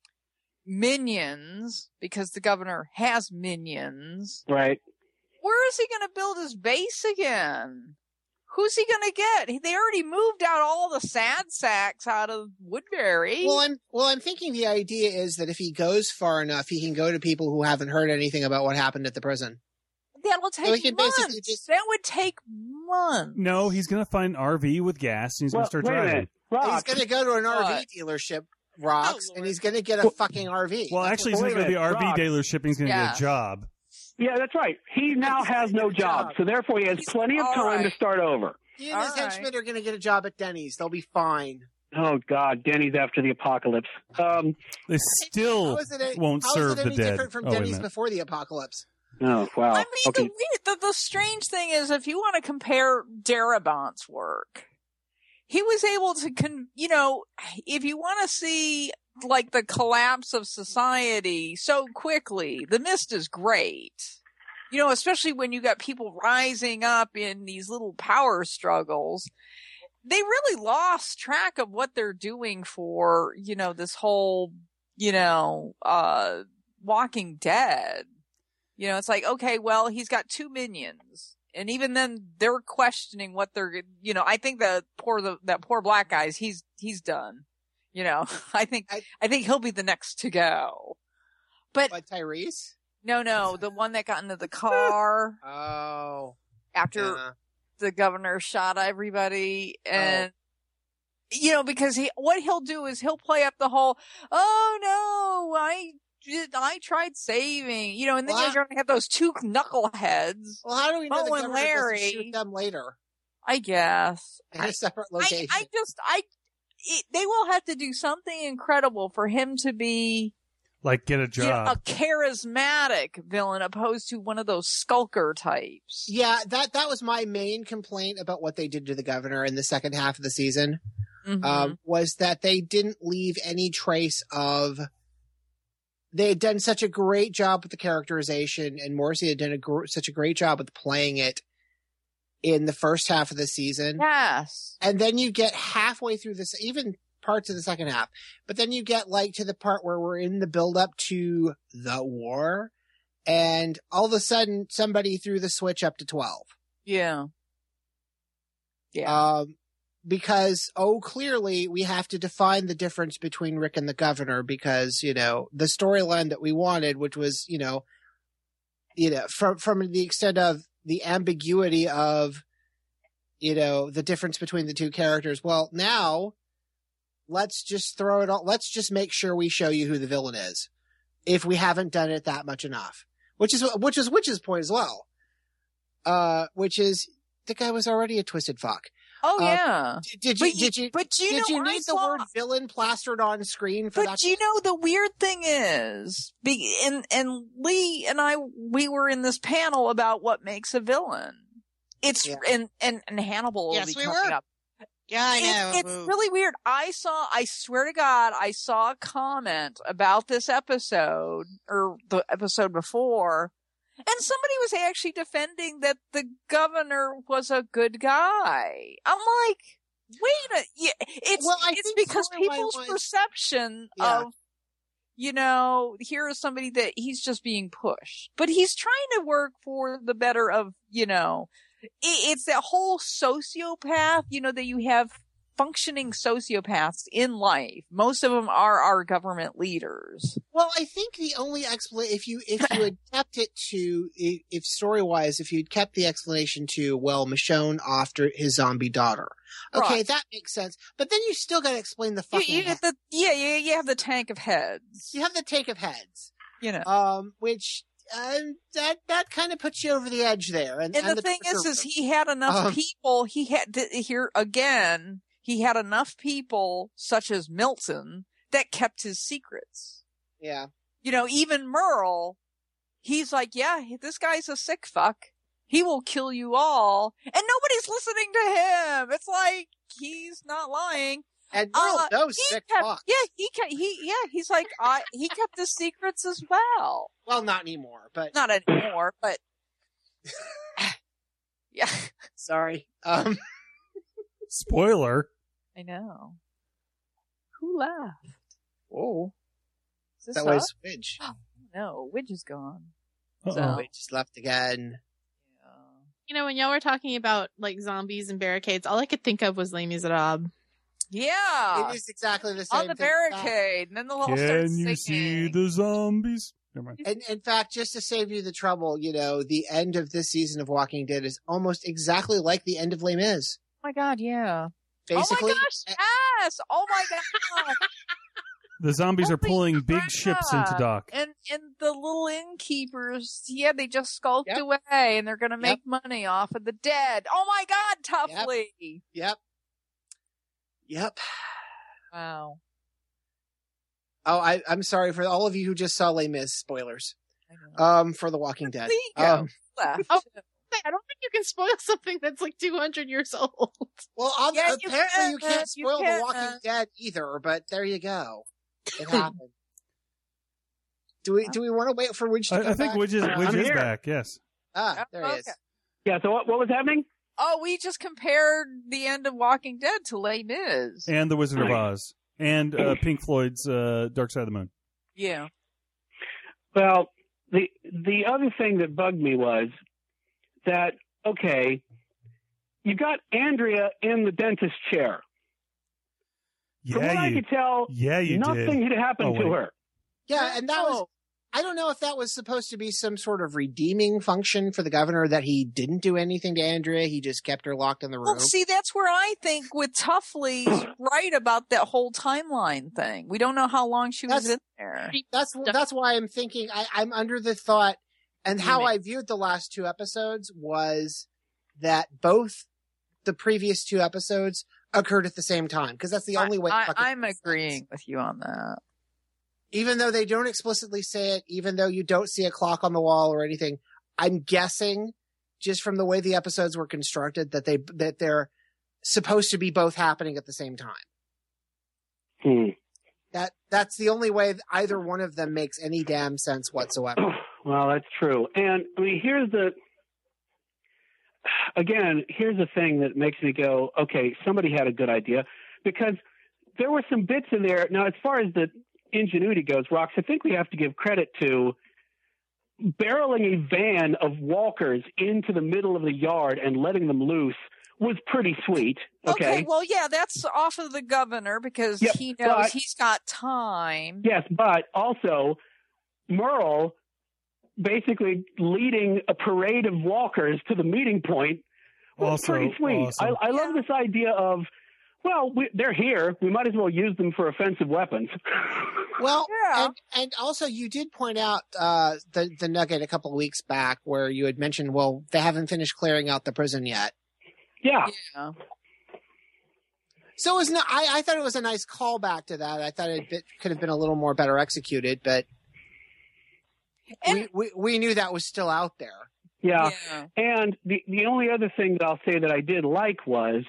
C: minions, because the governor has minions,
F: right.
C: where is he going to build his base again? Who's he going to get? They already moved out all the sad sacks out of Woodbury.
E: Well, I'm well. I'm thinking the idea is that if he goes far enough, he can go to people who haven't heard anything about what happened at the prison.
C: that will
E: So he
C: take
E: can basically
C: months.
E: just-
C: That would take months.
B: No, he's going to find an R V with gas and he's going
F: Well,
B: to start
F: wait a
B: driving.
F: minute.
E: He's
F: Rock,
E: going to go to an R V
C: What?
E: dealership, Rocks,
D: Oh,
E: and
D: Lord.
E: he's going to get a fucking R V.
B: Well, actually, he's
F: Wait
B: going to
F: a
B: go to the
F: minute,
B: R V
F: Rock.
B: dealership and he's going to
C: Yeah.
B: get a job.
F: yeah, that's right. He now has no job, so therefore he has
C: He's-
F: plenty of
C: all
F: time to
C: right.
F: start over.
E: he and his
C: all right.
E: henchmen are going to get a job at Denny's. They'll be fine.
F: Oh God, Denny's after the apocalypse. Um,
B: They still
E: How is it, a-
B: won't
E: how is
B: serve
E: it
B: the
E: any
B: dead.
E: different from
B: Oh, wait a
E: Denny's
B: minute.
E: before the apocalypse?
F: oh wow.
C: I mean,
F: okay.
C: the, weird- the the strange thing is, if you want to compare Darabont's work, he was able to, con, you know, if you want to see like the collapse of society so quickly, The Mist is great. You know, especially when you got people rising up in these little power struggles. They really lost track of what they're doing for, you know, this whole, you know, uh, Walking Dead. You know, it's like, okay, well, he's got two minions. And even then they're questioning what they're, you know, I think that poor, the, that poor black guy's, he's, he's done. You know, I think,
E: I-
C: I think he'll be the next to go. But
E: But Tyrese?
C: No, no, the one that got into the car
E: Oh.
C: after
E: Yeah.
C: the governor shot everybody, and you know, because he what he'll do is he'll play up the whole, oh no, I did, I tried saving, you know, and then
E: Well,
C: you're going to have those two knuckleheads.
E: Well, how do we know the
C: Mo and
E: governor doesn't
C: Larry.
E: shoot them later
C: I guess.
E: in a separate location?
C: I, I just, I, it, they will have to do something incredible for him to be
B: Like, get a
C: you know,
B: job.
C: a charismatic villain opposed to one of those skulker types.
E: Yeah, that that was my main complaint about what they did to the governor in the second half of the season.
C: Mhm.
E: Um, was that they didn't leave any trace of. They had done such a great job with the characterization, and Morrissey had done a gr- such a great job with playing it in the first half of the season.
C: Yes.
E: And then you get halfway through this, even parts of the second half, but then you get like to the part where we're in the build up to the war, and all of a sudden somebody threw the switch up to twelve.
C: Yeah. Yeah.
E: Um, because, oh, clearly we have to define the difference between Rick and the governor, because, you know, the storyline that we wanted, which was, you know, you know, from, from the extent of the ambiguity of, you know, the difference between the two characters. Well, now let's just throw it all. Let's just make sure we show you who the villain is, if we haven't done it that much enough, which is, which is, Witch's point as well. Uh, which is the guy was already a twisted fuck.
C: Oh
E: Uh,
C: yeah.
E: Did, did you
C: But
E: did you
C: but you
E: did
C: know,
E: you
C: I
E: need the
C: saw-
E: word villain plastered on screen for
C: But
E: that?
C: you know, the weird thing is, be, and and Lee and I, we were in this panel about what makes a villain. It's
E: Yeah.
C: and and and Hannibal will
D: Yes,
C: be
D: we
C: coming
D: were.
C: up.
D: Yeah, I know.
C: It- it's really weird. I saw, I swear to God, I saw a comment about this episode or the episode before, and somebody was actually defending that the governor was a good guy. I'm like, wait a, yeah, it's,
E: Well, I
C: it's
E: think
C: because
E: storyline
C: people's
E: was-
C: perception
E: Yeah.
C: of, you know, here is somebody that he's just being pushed, but he's trying to work for the better of, you know, it, it's that whole sociopath, you know, that you have functioning sociopaths in life. Most of them are our government leaders.
E: Well, I think the only explanation, if you if you had kept it to, if, if story wise, if you'd kept the explanation to, well, Michonne after his zombie daughter, okay,
C: Right.
E: that makes sense. But then you still got to explain the
C: You,
E: fucking.
C: you
E: head.
C: have the, yeah, you, you have the tank of heads.
E: You have the take of heads,
C: You know.
E: um, which uh, that that kind of puts you over the edge there. And,
C: And
E: and
C: the thing is,
E: torture-
C: is he had enough
E: Um,
C: people. He had to, here again. He had enough people, such as Milton, that kept his secrets.
E: yeah.
C: You know, even Merle, he's like, yeah, this guy's a sick fuck. He will kill you all, and nobody's listening to him. It's like he's not lying.
E: And Merle
C: Uh,
E: knows
C: he
E: sick
C: kept,
E: fuck.
C: yeah, he kept, he, yeah, he's like, I, he kept his secrets as well.
E: Well, not anymore, but
C: Not anymore, but yeah,
E: sorry. Um,
B: Spoiler.
C: I know. Who laughed?
E: oh,
C: Is this
E: that
C: us?
E: was Widge.
C: No, Widge is gone.
B: Uh-oh.
C: So-
E: Widge just left again.
G: You know, when y'all were talking about like zombies and barricades, all I could think of was Les Miserables.
C: Yeah,
E: It is exactly the same
C: on the
E: thing.
C: barricade, and then the whole starts
B: Can you
C: singing.
B: see the zombies? Never mind.
E: In, in fact, just to save you the trouble, you know, the end of this season of Walking Dead is almost exactly like the end of Les Mis.
C: Oh my god, yeah.
E: Basically,
C: oh my gosh, yes. Oh my god.
B: The zombies are
C: Holy
B: pulling big
C: crap.
B: ships into dock.
C: And and the little innkeepers, yeah, they just skulked
E: Yep.
C: away, and they're gonna make money off of the dead. Oh my god, Tuffley.
E: Yep. Yep.
C: Wow.
E: Oh, I, I'm sorry for all of you who just saw Les Mis. Spoilers.
C: I know.
E: Um, for The Walking Dead.
C: There you go.
E: Um,
C: Left.
G: Oh. I don't think you can spoil something that's like two hundred years old.
E: well, ob-
C: Yeah, you
E: apparently
C: can,
E: you can't
C: you
E: spoil
C: can.
E: The Walking Dead either. But there you go. It happened. Do we do we want to wait for Widge to
B: I,
E: come
B: I think
E: back?
B: Widge is,
F: I'm
B: Widge is
F: here.
B: back, yes.
E: Ah, there he is.
C: Okay.
F: Yeah. So what, what was happening?
C: Oh, we just compared the end of Walking Dead to Les Mis.
B: And The Wizard of Oz. And uh, Pink Floyd's uh, Dark Side of the Moon.
C: Yeah.
F: Well, the the other thing that bugged me was that okay, you got Andrea in the dentist chair. From what
B: Yeah,
F: I
B: you,
F: could tell,
B: yeah, you
F: nothing
B: did.
F: had happened
B: Oh,
F: to
B: wait.
F: her.
E: Yeah, and that was I don't know if that was supposed to be some sort of redeeming function for the governor, that he didn't do anything to Andrea. He just kept her locked in the room.
C: Well, see, that's where I think with Tuffley's right about that whole timeline thing. We don't know how long she was
E: That's-
C: in there.
E: That's that's why I'm thinking I, I'm under the thought, and how I viewed the last two episodes was that both the previous two episodes occurred at the same time, because that's the only way.
C: I,
E: fucking
C: I'm
E: makes
C: agreeing
E: sense.
C: with you on that.
E: Even though they don't explicitly say it, even though you don't see a clock on the wall or anything, I'm guessing just from the way the episodes were constructed that they that they're supposed to be both happening at the same time.
F: Hmm.
E: That that's the only way that either one of them makes any damn sense whatsoever.
F: Well, that's true. And I mean, here's the, again, here's the thing that makes me go, okay, somebody had a good idea, because there were some bits in there. Now, as far as the ingenuity goes, Rox, I think we have to give credit to barreling a van of walkers into the middle of the yard and letting them loose was pretty sweet. Okay.
C: Okay, well, yeah, that's off of the governor because
F: Yep,
C: he knows
F: but-
C: he's got time.
F: Yes, but also Merle basically leading a parade of walkers to the meeting point was
B: Also
F: pretty sweet.
B: awesome.
F: I, I love this idea of, well, we, they're here. We might as well use them for offensive weapons.
E: Well,
C: Yeah.
E: and, and also you did point out uh, the the nugget a couple of weeks back where you had mentioned, well, they haven't finished clearing out the prison yet.
F: Yeah.
C: Yeah.
E: So it was not, I, I thought it was a nice callback to that. I thought it bit, could have been a little more better executed, but
C: And-
E: we, we we knew that was still out there.
F: Yeah.
C: Yeah.
F: And the, the only other thing that I'll say that I did like was,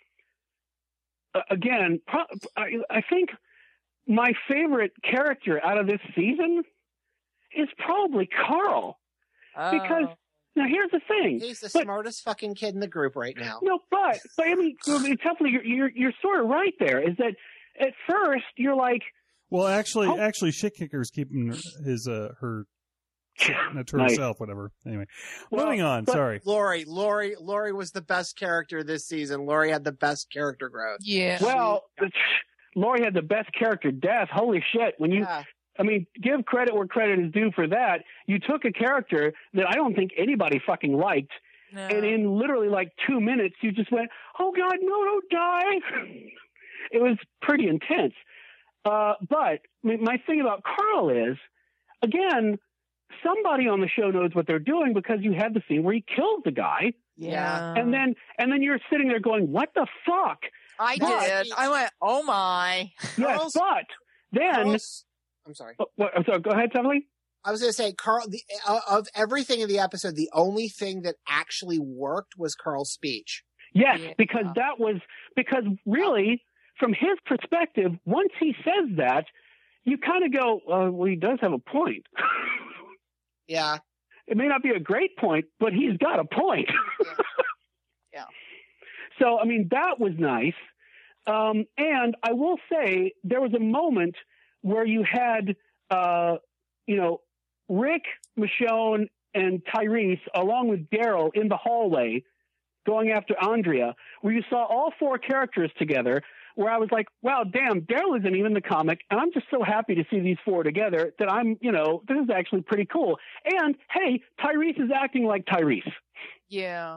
F: uh, again, pro- I, I think my favorite character out of this season is probably Carl. Because,
C: Oh.
F: now here's the thing.
E: He's the
F: But-
E: smartest fucking kid in the group right now.
F: No, but, but I mean, Tuffley, you're, you're, you're sort of right there, is that at first you're like,
B: Well, actually,
F: Oh.
B: actually, Shit Kicker's keeping his uh her to
F: Nice.
B: herself. Whatever. Anyway,
F: Well,
B: moving on.
F: but-
B: Sorry.
E: Lori, Lori, Lori was the best character this season. Lori had the best character growth.
C: Yeah.
F: well, Lori had the best character death. Holy shit. When you,
E: Yeah.
F: I mean, give credit where credit is due for that. You took a character that I don't think anybody fucking liked,
C: No.
F: and in literally like two minutes, you just went, "Oh God, no, don't die!" It was pretty intense. Uh, but I mean, my thing about Carl is, again, somebody on the show knows what they're doing, because you had the scene where he kills the guy,
C: yeah.
F: and then and then you're sitting there going, "What the fuck?"
C: I
E: But-
C: did. I went, oh my.
F: Yes,
E: Carl's-
F: but then,
E: Carl's- I'm sorry.
F: oh, what, I'm sorry, go ahead, Tuffley.
E: I was going to say, Carl, the, uh, of everything in the episode, the only thing that actually worked was Carl's speech.
F: Yes,
C: Yeah.
F: because that was because really, from his perspective, once he says that, you kind of go, uh, "Well, he does have a point."
E: Yeah.
F: It may not be a great point, but he's got a point.
C: Yeah.
F: So, I mean, that was nice. Um, and I will say there was a moment where you had, uh, you know, Rick, Michonne, and Tyrese, along with Daryl, in the hallway going after Andrea, where you saw all four characters together, where I was like, wow, damn, Daryl isn't even in the comic, and I'm just so happy to see these four together that I'm, you know, this is actually pretty cool. And, hey, Tyrese is acting like Tyrese.
C: Yeah.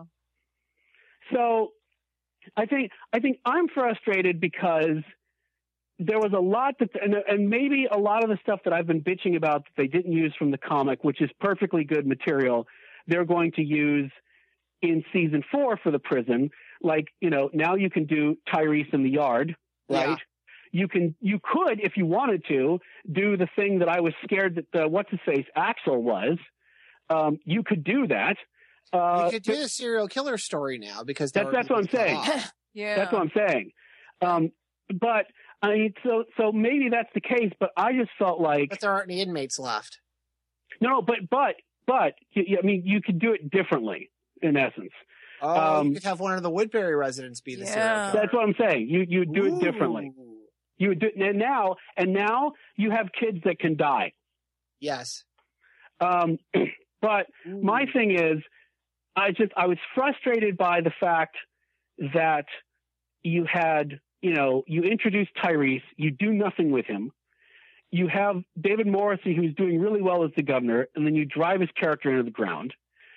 F: So I think I think I'm frustrated because there was a lot that, and, and maybe a lot of the stuff that I've been bitching about that they didn't use from the comic, which is perfectly good material, they're going to use in season four for the prison. Like, you know, now you can do Tyrese in the yard, right?
E: Yeah.
F: You can, you could, if you wanted to, do the thing that I was scared that the, what's his face, Axel was. Um, you could do that. Uh,
E: you could do the serial killer story now because
F: That's- that's what I'm saying.
C: Yeah.
F: That's what I'm saying. Um, but I mean, so so maybe that's the case. But I just felt like
E: But there aren't any inmates left.
F: no, but but but y- y- I mean, you could do it differently in essence.
E: Oh,
F: Um,
E: you could have one of the Woodbury residents be the
C: Yeah.
E: serial killer.
F: That's what I'm saying. You you would do it differently.
E: Ooh.
F: You would do and now and now you have kids that can die.
E: Yes.
F: Um, but my
E: Ooh.
F: thing is, I just I was frustrated by the fact that you had, you know, you introduce Tyrese, you do nothing with him. you have David Morrissey, who's doing really well as the governor, and then you drive his character into the ground.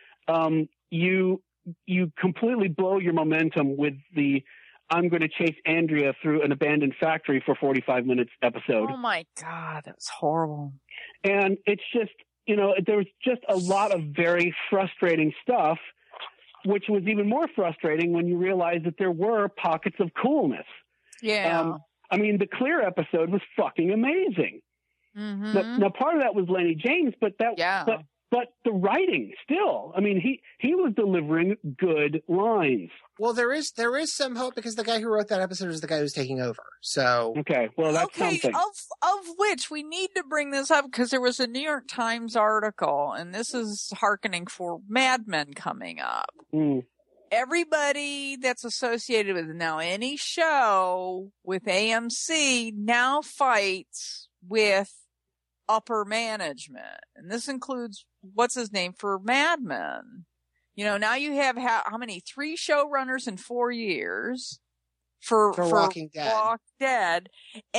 F: Um, you you completely blow your momentum with the I'm going to chase Andrea through an abandoned factory for forty-five minutes episode.
C: Oh my God, that was horrible.
F: And it's just, you know, there was just a lot of very frustrating stuff, which was even more frustrating when you realize that there were pockets of coolness.
C: Yeah.
F: Um, I mean, the Clear episode was fucking amazing.
C: Mm-hmm.
F: Now, now, part of that was Lenny James, but that,
C: Yeah.
F: but but the writing still. I mean, he he was delivering good lines.
E: Well, there is there is some hope because the guy who wrote that episode is the guy who's taking over. So
F: Okay, well, that's
C: okay,
F: something.
C: of of which we need to bring this up because there was a New York Times article, and this is hearkening for Mad Men coming up.
F: Mm.
C: Everybody that's associated with now any show with A M C now fights with upper management, and this includes what's his name for Mad Men. You know, now you have how, how many three showrunners in four years for
E: For Walking Dead.
C: Walk Dead,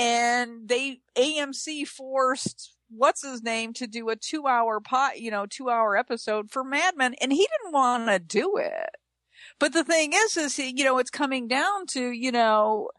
C: and they A M C forced what's his name to do a two hour pot, you know, two hour episode for Mad Men, and he didn't want to do it. But the thing is, is you know, it's coming down to you know.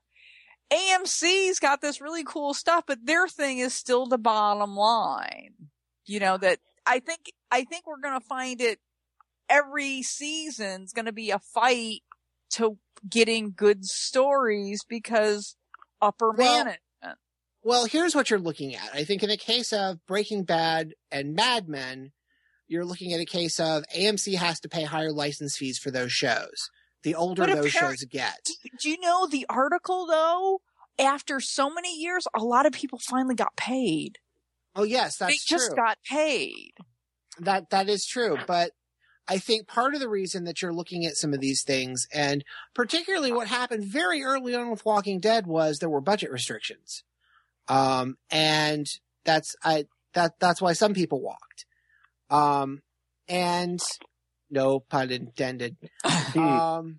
C: A M C's got this really cool stuff, but their thing is still the bottom line. You know, that I think, I think we're going to find it every season's going to be a fight to getting good stories because upper
E: Well,
C: management.
E: Well, here's what you're looking at. I think in the case of Breaking Bad and Mad Men, you're looking at a case of A M C has to pay higher license fees for those shows. The older
C: But
E: those
C: appar-
E: shows get.
C: Do you know the article though? After so many years, a lot of people finally got paid.
E: Oh yes, that's
C: they just
E: true.
C: got paid.
E: That that is true, but I think part of the reason that you're looking at some of these things, and particularly what happened very early on with Walking Dead, was there were budget restrictions, um, and that's I that that's why some people walked, um, and no pun intended, um,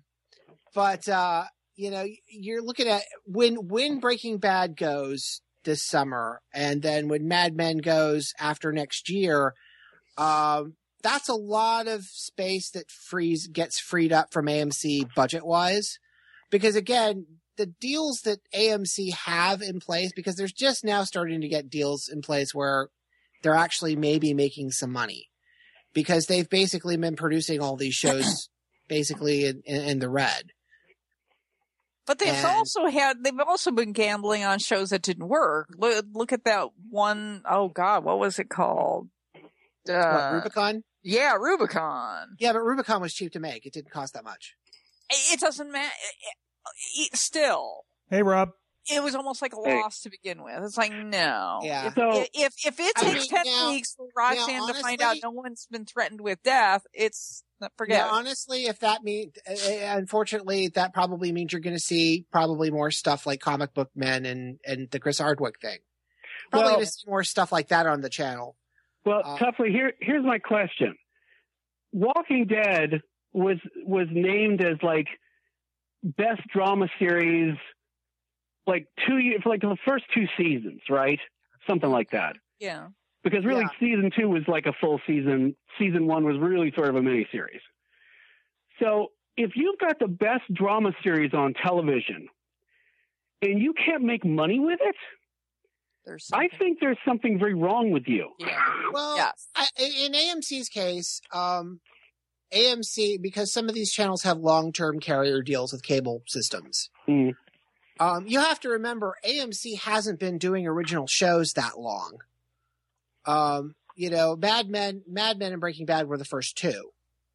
E: but uh, you know you're looking at when when Breaking Bad goes this summer, and then when Mad Men goes after next year. Um, that's a lot of space that frees gets freed up from A M C budget wise, because again, the deals that A M C have in place, because there's just now starting to get deals in place where they're actually maybe making some money, because they've basically been producing all these shows basically in, in, in the red.
C: But they've
E: And-
C: also had, they've also been gambling on shows that didn't work. Look, look at that one, oh God, what was it called?
E: What,
C: Uh,
E: Rubicon?
C: yeah, Rubicon.
E: Yeah, but Rubicon was cheap to make. It didn't cost that much.
C: It doesn't matter. Still,
B: Hey, Rob.
C: it was almost like a
F: Hey.
C: loss to begin with. It's like, no.
E: Yeah.
C: If,
F: So-
C: if, if it
E: I
C: takes
E: mean,
C: ten
E: now-
C: weeks for Roxanne
E: now,
C: to find out
E: honestly-
C: no one's been threatened with death, it's, forget
E: Yeah,
C: it.
E: honestly, if that means, unfortunately, that probably means you're going to see probably more stuff like Comic Book Men and, and the Chris Hardwick thing. Probably
F: Well-
E: going to see more stuff like that on the channel.
F: Well,
E: Uh,
F: Tuffley, here here's my question. Walking Dead was was named as like best drama series, like two years for like the first two seasons, right? Something like that.
C: Yeah.
F: Because really,
E: Yeah.
F: season two was like a full season. Season one was really sort of a miniseries. So if you've got the best drama series on television and you can't make money with it,
C: There's
F: I
C: something.
F: think there's something very wrong with you.
C: Yeah.
E: Well,
C: Yes.
E: I, in A M C's case, um, A M C, because some of these channels have long-term carrier deals with cable systems.
F: Mm.
E: Um, you have to remember, A M C hasn't been doing original shows that long. Um, you know, Mad Men, Mad Men and Breaking Bad were the first two.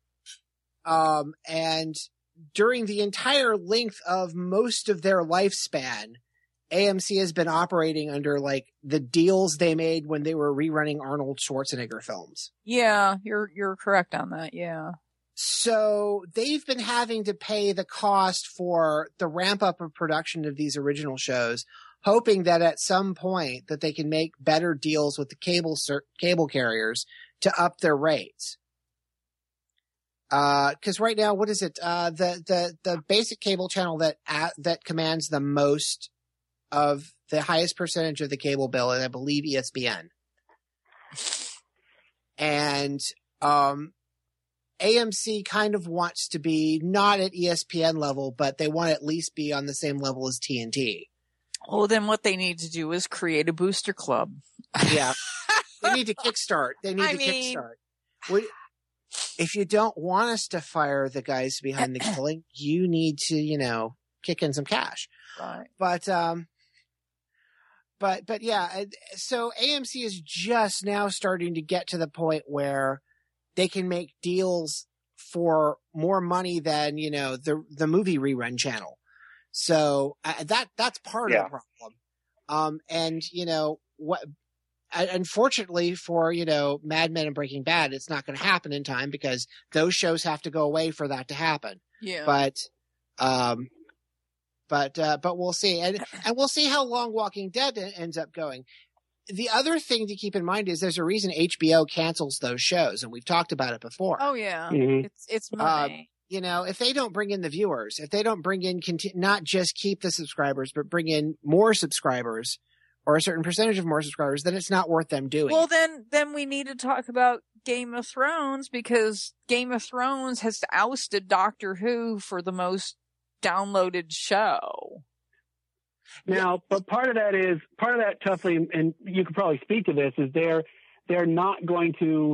E: Um, and during the entire length of most of their lifespan, A M C has been operating under like the deals they made when they were rerunning Arnold Schwarzenegger films.
C: Yeah, you're, you're correct on that. Yeah.
E: So they've been having to pay the cost for the ramp up of production of these original shows, hoping that at some point that they can make better deals with the cable cer- cable carriers to up their rates. Uh, cause right now, what is it? Uh, the, the, the basic cable channel that, uh, that commands the most of the highest percentage of the cable bill, and I believe E S P N. And um, A M C kind of wants to be not at E S P N level, but they want to at least be on the same level as T N T.
C: Well, then what they need to do is create a booster club.
E: Yeah. They need to kickstart. They need
C: I
E: to
C: mean-
E: kickstart. Would, if you don't want us to fire the guys behind the killing, you need to, you know, kick in some cash.
C: Right.
E: But, um, but, but yeah, uh, so A M C is just now starting to get to the point where they can make deals for more money than, you know, the, the movie rerun channel. So uh, that, that's part
K: Yeah.
E: of the problem. Um, and you know, what, uh, unfortunately for, you know, Mad Men and Breaking Bad, it's not going to happen in time because those shows have to go away for that to happen.
C: Yeah.
E: But, um, but, uh, but we'll see. And, and we'll see how long Walking Dead en- ends up going. The other thing to keep in mind is there's a reason H B O cancels those shows, and we've talked about it before.
C: Oh yeah.
F: Mhm.
C: It's it's
E: Uh,
C: money.
E: you know, if they don't bring in the viewers, if they don't bring in, conti- not just keep the subscribers, but bring in more subscribers or a certain percentage of more subscribers, then it's not worth them doing.
C: Well, then, then we need to talk about Game of Thrones because Game of Thrones has ousted Doctor Who for the most downloaded show.
F: Now, but part of that is part of that, Tuffley, and you could probably speak to this, is they're they're not going to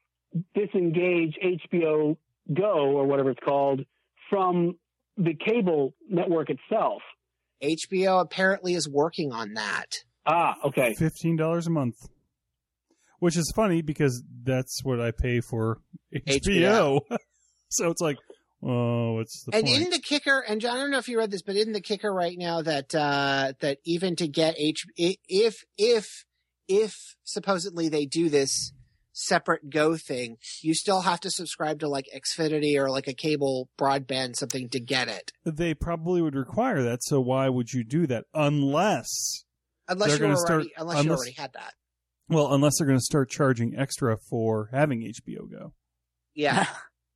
F: disengage H B O Go or whatever it's called from the cable network itself.
E: H B O apparently is working on that.
F: Ah, okay.
B: Fifteen dollars a month, which is funny because that's what I pay for H B O. So it's like, oh, what's the
E: And
B: point?
E: isn't the kicker, and John, I don't know if you read this, but isn't the kicker right now that uh, that even to get H, if if if supposedly they do this separate Go thing, you still have to subscribe to like Xfinity or like a cable broadband something to get it,
B: They probably would require that. So why would you do that unless
E: unless
B: They're
E: you
B: gonna
E: already
B: start-
E: unless, you
B: unless-
E: already had that.
B: well, unless they're going to start charging extra for having H B O Go,
E: Yeah,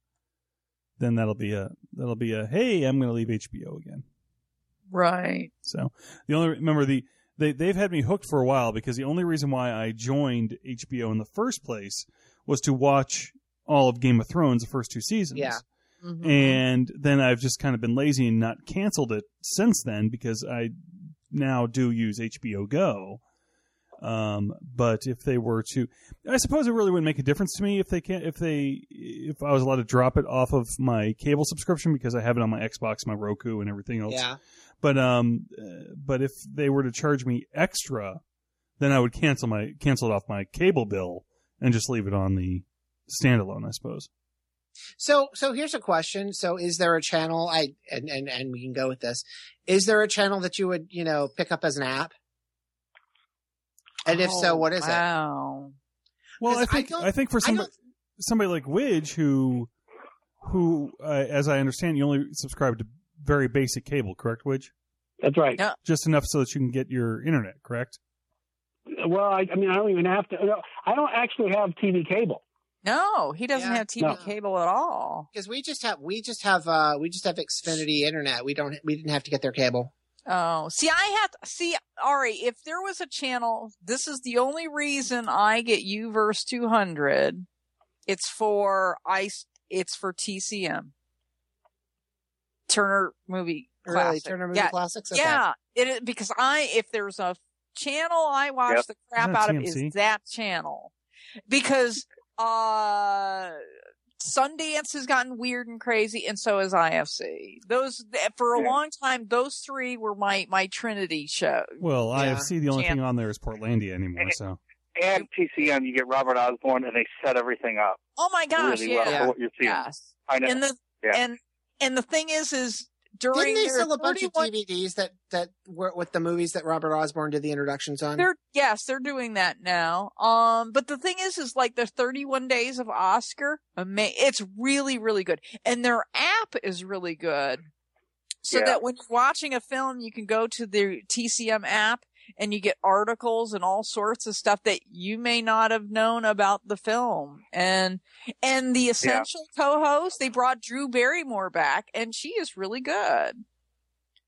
B: then that'll be a that'll be a hey, I'm going to leave H B O again.
C: Right.
B: So the only remember the they they've had me hooked for a while because the only reason why I joined H B O in the first place was to watch all of Game of Thrones, the first two seasons.
E: Yeah.
C: Mhm.
B: And then I've just kind of been lazy and not canceled it since then because I now do use H B O Go. Um, but if they were to, I suppose it really wouldn't make a difference to me if they can't, if they, if I was allowed to drop it off of my cable subscription because I have it on my Xbox, my Roku, and everything else.
E: yeah.
B: But um, uh, but if they were to charge me extra, then I would cancel my cancel it off my cable bill and just leave it on the standalone, I suppose.
E: So, so here's a question. So is there a channel, I, and, and, and we can go with this. Is there a channel that you would, you know, pick up as an app? And if so,
C: Oh,
E: what is it?
C: wow.
B: Well, I
E: 'Cause I
B: think
E: don't-
B: I, think for
E: I
B: somebody somebody like Widge, who who uh, as I understand, you only subscribe to very basic cable, correct, Widge?
F: That's right.
C: Yeah.
B: Just enough so that you can get your internet, correct?
F: Well, I, I mean, I don't even have to. No, I don't actually have T V cable.
C: No, he doesn't
E: Yeah.
C: have T V
F: No.
C: cable at all.
E: Because we just have, we just have, uh, we just have Xfinity internet. We don't, we didn't have to get their cable.
C: Oh, see, I have to see, Ari, if there was a channel, this is the only reason I get Uverse two hundred. It's for ice, it's for T C M. Turner Movie
E: Really,
C: Classic.
E: Turner Movie
C: yeah,
E: Classics. Okay.
C: yeah, it is because I, if there's a channel I watch
K: Yep.
C: the crap
B: Isn't that
C: out of
B: T M C?
C: is that channel. Because, uh, Sundance has gotten weird and crazy, and so has I F C. Those, for a
K: Yeah.
C: long time, those three were my, my Trinity show.
B: Well, I F C, the only
C: Jan-
B: thing on there is Portlandia anymore. So
K: And T C M, you get Robert Osborne, and they set everything up
C: Oh my gosh,
K: really
C: yeah.
K: well for what you're seeing.
C: Yes.
K: I know.
C: And the,
K: Yeah.
C: and, and the thing is, is during
E: Didn't they
C: their
E: sell a bunch of
C: thirty-one
E: D V Ds that, that were with the movies that Robert Osborne did the introductions on?
C: They're yes, they're doing that now. Um, but the thing is, is like the thirty-one days of Oscar, ama- it's really, really good, and their app is really good. So
K: Yeah.
C: that when you're watching a film, you can go to the T C M app and you get articles and all sorts of stuff that you may not have known about the film. And and the essential co-host, they brought Drew Barrymore back, and she is really good.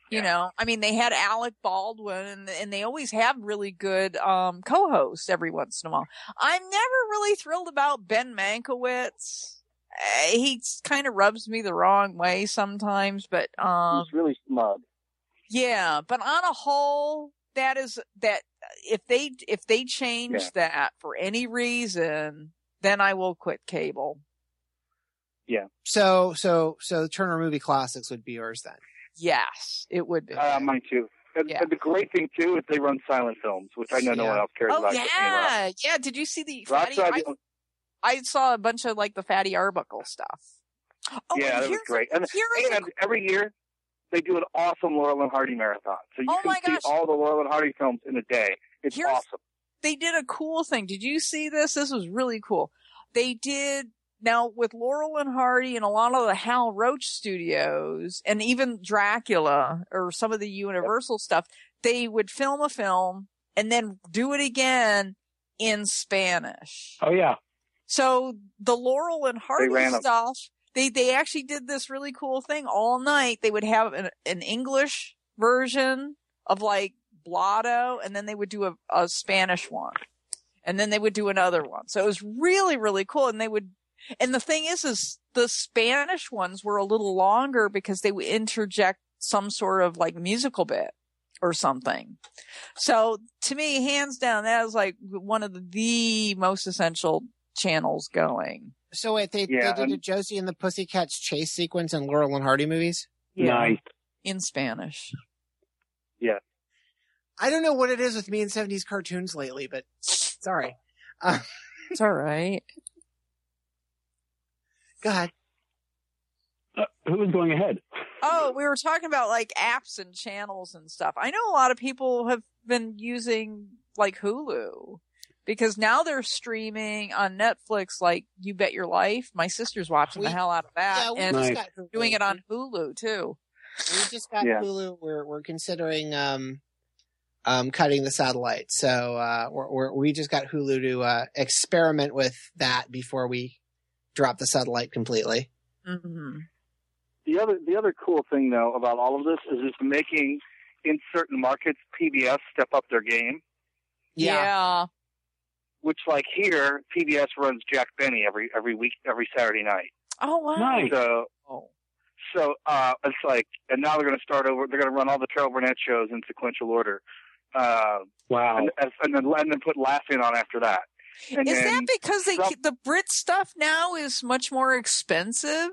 C: You
K: Yeah.
C: know, I mean, they had Alec Baldwin, and and they always have really good um, co-hosts every once in a while. I'm never really thrilled about Ben Mankiewicz. Uh, he kind of rubs me the wrong way sometimes, but um,
K: He's really smug.
C: yeah. But on a whole, that is that. If they if they change
K: Yeah.
C: that for any reason, then I will quit cable.
K: Yeah.
E: So, so, so Turner Movie Classics would be yours then.
C: Yes, it would be.
K: Uh, mine too. And,
C: Yeah.
K: and the great thing too is they run silent films, which I know no
E: Yeah.
K: one else cares
C: Oh
K: about. except me and Rob.
C: yeah, yeah. Did you see the
K: Rob
C: Fatty?
K: tried
C: I,
K: to-
C: I saw a bunch of like the Fatty Arbuckle stuff. Oh,
K: yeah,
C: and
K: that was
C: here's-
K: great. And,
C: here is a-
K: and every year they do an awesome Laurel and Hardy marathon, so you
C: Oh
K: can
C: my
K: see
C: gosh.
K: all the Laurel and Hardy films in a day. It's
C: Here's-
K: awesome.
C: they did a cool thing. Did you see this? This was really cool. They did now with Laurel and Hardy and a lot of the Hal Roach studios and even Dracula or some of the Universal stuff. They would film a film and then do it again in Spanish.
F: Oh yeah.
C: So the Laurel and Hardy
K: ran a-
C: stuff, they they actually did this really cool thing all night. They would have an, an English version of like Blotto, and then they would do a, a Spanish one, and then they would do another one. So it was really really cool. And they would, and the thing is, is the Spanish ones were a little longer because they would interject some sort of like musical bit or something. So to me, hands down, that is like one of the, the most essential channels going.
E: So wait, they,
K: Yeah,
E: they did a
K: and-
E: Josie and the Pussycats chase sequence in Laurel and Hardy movies?
F: Nice.
C: In Spanish.
K: Yeah.
E: I don't know what it is with me and seventies cartoons lately, but sorry. Uh,
C: It's all right.
E: go ahead.
F: Uh, who was going ahead?
C: Oh, we were talking about like apps and channels and stuff. I know a lot of people have been using like Hulu because now they're streaming on Netflix like You Bet Your Life. My sister's watching
E: We-
C: the hell out of that
E: Yeah, we
C: and
F: Nice.
E: just got Hulu.
C: doing it on Hulu too.
E: We just got
K: Yeah.
E: Hulu. We're we're considering um um cutting the satellite. So uh we're, we're we just got Hulu to uh experiment with that before we drop the satellite completely.
C: Mm-hmm.
K: The other the other cool thing though about all of this is it's making in certain markets P B S step up their game.
C: Yeah.
K: Which like here P B S runs Jack Benny every every week every Saturday night.
C: Oh wow.
F: Nice.
K: So
C: Oh.
K: so uh it's like and now they're going to start over. They're going to run all the Carol Burnett shows in sequential order. Uh,
F: Wow.
K: and, and then and then put Laughing on after that. And
C: Is
K: then
C: that because they
K: some-
C: the Brit stuff now is much more expensive?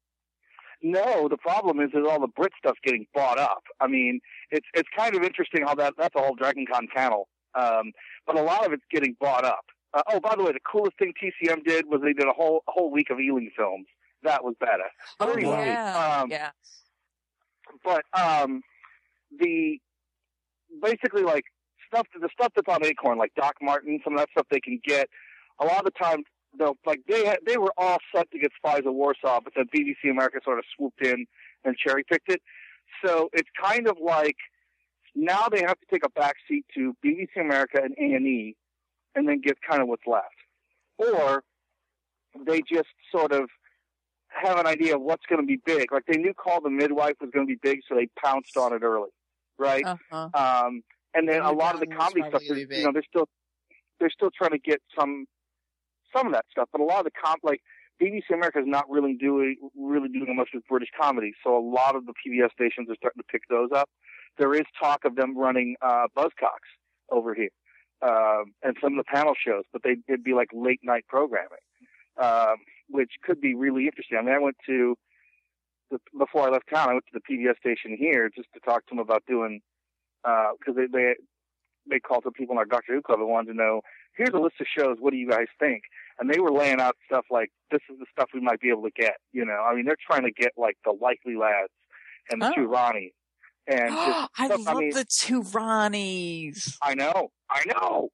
K: No, the problem is that all the Brit stuff's getting bought up. I mean, it's it's kind of interesting how that that's a whole Dragon Con panel, um, but a lot of it's getting bought up. Uh, oh, by the way, the coolest thing T C M did was they did a whole a whole week of Ealing films. That was better. But
C: Oh
K: anyway,
C: yeah.
K: um,
C: yeah.
K: but um, the basically like stuff the stuff that's on Acorn, like Doc Martin, some of that stuff they can get. A lot of the time, they'll like they had, they were all set to get Spies of Warsaw, but then B B C America sort of swooped in and cherry picked it. So it's kind of like now they have to take a back seat to B B C America and A and E, and then get kind of what's left, or they just sort of have an idea of what's going to be big. Like they knew Call the Midwife was going to be big, so they pounced on it early, right?
C: Uh-huh.
K: Um, and then a
E: Henry
K: lot of the
E: Brown was
K: comedy stuff,
E: probably
K: they're-
E: gonna be
K: you know, they're still they're still trying to get some some of that stuff. But a lot of the comp, like B B C America, is not really doing really doing much with British comedy. So a lot of the P B S stations are starting to pick those up. There is talk of them running uh, Buzzcocks over here um, and some of the panel shows, but they, it'd be like late night programming, um, which could be really interesting. I mean, I went to the, before I left town, I went to the P B S station here just to talk to them about doing because they, they they called some people in our Doctor Who club and wanted to know, here's a list of shows, what do you guys think? And they were laying out stuff like, this is the stuff we might be able to get, you know. I mean, they're trying to get like the Likely Lads and the
C: Oh.
K: two Ronnies. And just
C: I
K: stuff,
C: love
K: I mean,
C: the two Ronnies.
K: I know, I know.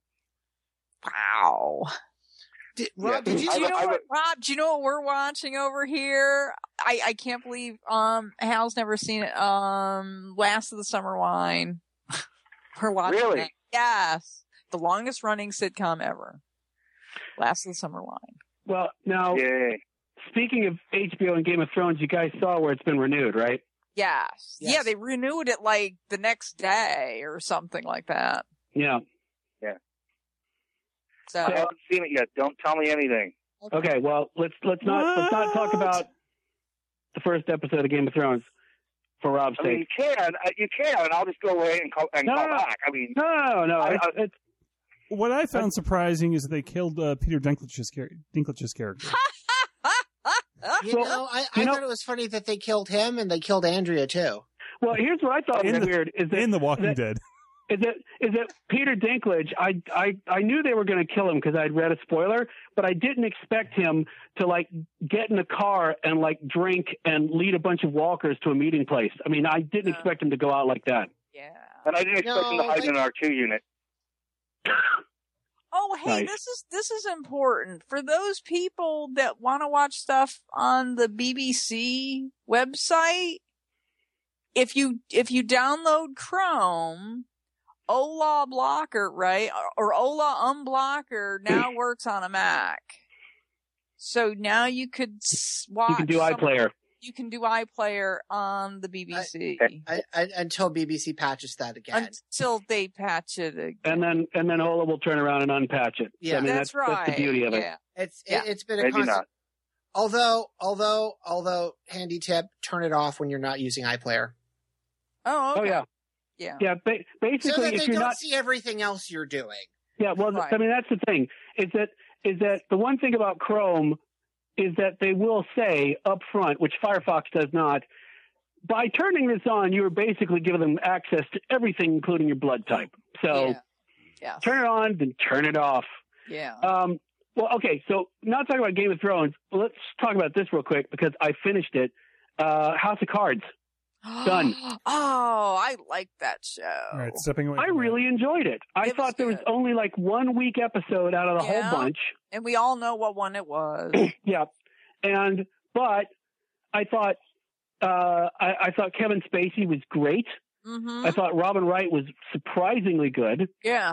C: Wow.
E: Did, Rob,
K: Yeah.
E: did you?
C: Do you
K: I-
C: know
K: I-
C: what, Rob? Do you know what we're watching over here? I, I can't believe um Hal's never seen it. Um, Last of the Summer Wine. We're watching
K: Really?
C: that. Yes, the longest running sitcom ever. Last of the Summer Wine.
F: Well, now
K: Yay.
F: speaking of H B O and Game of Thrones, you guys saw where it's been renewed, right?
C: Yes.
E: Yes.
C: Yeah, they renewed it like the next day or something like that.
F: Yeah.
K: Yeah.
C: So
K: I haven't seen it yet. Don't tell me anything.
F: Okay, well, let's let's not let's not talk about the first episode of Game of Thrones for Rob's
K: I mean,
F: sake.
K: you can, uh, you can, and I'll just go away and call, and
F: No,
K: call
F: no, no.
K: back. I mean,
F: No, no, no.
K: I-
F: It's,
K: I-
F: it's,
B: What I found surprising is that they killed uh, Peter Dinklage's, char- Dinklage's character.
E: You
F: So,
E: know, I,
F: you
E: I
F: know-
E: thought it was funny that they killed him and they killed Andrea too.
F: well, here's what I thought
B: In
F: was
B: the-
F: weird is that
B: In The Walking
F: that-
B: Dead.
F: is that is that Peter Dinklage? I I I knew they were going to kill him because I'd read a spoiler, but I didn't expect him to like get in a car and like drink and lead a bunch of walkers to a meeting place. I mean, I didn't
C: No.
F: expect him to go out like that.
C: yeah.
K: and I didn't expect him to
E: No,
K: hide
E: like-
K: in an R two unit.
C: Oh, hey,
F: Nice.
C: this is this is important for those people that want to watch stuff on the B B C website. If you if you download Chrome, Ola Blocker, right, or Ola Unblocker now works on a Mac. So now you could s- watch.
F: You can do
C: some-
F: iPlayer.
C: You can do iPlayer on the B B C
E: I, I, until B B C patches that again.
C: until they patch it again.
F: And then and then Ola will turn around and unpatch it.
E: Yeah.
F: I mean,
C: that's,
F: that's,
C: right.
F: That's the beauty of it.
C: Yeah.
E: It's
C: Yeah.
E: it, it's been a
K: Maybe
E: constant.
K: not.
E: Although although although handy tip, turn it off when you're not using iPlayer,
C: Oh, okay.
F: Oh yeah,
C: yeah.
F: yeah. Ba-
E: so
F: basically,
E: that
F: if
E: they
F: you're
E: don't
F: not
E: see everything else you're doing.
F: Yeah, well, th-
C: Right.
F: I mean, that's the thing is that is that the one thing about Chrome is that they will say up front, which Firefox does not, by turning this on, you're basically giving them access to everything, including your blood type. So
C: Yeah. Yeah.
F: turn it on, then turn it off.
C: Yeah.
F: Um, well, okay, so not talking about Game of Thrones, let's talk about this real quick because I finished it. Uh, House of Cards. Done.
C: Oh, I like that show.
B: All right, stepping away.
F: I
B: from that.
F: really enjoyed it. I
C: It was
F: thought there was
C: good.
F: only like one weak episode out of the
C: Yeah.
F: whole bunch.
C: And we all know what one it was.
F: Yeah, and but I thought uh, I, I thought Kevin Spacey was great.
C: hmm
F: I thought Robin Wright was surprisingly good,
C: Yeah.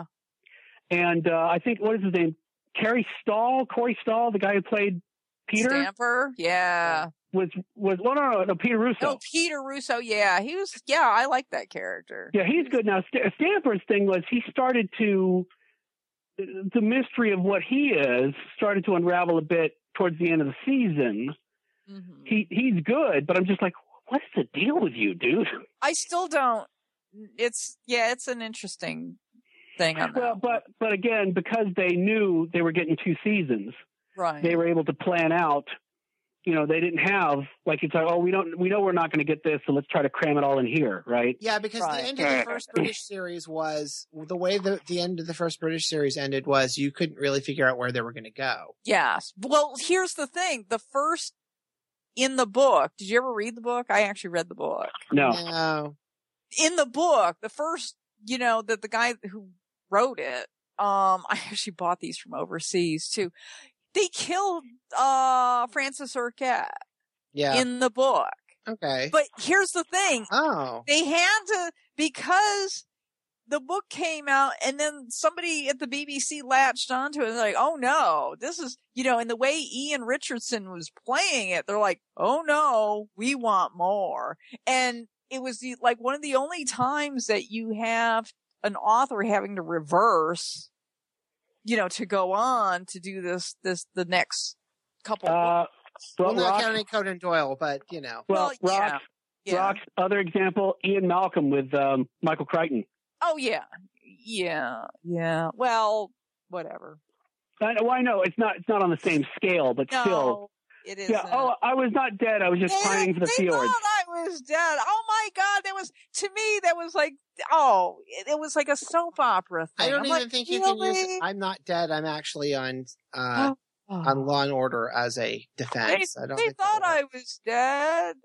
F: and uh, I think what is his name? Carrie Stahl, Corey Stahl, the guy who played Peter,
C: Stamper. Yeah.
F: was was well, no, no, no, Peter Russo.
C: Oh, Peter Russo. Yeah. He was, yeah, I like that character.
F: Yeah, he's good now. St- Stamper's thing was he started to the mystery of what he is started to unravel a bit towards the end of the season.
C: hmm
F: He he's good, but I'm just like, what's the deal with you, dude?
C: I still don't. It's, yeah, it's an interesting thing on that.
F: Well, but but again, because they knew they were getting two seasons,
C: right.
F: they were able to plan out. You know, they didn't have like it's like, oh, we don't, we know we're not going to get this, so let's try to cram it all in here, right?
E: Yeah, because
C: Right.
E: the end of the first British series was the way the the end of the first British series ended was you couldn't really figure out where they were going to go.
C: Yes. Well, here's the thing. The first in the book, did you ever read the book? I actually read the book.
F: No,
E: No.
C: In the book, the first, you know, that the guy who wrote it, um, I actually bought these from overseas too. They killed, uh, Francis Urquhart
E: Yeah.
C: in the book.
E: Okay.
C: But here's the thing.
E: Oh.
C: They had to, because the book came out and then somebody at the B B C latched onto it and like, oh no, this is, you know, and the way Ian Richardson was playing it, they're like, oh no, we want more. And it was the, like one of the only times that you have an author having to reverse, you know, to go on to do this, this, the next couple
F: uh,
C: books.
F: well,
E: Well, not
F: Rock,
E: counting Conan Doyle, but you know.
F: well,
C: Well, yeah.
F: Rock's,
C: Yeah.
F: Rock's other example, Ian Malcolm with um, Michael Crichton.
C: Oh yeah. Yeah. Yeah. Well, whatever.
F: I know, I know it's not, it's not on the same scale, but
C: No,
F: still.
C: it is.
F: Yeah. Oh, I was not dead. I was just pining for the
C: they
F: fjords.
C: thought I was dead. Oh my god, that was to me. That was like, oh, it, it was like a soap opera thing.
E: I don't
C: I'm
E: even
C: like,
E: think you can use
C: really?
E: I'm not dead. I'm actually on uh
C: Oh.
E: on Law and Order as a
C: They,
E: defense. I don't
C: they
E: think
C: thought
E: that'll
C: I
E: work.
C: was dead.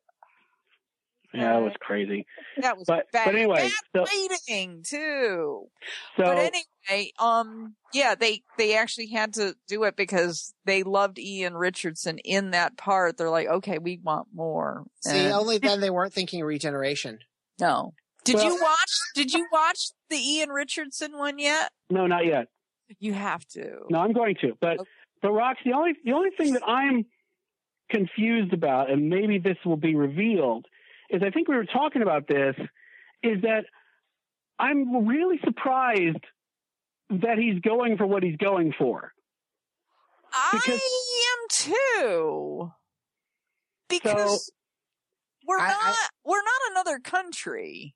F: Yeah, that was crazy.
C: That was
F: But
C: bad.
F: but anyway,
C: bad
F: so
C: waiting too.
F: so
C: But anyway, um, yeah, they they actually had to do it because they loved Ian Richardson in that part. They're like, okay, we want more.
E: See,
C: And-
E: only then they weren't thinking regeneration.
C: no. Did
F: Well-
C: you watch? Did you watch the Ian Richardson one yet?
F: no, not yet.
C: You have to.
F: No, I'm going to. But
C: Okay.
F: but Rox, the only the only thing that I'm confused about, and maybe this will be revealed, is I think we were talking about this, is that I'm really surprised that he's going for what he's going for.
C: Because, I am too. Because
E: so,
C: we're
E: I,
C: not
E: I,
C: we're not another country.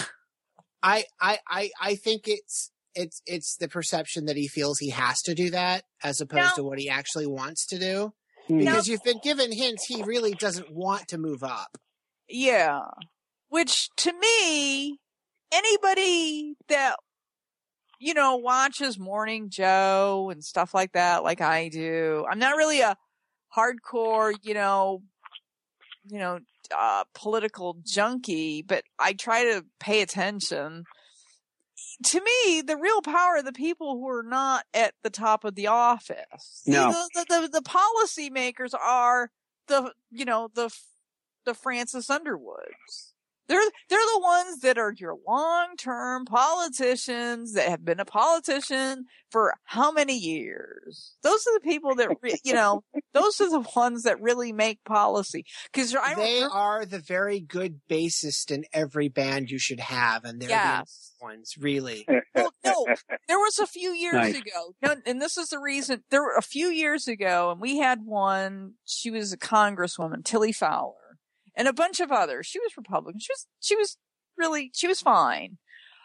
E: I, I, I, I think it's it's it's the perception that he feels he has to do that as opposed
C: now,
E: to what he actually wants to do. Because
C: now,
E: you've been given hints he really doesn't want to move up.
C: Yeah. Which to me, anybody that you know, watches Morning Joe and stuff like that, like I do. I'm not really a hardcore, you know, you know, uh, political junkie, but I try to pay attention. To me, the real power are the people who are not at the top of the office.
F: No.
C: The, the, the, the policy makers are the, you know, the, the Francis Underwoods. They're, they're the ones that are your long-term politicians that have been a politician for how many years? Those are the people that, re- you know, those are the ones that really make policy. Cause I
E: they
C: remember,
E: are the very good bassist in every band you should have. And they're
C: yes.
E: the ones, really.
C: Well, no, there was a few years
F: nice.
C: ago. No, and this is the reason there were a few years ago and we had one, she was a congresswoman, Tilly Fowler. And a bunch of others. She was Republican. She was, she was really, she was fine.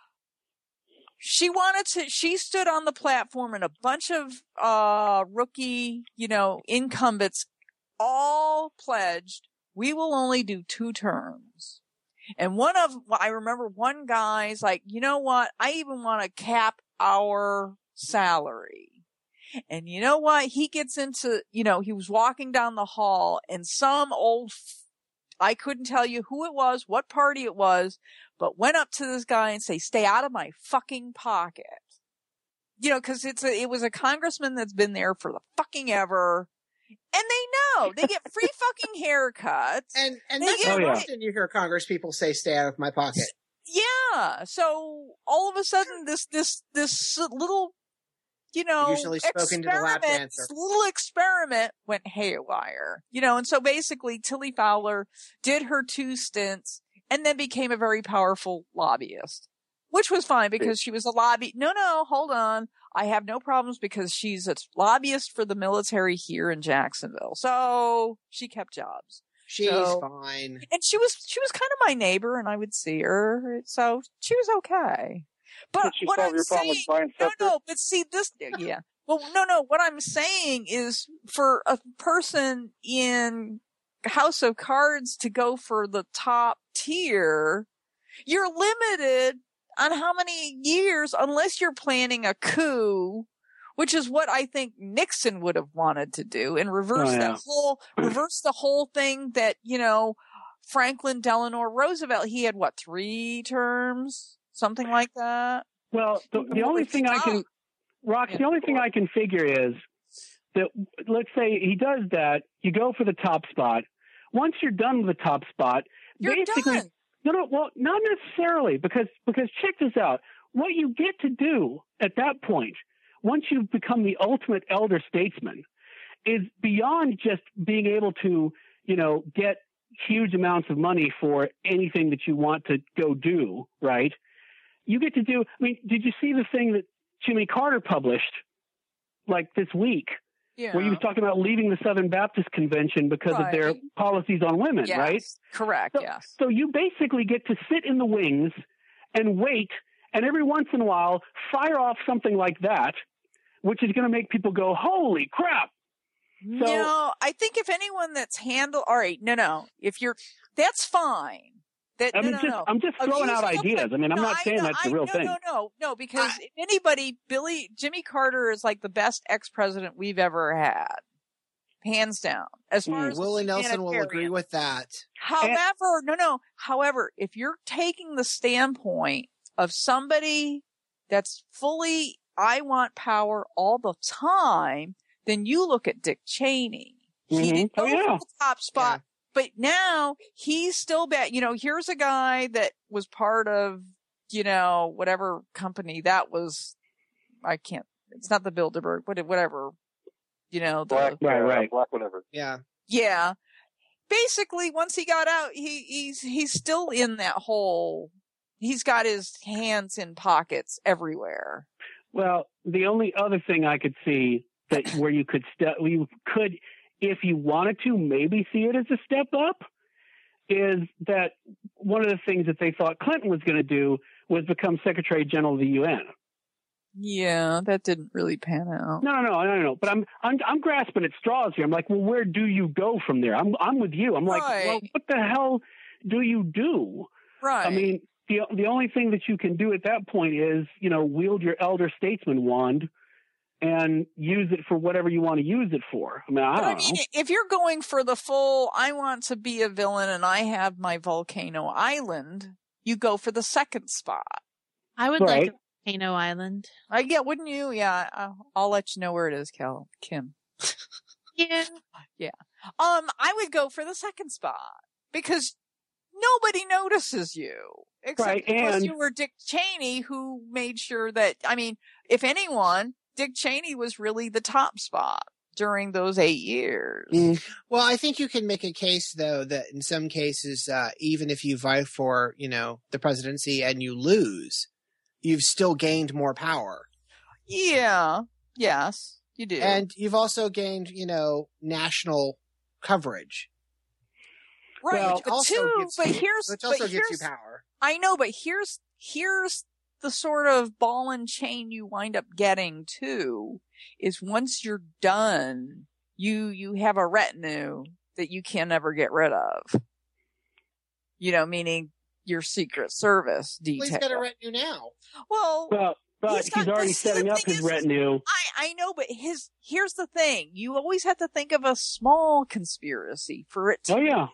C: She wanted to, she stood on the platform and a bunch of, uh, rookie, you know, incumbents all pledged, we will only do two terms. And one of, I remember one guy's like, you know what? I even want to cap our salary. And you know what? He gets into, you know, he was walking down the hall and some old I couldn't tell you who it was, what party it was, but went up to this guy and say, stay out of my fucking pocket. You know, cause it's a, it was a congressman that's been there for the fucking ever. And they know they get free fucking haircuts.
E: And, and
C: they
E: that's
C: get,
E: how often you hear Congress people say, stay out of my pocket.
C: Yeah. So all of a sudden this, this, this little, you know,
E: usually spoken to the lap dancer.
C: Little experiment went haywire, you know, and so basically Tilly Fowler did her two stints and then became a very powerful lobbyist, which was fine because she was a lobby. No, no, hold on. I have no problems because she's a lobbyist for the military here in Jacksonville. So she kept jobs.
E: She's
C: so,
E: fine.
C: And she was, she was kind of my neighbor and I would see her. So she was okay. But what I'm saying, no, no, but see this, yeah. Well, no, no, what I'm saying is for a person in House of Cards to go for the top tier, you're limited on how many years, unless you're planning a coup, which is what I think Nixon would have wanted to do and reverse oh, yeah. that whole, reverse the whole thing that, you know, Franklin Delano Roosevelt, he had what, three terms? Something like that.
F: Well, the, the only thing I can, Rox, yeah. the only thing I can figure is that, let's say he does that, you go for the top spot. Once you're done with the top spot,
C: you're
F: basically,
C: done.
F: no, no, well, not necessarily, because, because check this out. What you get to do at that point, once you've become the ultimate elder statesman, is beyond just being able to, you know, get huge amounts of money for anything that you want to go do, right? You get to do, I mean, did you see the thing that Jimmy Carter published like this week?
C: Yeah.
F: Where he was talking about leaving the Southern Baptist Convention because
C: right.
F: of their policies on women,
C: yes.
F: right?
C: Correct,
F: so,
C: yes.
F: So you basically get to sit in the wings and wait, and every once in a while fire off something like that, which is going to make people go, holy crap. So,
C: no, I think if anyone that's handled, all right, no, no, if you're, that's fine. That,
F: I mean,
C: no, no,
F: just,
C: no.
F: I'm just throwing out ideas. I mean, I'm
C: no,
F: not saying
C: know,
F: that's the
C: I,
F: real
C: no,
F: thing.
C: No, no, no, because I, if anybody, Billy, Jimmy Carter is like the best ex-president we've ever had. Hands down. As far
E: mm,
C: as
E: Willie Nelson will agree with that.
C: However, no, no. However, if you're taking the standpoint of somebody that's fully, I want power all the time, then you look at Dick Cheney.
F: Mm-hmm.
C: He didn't go
F: oh, yeah.
C: for the top spot. Yeah. But now he's still bad. You know, here's a guy that was part of, you know, whatever company that was. I can't, it's not the Bilderberg, but whatever, you know, the,
K: Black,
F: right, right.
K: Black, whatever.
E: Yeah.
C: Yeah. basically, once he got out, he he's he's still in that whole. He's got his hands in pockets everywhere.
F: Well, the only other thing I could see that where you could step, you could, if you wanted to, maybe see it as a step up, is that one of the things that they thought Clinton was going to do was become Secretary General of the U N.
C: Yeah, that didn't really pan out.
F: No, no, no, no, no. But I'm, I'm, I'm grasping at straws here. I'm like, well, where do you go from there? I'm, I'm with you. I'm like,
C: Right.
F: well, what the hell do you do?
C: Right.
F: I mean, the the only thing that you can do at that point is, you know, wield your elder statesman wand and use it for whatever you want to use it for. I mean, I
C: But
F: don't
C: I mean,
F: know.
C: if you're going for the full, I want to be a villain and I have my volcano island, you go for the second spot.
G: I would
F: Right.
G: like a volcano island.
C: Uh, yeah, wouldn't you? Yeah, I'll, I'll let you know where it is, Kel, Kim.
G: Yeah.
C: Yeah. Um, I would go for the second spot because nobody notices you. Except
F: Right,
C: unless
F: and-
C: you were Dick Cheney, who made sure that, I mean, if anyone, Dick Cheney was really the top spot during those eight years.
F: Mm.
E: Well, I think you can make a case, though, that in some cases, uh, even if you vie for, you know, the presidency and you lose, you've still gained more power.
C: Yeah. Yes, you do.
E: And you've also gained, you know, national coverage.
C: right.
F: well,
E: which
C: but
E: also
C: too,
E: gives
C: but
E: you,
C: here's,
E: which also
C: but
E: gives you
C: here's,
E: power.
C: I know, but here's, here's the sort of ball and chain you wind up getting too, is once you're done, you, you have a retinue that you can never get rid of. You know, meaning your Secret Service
E: Well,
C: detail.
E: he's got a retinue now.
C: Well,
F: Well, but
C: He's
F: he's,
C: got-
F: already
C: but see, the
F: setting up
C: thing
F: his
C: is-
F: retinue.
C: I, I know, but his, here's the thing. You always have to think of a small conspiracy for it to
F: Oh, yeah.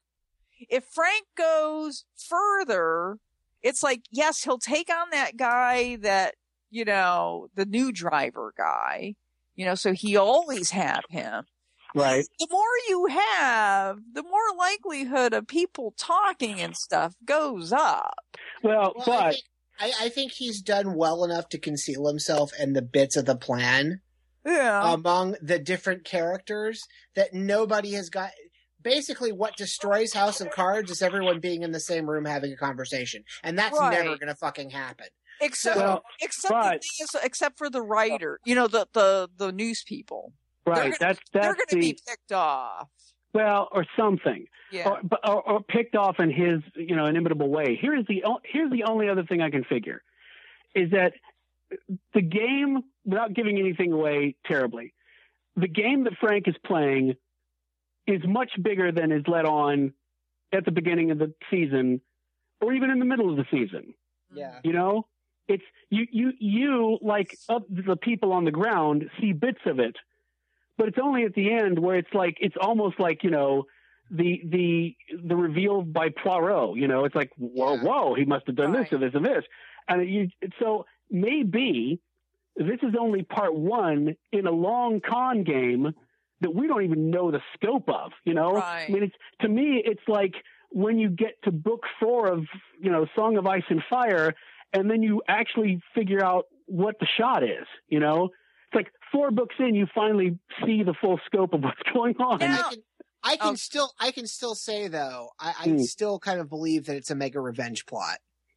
C: if Frank goes further, it's like, yes, he'll take on that guy that, you know, the new driver guy, you know, so he always have him.
F: Right.
C: The more you have, the more likelihood of people talking and stuff goes up.
F: Well,
E: Well,
F: but
E: I, think, I, I think he's done well enough to conceal himself and the bits of the plan
C: Yeah.
E: among the different characters that nobody has got. Basically, what destroys House of Cards is everyone being in the same room having a conversation, and that's
C: Right.
E: never going to fucking happen.
C: except,
F: well,
C: except, the
F: but-
C: thing is, except for the writer, you know, the, the, the news people.
F: right.
C: gonna-
F: That's
C: They're
F: that's
C: going to
F: the
C: be picked off.
F: well, or something.
C: Yeah.
F: or, but- or, or picked off in his, you know, inimitable way. Here's the o- here's the only other thing I can figure is that the game, without giving anything away terribly, the game that Frank is playing is much bigger than is let on at the beginning of the season, or even in the middle of the season.
E: Yeah.
F: You know, it's you you you like up the people on the ground see bits of it, but it's only at the end where it's like it's almost like, you know, the the the reveal by Poirot. You know, it's like whoa
E: Yeah.
F: whoa he must have done
C: Right.
F: this or this or this, and you so maybe this is only part one in a long con game that we don't even know the scope of. You know,
C: Right.
F: I mean, it's to me it's like when you get to book four of, you know, Song of Ice and Fire, and then you actually figure out what the shot is, you know? It's like four books in, you finally see the full scope of what's going on.
C: Now-
E: I can, I can
C: Oh.
E: still, I can still say though, I, I
F: Hmm.
E: still kind of believe that it's a mega revenge plot.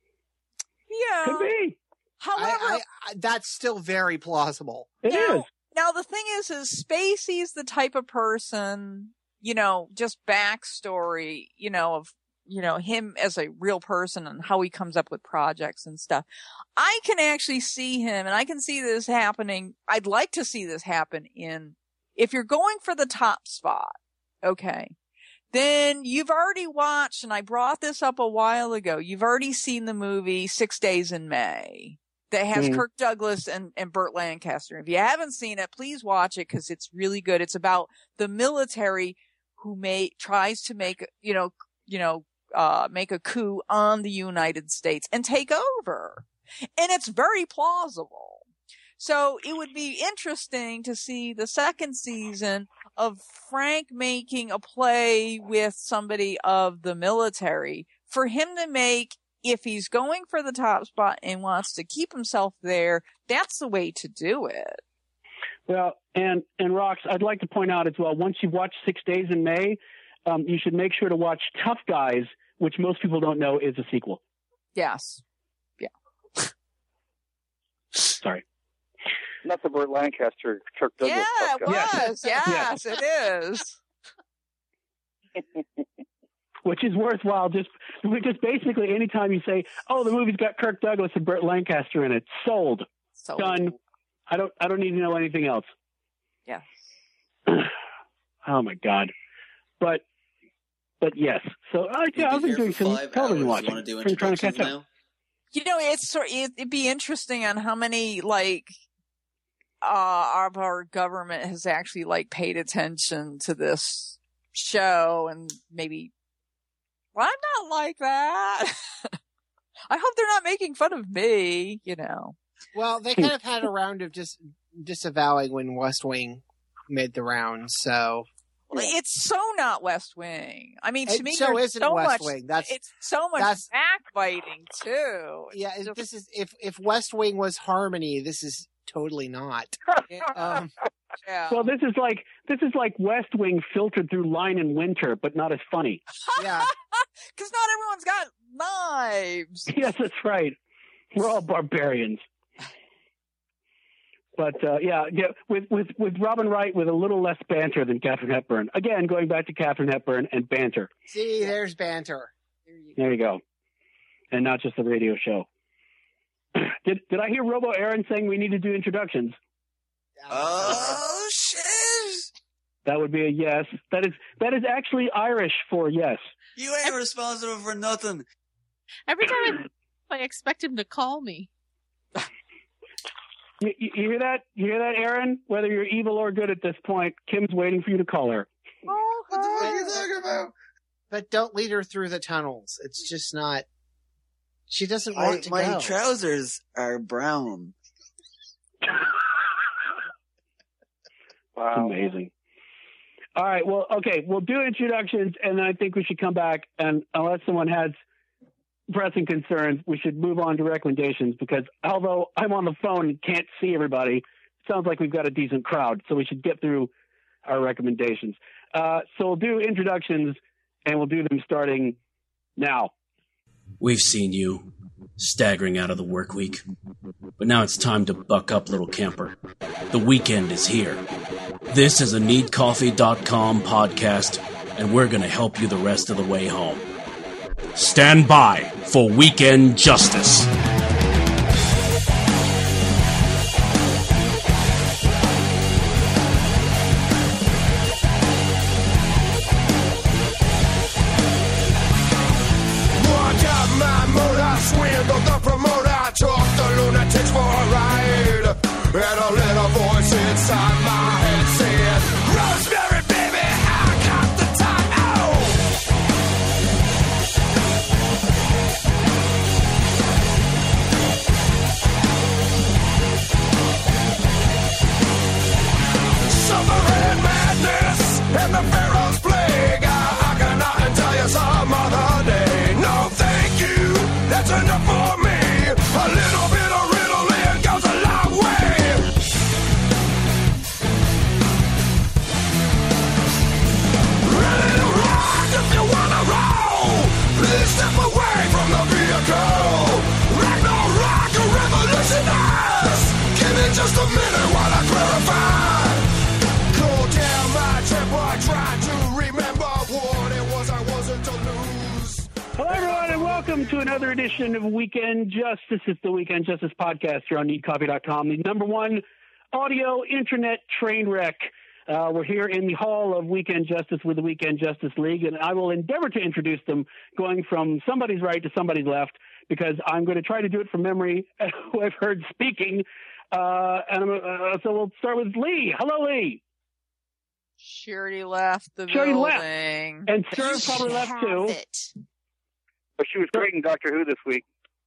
C: Yeah.
F: Could be.
C: However,
E: I, I, I, that's still very plausible.
F: It is.
C: now, now the thing is, is Spacey's the type of person, you know, just backstory, you know, of, you know, him as a real person and how he comes up with projects and stuff. I can actually see him, and I can see this happening. I'd like to see this happen in, if you're going for the top spot, okay, then you've already watched, and I brought this up a while ago, you've already seen the movie Six Days in May that has
F: Mm.
C: Kirk Douglas and, and Burt Lancaster. If you haven't seen it, please watch it because it's really good. It's about the military who may, tries to make, you know, you know, uh, make a coup on the United States and take over. And it's very plausible. So it would be interesting to see the second season of Frank making a play with somebody of the military for him to make, if he's going for the top spot and wants to keep himself there, that's the way to do it.
F: Well, and, and Rox, I'd like to point out as well, once you've watched Six Days in May, um, you should make sure to watch Tough Guys, which most people don't know is a sequel.
C: Yes. Yeah.
F: Sorry.
K: Not the Burt Lancaster, Kirk Douglas.
C: Yeah, it
K: podcast.
C: was. Yes, it is.
F: Which is worthwhile. Just, just basically, anytime you say, "Oh, the movie's got Kirk Douglas and Burt Lancaster in it," sold,
C: Sold.
F: done. I don't, I don't need to know anything else.
C: Yeah.
F: Oh my God. But, but yes. So I, yeah, I've been doing some television watching.
J: You want to do
F: Trying- trying to catch
J: introductions
F: up.
J: now?
C: You know, it's sort. It, it'd be interesting on how many like uh of our government has actually like paid attention to this show and maybe. Well, I'm not like that. I hope they're not making fun of me. You know.
E: Well, they kind of had a round of just disavowing when West Wing made the rounds, so.
C: Well, it's so not West Wing. I mean, to
E: It
C: me,
E: so
C: there's
E: isn't
C: so
E: West
C: much.
E: Wing. That's-
C: it's so much
E: that's-
C: backbiting too.
E: Yeah, it- this is if if West Wing was Harmony, this is totally not. Um,
C: Yeah.
F: Well, this is like this is like West Wing filtered through Line and Winter, but not as funny.
E: yeah,
C: Because not everyone's got knives.
F: Yes, that's right. We're all barbarians. But uh, yeah, yeah, with with with Robin Wright with a little less banter than Katharine Hepburn. Again, going back to Katharine Hepburn and banter.
E: see, there's banter. There you go.
F: There you go, and not just the radio show. did did I hear Robo Aaron saying we need to do introductions?
J: Oh shit!
F: That would be a yes. That is that is actually Irish for yes.
J: You ain't responsible for nothing.
G: Every time I, I expect him to call me.
F: You, you you hear that? You hear that, Aaron? Whether you're evil or good at this point, Kim's waiting for you to call her.
J: What the fuck are you talking about?
E: But don't lead her through the tunnels. It's just not. She doesn't want
J: I,
E: to
J: my
E: go.
J: trousers are brown.
K: Wow.
F: Amazing. All right. Well, okay. We'll do introductions, and then I think we should come back. And unless someone has pressing concerns, we should move on to recommendations because although I'm on the phone and can't see everybody, it sounds like we've got a decent crowd. So we should get through our recommendations. Uh, so we'll do introductions, and we'll do them starting now.
L: We've seen you staggering out of the work week, but now it's time to buck up, little camper. The weekend is here. This is a need coffee dot com podcast, and we're going to help you the rest of the way home. Stand by for Weekend Justice.
H: Swindled the promoter, took the lunatics for a ride. And a little voice inside my head said, Rosemary, baby, I got the time. Oh! Suffering madness and the Pharaoh's plague. I, I cannot tell you some other day. No, thank you. That's enough for me. A little bit of riddling goes a long way. Ready to rock if you wanna roll. Please step away from the vehicle. Ragnarok, a revolutionist. Give me just a minute while I clarify. Cool down my temper, try to remember what it was I wasn't to lose.
F: Hello, everyone, and welcome to another edition of Weekend Justice. It's the Weekend Justice podcast here on need coffee dot com, the number one audio internet train wreck. Uh, we're here in the hall of Weekend Justice with the Weekend Justice League, and I will endeavor to introduce them going from somebody's right to somebody's left because I'm going to try to do it from memory, who I've heard speaking. Uh, and I'm, uh, so we'll start with Lee. Hello, Lee.
C: She already left the
F: She already left.
C: building.
F: And Sir probably left too.
K: But she was great in Doctor Who this week.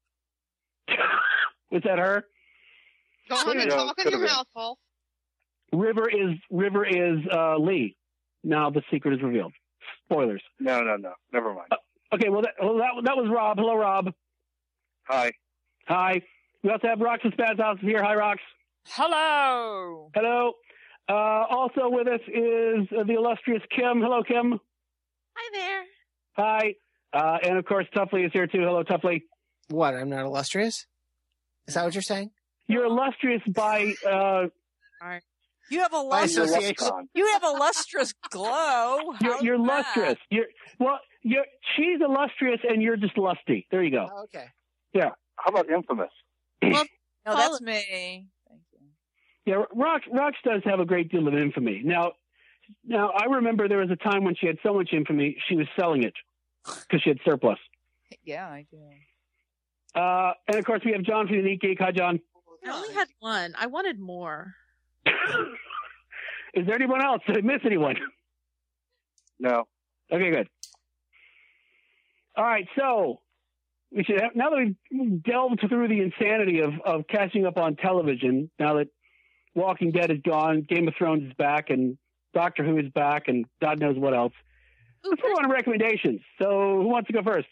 F: Was that her?
D: Go on and
K: Yeah,
D: talk with
K: could've
D: your
K: been.
D: mouth full.
F: River is River is uh, Lee. Now the secret is revealed. Spoilers.
K: No, no, no. Never mind.
F: Okay, well that well, that, that was Rob. Hello, Rob.
K: Hi.
F: Hi. We also have Roxas Spaz House here. Hi, Rox.
C: Hello.
F: Hello. Uh, also with us is uh, the illustrious Kim. Hello, Kim.
G: Hi there.
F: Hi. Uh, and of course, Tuffley is here too. Hello, Tuffley.
E: What? I'm not illustrious? Is that what you're saying?
F: You're illustrious by. Uh,
C: You have a
E: By
C: lustrous.
E: association.
C: You have a lustrous glow.
F: you're
C: How's
F: you're
C: that?
F: lustrous. You're well. You're she's illustrious, and you're just lusty. There you go.
E: Oh, okay.
F: Yeah.
K: How about infamous?
C: No, that's me.
F: Yeah, Rox, Rox does have a great deal of infamy. Now, now I remember there was a time when she had so much infamy, she was selling it because she had surplus.
C: Yeah, I do.
F: Uh, and of course, we have John from the Neat Geek. Hi, John.
G: I only had one. I wanted more.
F: Is there anyone else? Did I miss anyone?
K: No.
F: Okay, good. All right, so we should have, now that we've delved through the insanity of, of catching up on television, now that Walking Dead is gone, Game of Thrones is back, and Doctor Who is back, and God knows what else. Let's go on to recommendations. So who wants to go first?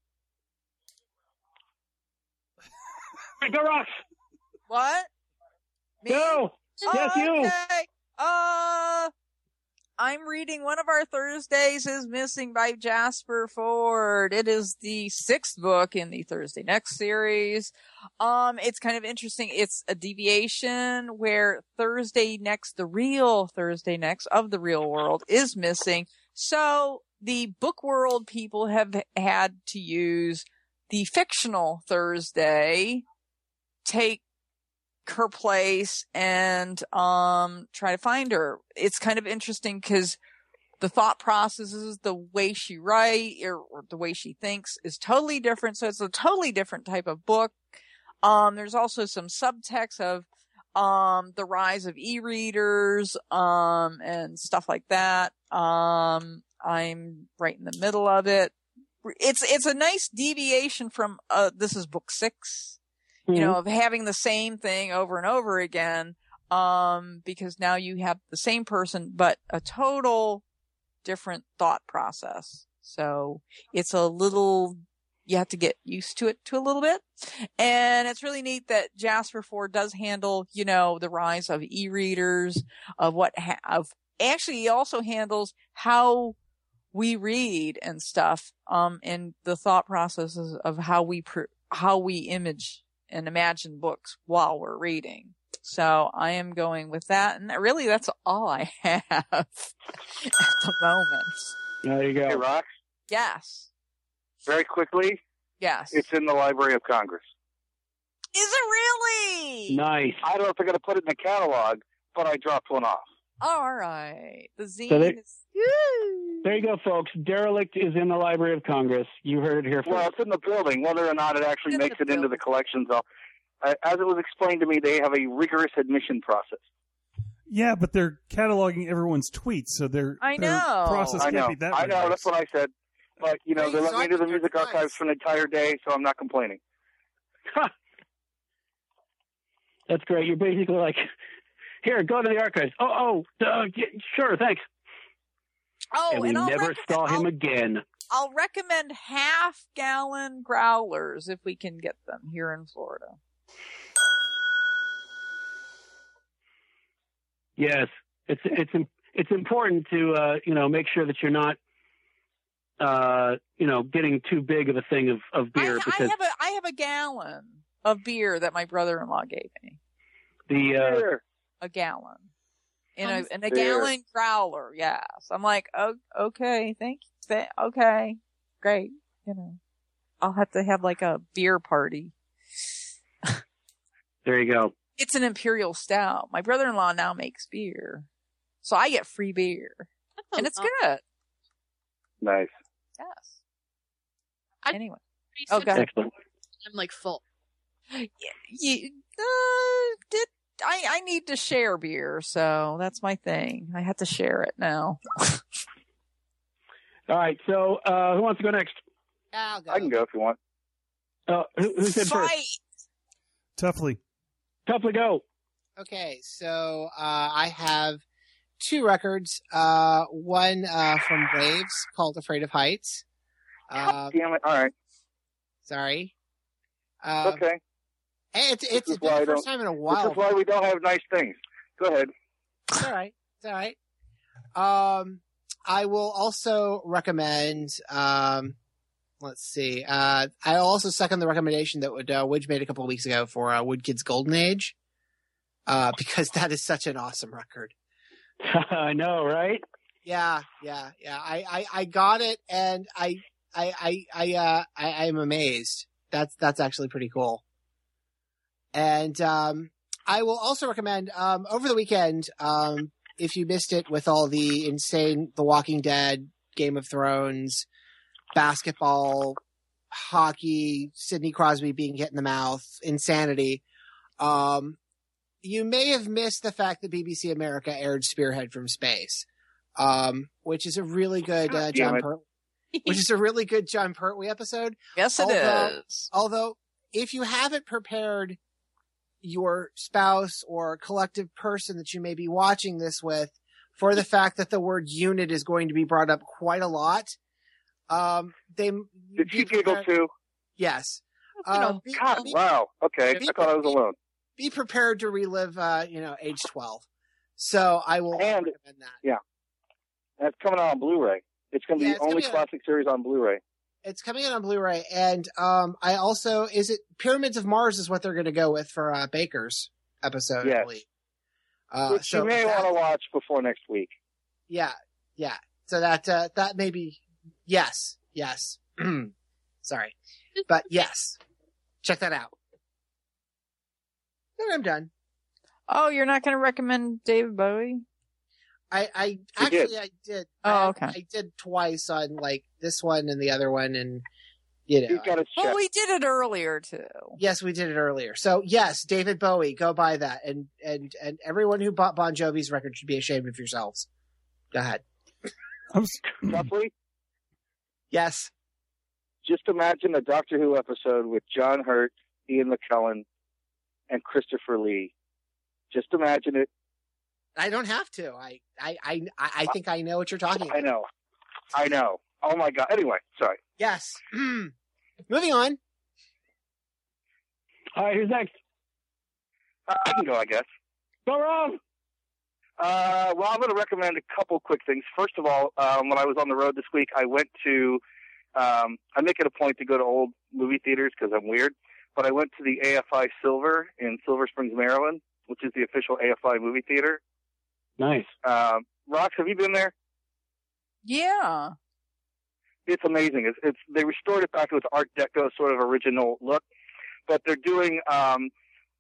F: All right, go, Rox.
C: What? Me?
F: Go. Yes,
C: oh,
F: you.
C: Okay. Uh, I'm reading one of our Thursdays is Missing by Jasper Ford. It is the sixth book in the Thursday Next series. Um, it's kind of interesting. It's a deviation where Thursday Next, the real Thursday Next of the real world, is missing. So the book world people have had to use the fictional Thursday, take her place and um try to find her. It's kind of interesting because the thought processes, the way she writes or, or the way she thinks is totally different. So it's a totally different type of book. Um, there's also some subtext of um the rise of e-readers um and stuff like that. Um, I'm right in the middle of it. It's it's a nice deviation from uh this is book six. You know, of having the same thing over and over again, um, because now you have the same person, but a total different thought process. So it's a little, you have to get used to it to a little bit. And it's really neat that Jasper Ford does handle, you know, the rise of e-readers, of what, ha- of, actually he also handles how we read and stuff, um, and the thought processes of how we, pr- how we image and imagine books while we're reading. So I am going with that. And really, that's all I have at the moment.
F: There you go.
K: Hey, Rox.
C: Yes.
K: Very quickly.
C: Yes.
K: It's in the Library of Congress.
C: Is it really?
F: Nice.
K: I don't know if they're going to put it in the catalog, but I dropped one off.
C: All right. The zine
F: So they-
C: is... Woo!
F: There you go, folks. Derelict is in the Library of Congress. You heard it here first.
K: Well, it's in the building. Whether or not it actually
C: In
K: makes
C: the
K: it into the collections, I'll, uh, as it was explained to me, they have a rigorous admission process.
B: Yeah, but they're cataloging everyone's tweets, so their
C: I
B: their
C: know.
B: process
K: I
B: can't
K: know.
B: be that
K: I know.
B: rigorous.
K: That's what I said. But, you know,
E: Hey,
K: they let
E: so
K: me
E: I
K: do the
E: can
K: music
E: recognize-
K: archives for an entire day, so I'm not complaining.
F: That's great. You're basically like, here, go to the archives. Oh, oh, uh, yeah, sure, thanks.
C: Oh,
F: and we
C: and I'll
F: never
C: recommend-
F: saw him
C: I'll-
F: again.
C: I'll recommend half gallon growlers if we can get them here in Florida.
F: Yes, it's it's it's important to uh, you know make sure that you're not uh, you know getting too big of a thing of, of
C: I,
F: beer
C: I
F: because
C: have a I have a gallon of beer that my brother-in-law gave me.
F: the uh,
K: Here.
C: A gallon. In a in a
K: Beer.
C: gallon growler, yes. I'm like, oh, okay, thank you. Th- okay, great. You know, I'll have to have like a beer party.
F: there you go.
C: It's an imperial stout. My brother-in-law now makes beer, so I get free beer, and it's good.
K: Nice.
C: Yes.
G: I-
C: Anyway, oh, go ahead.
F: Excellent.
G: I'm like full.
C: You, you, uh, did I? I need to share beer, so that's my thing. I have to share it now.
F: All right, so uh, who wants to go next?
E: I'll go.
K: I can go if you want.
F: Uh, who, who said
C: Fight.
F: first?
B: Toughly.
F: Toughly go.
E: Okay, so uh, I have two records. Uh, one uh, from Waves called "Afraid of Heights." Uh,
K: Damn it. All right.
E: sorry. Uh,
K: Okay.
E: Hey, it's it's
K: is
E: been
K: why I
E: the first
K: don't-
E: time in a
K: This
E: while.
K: is why we don't have nice things. Go ahead.
E: It's all right. It's all right. Um, I will also recommend. Um, let's see. Uh, I also second the recommendation that Wood, uh, Widge made a couple of weeks ago for uh, Woodkid's Golden Age, uh, because that is such an awesome record.
F: I know, right?
E: Yeah, yeah, yeah. I, I, I got it, and I, I, I, I, uh, I, I'm amazed. That's that's actually pretty cool. And um, I will also recommend um, over the weekend. Um, If you missed it with all the insane The Walking Dead, Game of Thrones, basketball, hockey, Sidney Crosby being hit in the mouth, insanity, um, you may have missed the fact that B B C America aired Spearhead from Space, um, which is a really good uh, John Pertwee, which is a really good John Pertwee episode.
C: Yes, it
E: although,
C: is.
E: Although, if you haven't prepared your spouse or collective person that you may be watching this with for the fact that the word unit is going to be brought up quite a lot. Um, they
K: Did you giggle too?
E: Yes.
K: You know,
E: Um, be,
K: God,
E: be,
K: wow. Okay.
E: be-
K: I thought I was alone.
E: be prepared to relive, uh, you know, age twelve. So I will
K: And-
E: recommend that.
K: Yeah. And it's coming out on Blu-ray. It's going to
E: Yeah,
K: be
E: it's
K: the only
E: coming out-
K: classic series on Blu-ray.
E: It's coming out on Blu-ray, and um, I also is it Pyramids of Mars is what they're going to go with for uh, Baker's episode. I
K: Yes.
E: believe. Uh,
K: Which
E: so
K: you may
E: that-
K: want to watch before next week.
E: Yeah, yeah. So that uh, that may be yes, yes. Sorry, but yes, check that out. Then I'm done.
C: Oh, you're not going to recommend David Bowie?
E: I, I
K: You
E: actually
K: did.
E: I did.
C: Oh,
E: I,
C: okay.
E: I did twice on like this one and the other one, and you know.
K: You've got to check.
C: Well, we did it earlier too.
E: Yes, we did it earlier. So yes, David Bowie, go buy that, and and and everyone who bought Bon Jovi's record should be ashamed of yourselves. Go ahead.
B: I was,
K: Roughly,
E: Yes.
K: just imagine a Doctor Who episode with John Hurt, Ian McKellen, and Christopher Lee. Just imagine it.
E: I don't have to. I I I I think I know what you're talking about.
K: I know. I know. Oh my God. Anyway, sorry.
E: Yes. Moving on.
F: All right, who's next?
K: Uh, I can go, I guess.
F: Go wrong.
K: Uh, well, I'm going to recommend a couple quick things. First of all, um, when I was on the road this week, I went to, um, I make it a point to go to old movie theaters because I'm weird, but I went to the A F I Silver in Silver Springs, Maryland, which is the official A F I movie theater.
F: Nice.
K: Um, Rox, have you been there?
C: Yeah.
K: It's amazing. It's, it's they restored it back to its Art Deco sort of original look, but they're doing um,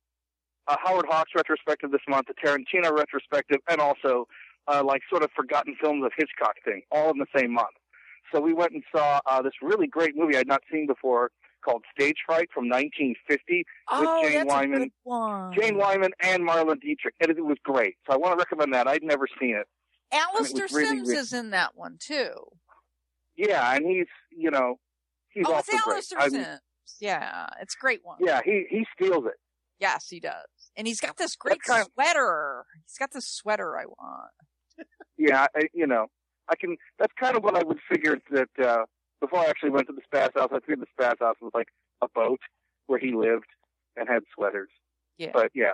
K: a Howard Hawks retrospective this month, a Tarantino retrospective, and also uh, like sort of forgotten films of Hitchcock thing, all in the same month. So we went and saw uh, this really great movie I'd not seen before called Stage Fright from nineteen fifty
C: Oh,
K: with Jane
C: that's a
K: Wyman,
C: good one.
K: Jane Wyman, and Marlon Dietrich, and it, it was great. So I want to recommend that. I'd never seen it.
C: Alistair
K: was really,
C: Sims
K: really-
C: is in that one too.
K: Yeah, and he's you know he's
C: oh, it's
K: also great.
C: Alistair
K: I mean,
C: Sims. Yeah, it's a great one.
K: yeah, he he steals it.
C: Yes, he does. And he's got this great
K: kind of-
C: sweater. He's got this sweater I want.
K: Yeah, I, you know, I can. That's kind of what I would figure that uh, before I actually went to the Spaz House. I figured the Spaz House was like a boat where he lived and had sweaters.
C: Yeah.
K: But yeah,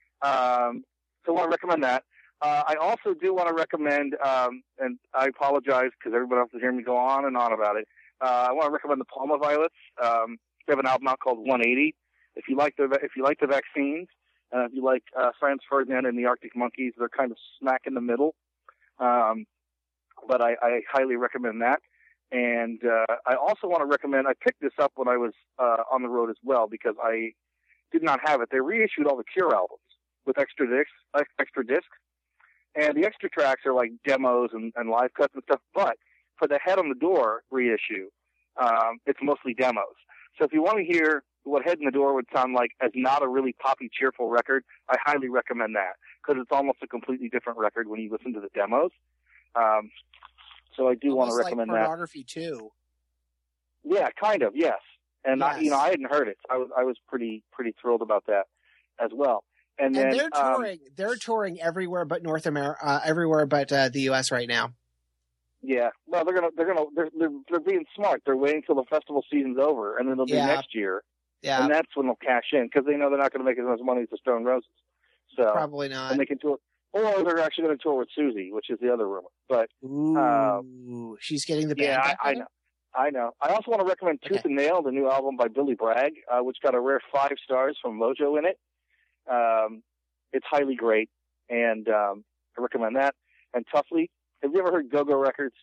K: um, so I want to recommend that. Uh, I also do want to recommend, um, and I apologize because everybody else is hearing me go on and on about it. Uh, I want to recommend the Palma Violets. Um, they have an album out called one eighty. If you like the if you like the vaccines, uh, if you like uh, Franz Ferdinand and the Arctic Monkeys, they're kind of smack in the middle. Um, but I, I highly recommend that. And uh, I also want to recommend, I picked this up when I was uh, on the road as well because I did not have it. They reissued all the Cure albums with extra discs, extra discs. And the extra tracks are like demos and, and live cuts and stuff. But for the Head on the Door reissue, um, it's mostly demos. So if you want to hear what Head in the Door would sound like as not a really poppy, cheerful record, I highly recommend that because it's almost a completely different record when you listen to the demos. Um, so I do want to
E: Almost
K: recommend
E: like
K: that.
E: pornography too.
K: Yeah, kind of, yes. And I,
E: Yes.
K: you know, I hadn't heard it. I was I was pretty pretty thrilled about that as well. And,
E: And
K: then
E: they're
K: um,
E: touring. they're touring everywhere but North America, uh, everywhere but uh, the U S right now.
K: yeah, well, they're gonna they're gonna they're they're, they're being smart. They're waiting till the festival season's over, and then they'll do
E: Yeah.
K: next year,
E: Yeah,
K: and that's when they'll cash in because they know they're not going to make as much money as the Stone Roses. So
E: probably not.
K: and they can tour or they're actually going to tour with Susie, which is the other rumor. But
E: Ooh,
K: um,
E: she's getting the band.
K: yeah,
E: back
K: I, I
E: together?
K: know. I know. I also want to recommend Tooth
E: Okay.
K: and Nail, the new album by Billy Bragg, uh, which got a rare five stars from Mojo in it. Um, it's highly great, and um, I recommend that. And Toughly, have you ever heard Go-Go Records?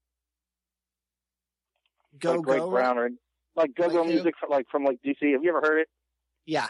E: Go
K: like Greg
E: Go.
K: Brown, or like Go-Go
E: Like who?
K: music from, like from like D C. Have you ever heard it?
E: Yeah.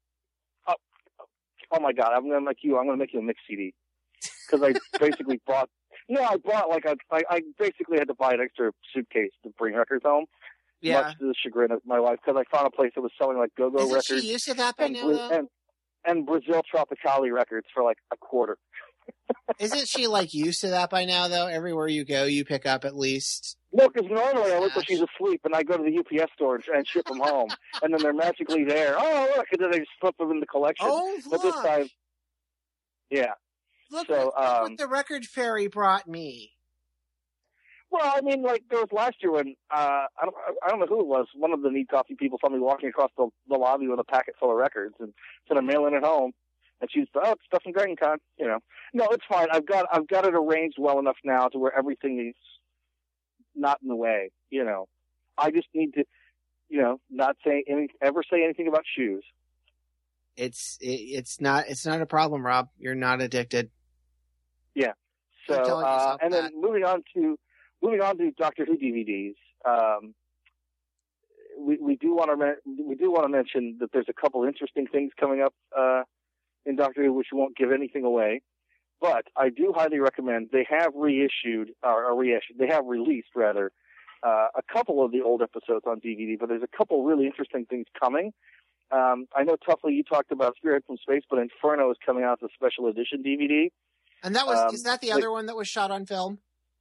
K: Oh my God, I'm gonna make you. I'm gonna make you a mix C D because I basically bought. No, I bought like I, I. I basically had to buy an extra suitcase to bring records home.
E: Yeah.
K: Much to the chagrin of my wife, because I found a place that was selling like Go-Go
E: Isn't
K: records
E: she used to that by
K: and,
E: now,
K: Bra-
E: though?
K: and and Brazil Tropicali records for like a quarter.
E: Isn't she like used to that by now, though? Everywhere you go, you pick up at least.
K: No, because normally I wait till she's asleep and I go to the U P S store and, and ship them home, and then they're magically there. Oh, look, and then they just flip them in the collection.
E: Oh,
K: But this
E: look.
K: time, yeah.
E: Look,
K: So,
E: what, look
K: um,
E: what the record fairy brought me.
K: Well, I mean, like there was last year when uh, I don't, I don't know who it was. One of the Neat Coffee people saw me walking across the, the lobby with a packet full of records, and said I'm mailing it home. And she's, oh, it's stuff from Dragon Con, you know. No, it's fine. I've got, I've got it arranged well enough now to where everything is not in the way, you know. I just need to, you know, not say any, ever say anything about shoes.
E: It's it, it's not it's not a problem, Rob. You're not addicted.
K: Yeah. So,
E: Keep telling
K: uh,
E: yourself
K: and
E: that.
K: then moving on to, moving on to Doctor Who D V Ds. Um, we, we do want to, we do want to mention that there's a couple interesting things coming up, uh, in Doctor Who, which won't give anything away. But I do highly recommend, they have reissued, or, or reissued, they have released, rather, uh, a couple of the old episodes on D V D, but there's a couple really interesting things coming. Um, I know, Toughly, you talked about Spearhead from Space, but Inferno is coming out as a special edition D V D.
E: And that was
K: Um,
E: is that the
K: like-
E: other one that was shot on film?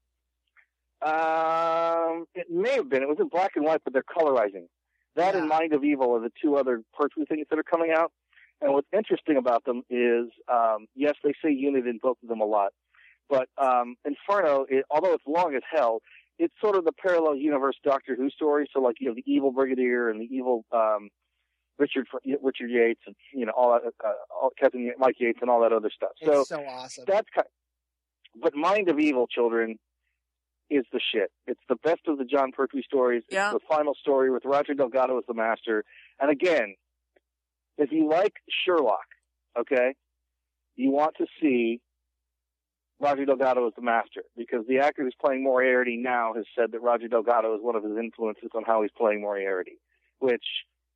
K: Um, it may have been. It was in black and white, but they're colorizing. That and Mind of Evil are the two other Pertwee things that are coming out. And what's interesting about them is, um, yes, they say unit in both of them a lot, but um, Inferno, it, although it's long as hell, it's sort of the parallel universe Doctor Who story. So, like, you know, the evil Brigadier and the evil um, Richard Richard Yates, and you know, all that, uh, all, Captain Mike Yates, and all that other stuff. So
E: It's so awesome.
K: that's kind. But Mind of Evil, children, is the shit. It's the best of the John Pertwee stories.
C: Yeah.
K: It's the final story with Roger Delgado as the master. And again, if you like Sherlock, okay, you want to see Roger Delgado as the master, because the actor who's playing Moriarty now has said that Roger Delgado is one of his influences on how he's playing Moriarty, which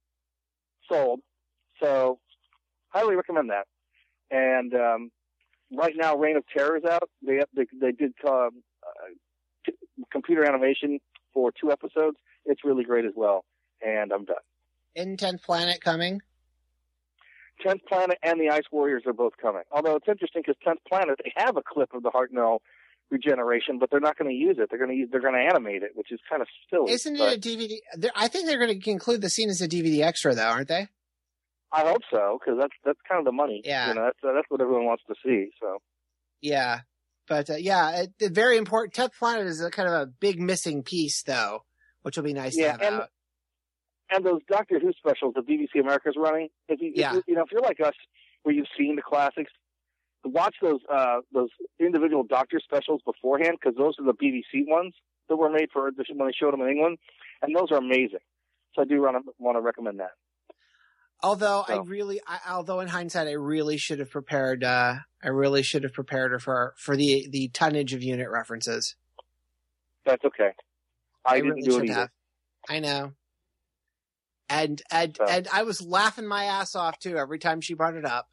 K: sold. So highly recommend that. And um, right now, Reign of Terror is out. They they, they did um, uh, t- computer animation for two episodes. It's really great as well. And I'm done.
E: In tenth Planet coming.
K: tenth Planet and the Ice Warriors are both coming. Although it's interesting because tenth Planet, they have a clip of the Hartnell regeneration, but they're not going to use it. They're going to use, they're going to animate it, which is kind of silly.
E: Isn't it
K: but
E: a D V D? They're- I think they're going to include the scene as a D V D extra, though, aren't they?
K: I hope so, because that's that's kind of the money.
E: Yeah.
K: You know, that's that's what everyone wants to see. So
E: Yeah, but uh, yeah, it, it, very important. tenth Planet is a kind of a big missing piece, though, which will be nice
K: Yeah,
E: to have
K: and-
E: out.
K: and those Doctor Who specials that B B C America's running, if you,
E: Yeah.
K: if you, you know, if you're like us, where you've seen the classics, watch those uh, those individual Doctor specials beforehand, because those are the B B C ones that were made for when they showed them in England, and those are amazing. So I do want to want to recommend that.
E: Although I
K: So.
E: really, I, although in hindsight, I really should have prepared. Uh, I really should have prepared her for for the the tonnage of unit references.
K: That's okay. I, didn't
E: really
K: do
E: should
K: it either.
E: have. I know. And and
K: So.
E: and I was laughing my ass off too every time she brought it up.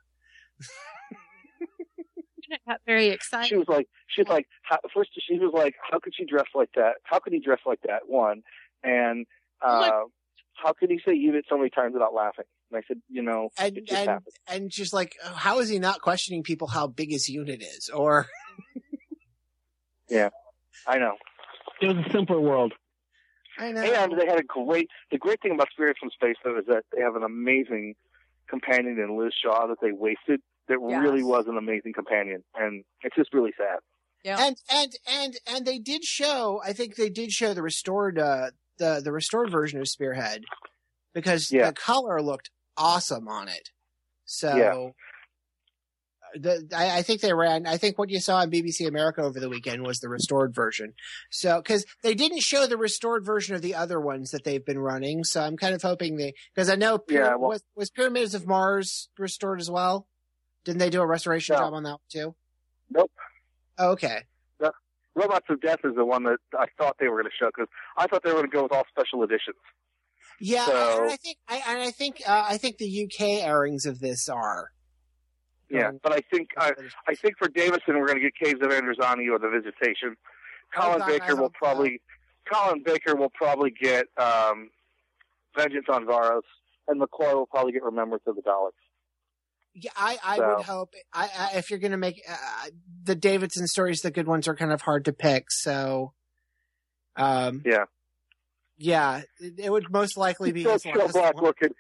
G: I got very excited.
K: She was like, she's like, how, first she was like, how could she dress like that? How could he dress like that? One, and uh, how could he say unit so many times without laughing? And I said, you know,
E: And
K: it just
E: and
K: happened.
E: and just like, how is he not questioning people how big his unit is? Or
K: Yeah, I know.
F: It was a simpler world.
E: I know.
K: And they had a great, the great thing about Spirits from Space, though, is that they have an amazing companion in Liz Shaw that they wasted. That
C: Yes.
K: really was an amazing companion. And it's just really sad.
C: Yeah.
E: And and and and they did show. I think they did show the restored uh, the the restored version of Spearhead, because
K: Yeah.
E: the color looked awesome on it. So
K: Yeah.
E: the I, I think they ran. I think what you saw on B B C America over the weekend was the restored version. So because they didn't show the restored version of the other ones that they've been running, so I'm kind of hoping they because I know Pyra-
K: Yeah, well-
E: was was Pyramids of Mars restored as well. Didn't they do a restoration
K: No.
E: job on that one too?
K: Nope.
E: Oh, okay.
K: The Robots of Death is the one that I thought they were going to show because I thought they were going to go with all special editions.
E: Yeah,
K: So-
E: and I think I and I think uh, I think the U K airings of this are.
K: Yeah, but I think I, I think for Davison we're going to get Caves of Androzani or The Visitation. Colin
E: God, I
K: Baker will
E: hope so.
K: probably Colin Baker will probably get um, Vengeance on Varos, and McCoy will probably get Remembrance of the Daleks.
E: Yeah, I, I
K: So-
E: would hope I, I if you're going to make uh, the Davidson stories, the good ones are kind of hard to pick. So, um,
K: Yeah.
E: yeah, it, it would most likely be
K: Still
E: his
K: show
E: last
K: Black
E: one.
K: Orchid.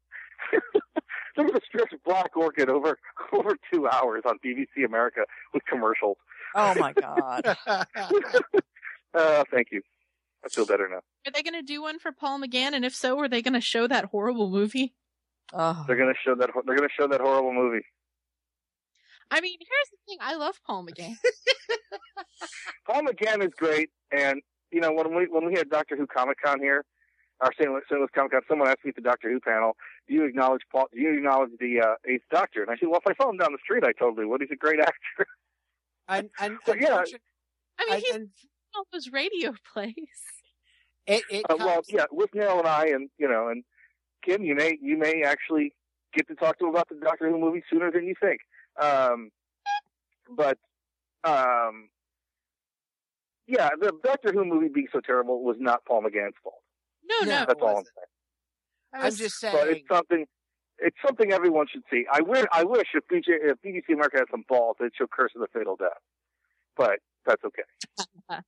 K: They're going to stretch Black Orchid over over two hours on B B C America with commercials.
C: Oh my God.
K: Uh, thank you. I feel better now.
G: Are they going to do one for Paul McGann? And if so, are they going to show that horrible movie?
C: Oh.
K: They're going to show that. They're going to show that horrible movie.
G: I mean, here's the thing. I love Paul McGann.
K: Paul McGann is great, and you know when we when we had Doctor Who Comic Con here, our Saint Louis, Saint Louis Comic Con, someone asked me at the Doctor Who panel, "Do you acknowledge Paul? Do you acknowledge the uh, Eighth Doctor?" And I said, "Well, if I saw him down the street, I totally would. He's a great actor."
E: And, and,
K: So, yeah.
E: unfortunately,
G: I mean,
E: and-
G: he's
E: and
G: all those radio plays.
E: it, it
K: Uh, well,
E: comes-
K: yeah, with Neil and I, and you know, and Kim, you may you may actually get to talk to him about the Doctor Who movie sooner than you think. Um, but um, yeah, the Doctor Who movie being so terrible was not Paul McGann's fault.
G: No,
E: No,
G: no.
E: it
K: That's all I'm
E: wasn't.
K: saying.
E: I'm just
K: But
E: saying.
K: it's something. It's something everyone should see. I wish. I wish if B J, if B B C America had some balls, they'd show Curse of the Fatal Death. But that's okay.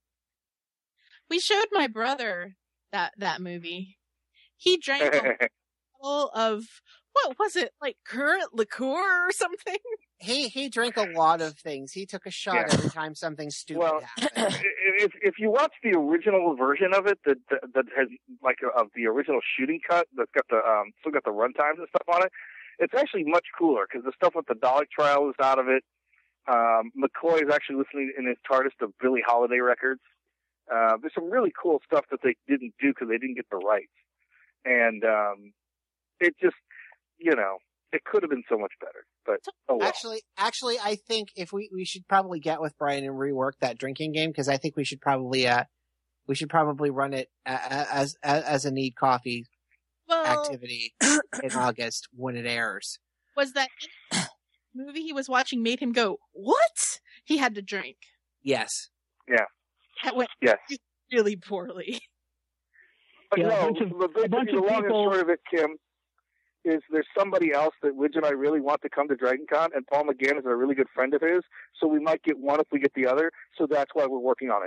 G: We showed my brother that that movie. He drank a bottle of what was it, like currant liqueur or something?
E: He he drank a lot of things. He took a shot
K: Yeah.
E: every time something stupid
K: Well,
E: happened.
K: if if you watch the original version of it, that that, that has like a, of the original shooting cut, that's got the um still got the runtimes and stuff on it. It's actually much cooler because the stuff with the Dalek trial is out of it. Um, McCoy is actually listening in his TARDIS to Billie Holiday records. Uh, there's some really cool stuff that they didn't do because they didn't get the rights, and um, it just you know it could have been so much better. But oh well.
E: Actually, actually, I think if we, we should probably get with Brian and rework that drinking game because I think we should probably uh we should probably run it a- a- as as, as a Need Coffee
G: Well,
E: activity in August when it airs.
G: was that movie he was watching made him go, "What?" He had to drink.
E: Yes.
K: Yeah.
G: That went
K: Yes.
G: really poorly.
K: But
F: Yeah, a
K: no,
F: bunch of-
K: the,
F: a bunch
K: the
F: of
K: long
F: people-
K: and short of it, Kim, is there's somebody else that Widge and I really want to come to DragonCon, and Paul McGann is a really good friend of his, so we might get one if we get the other, so that's why we're working on it.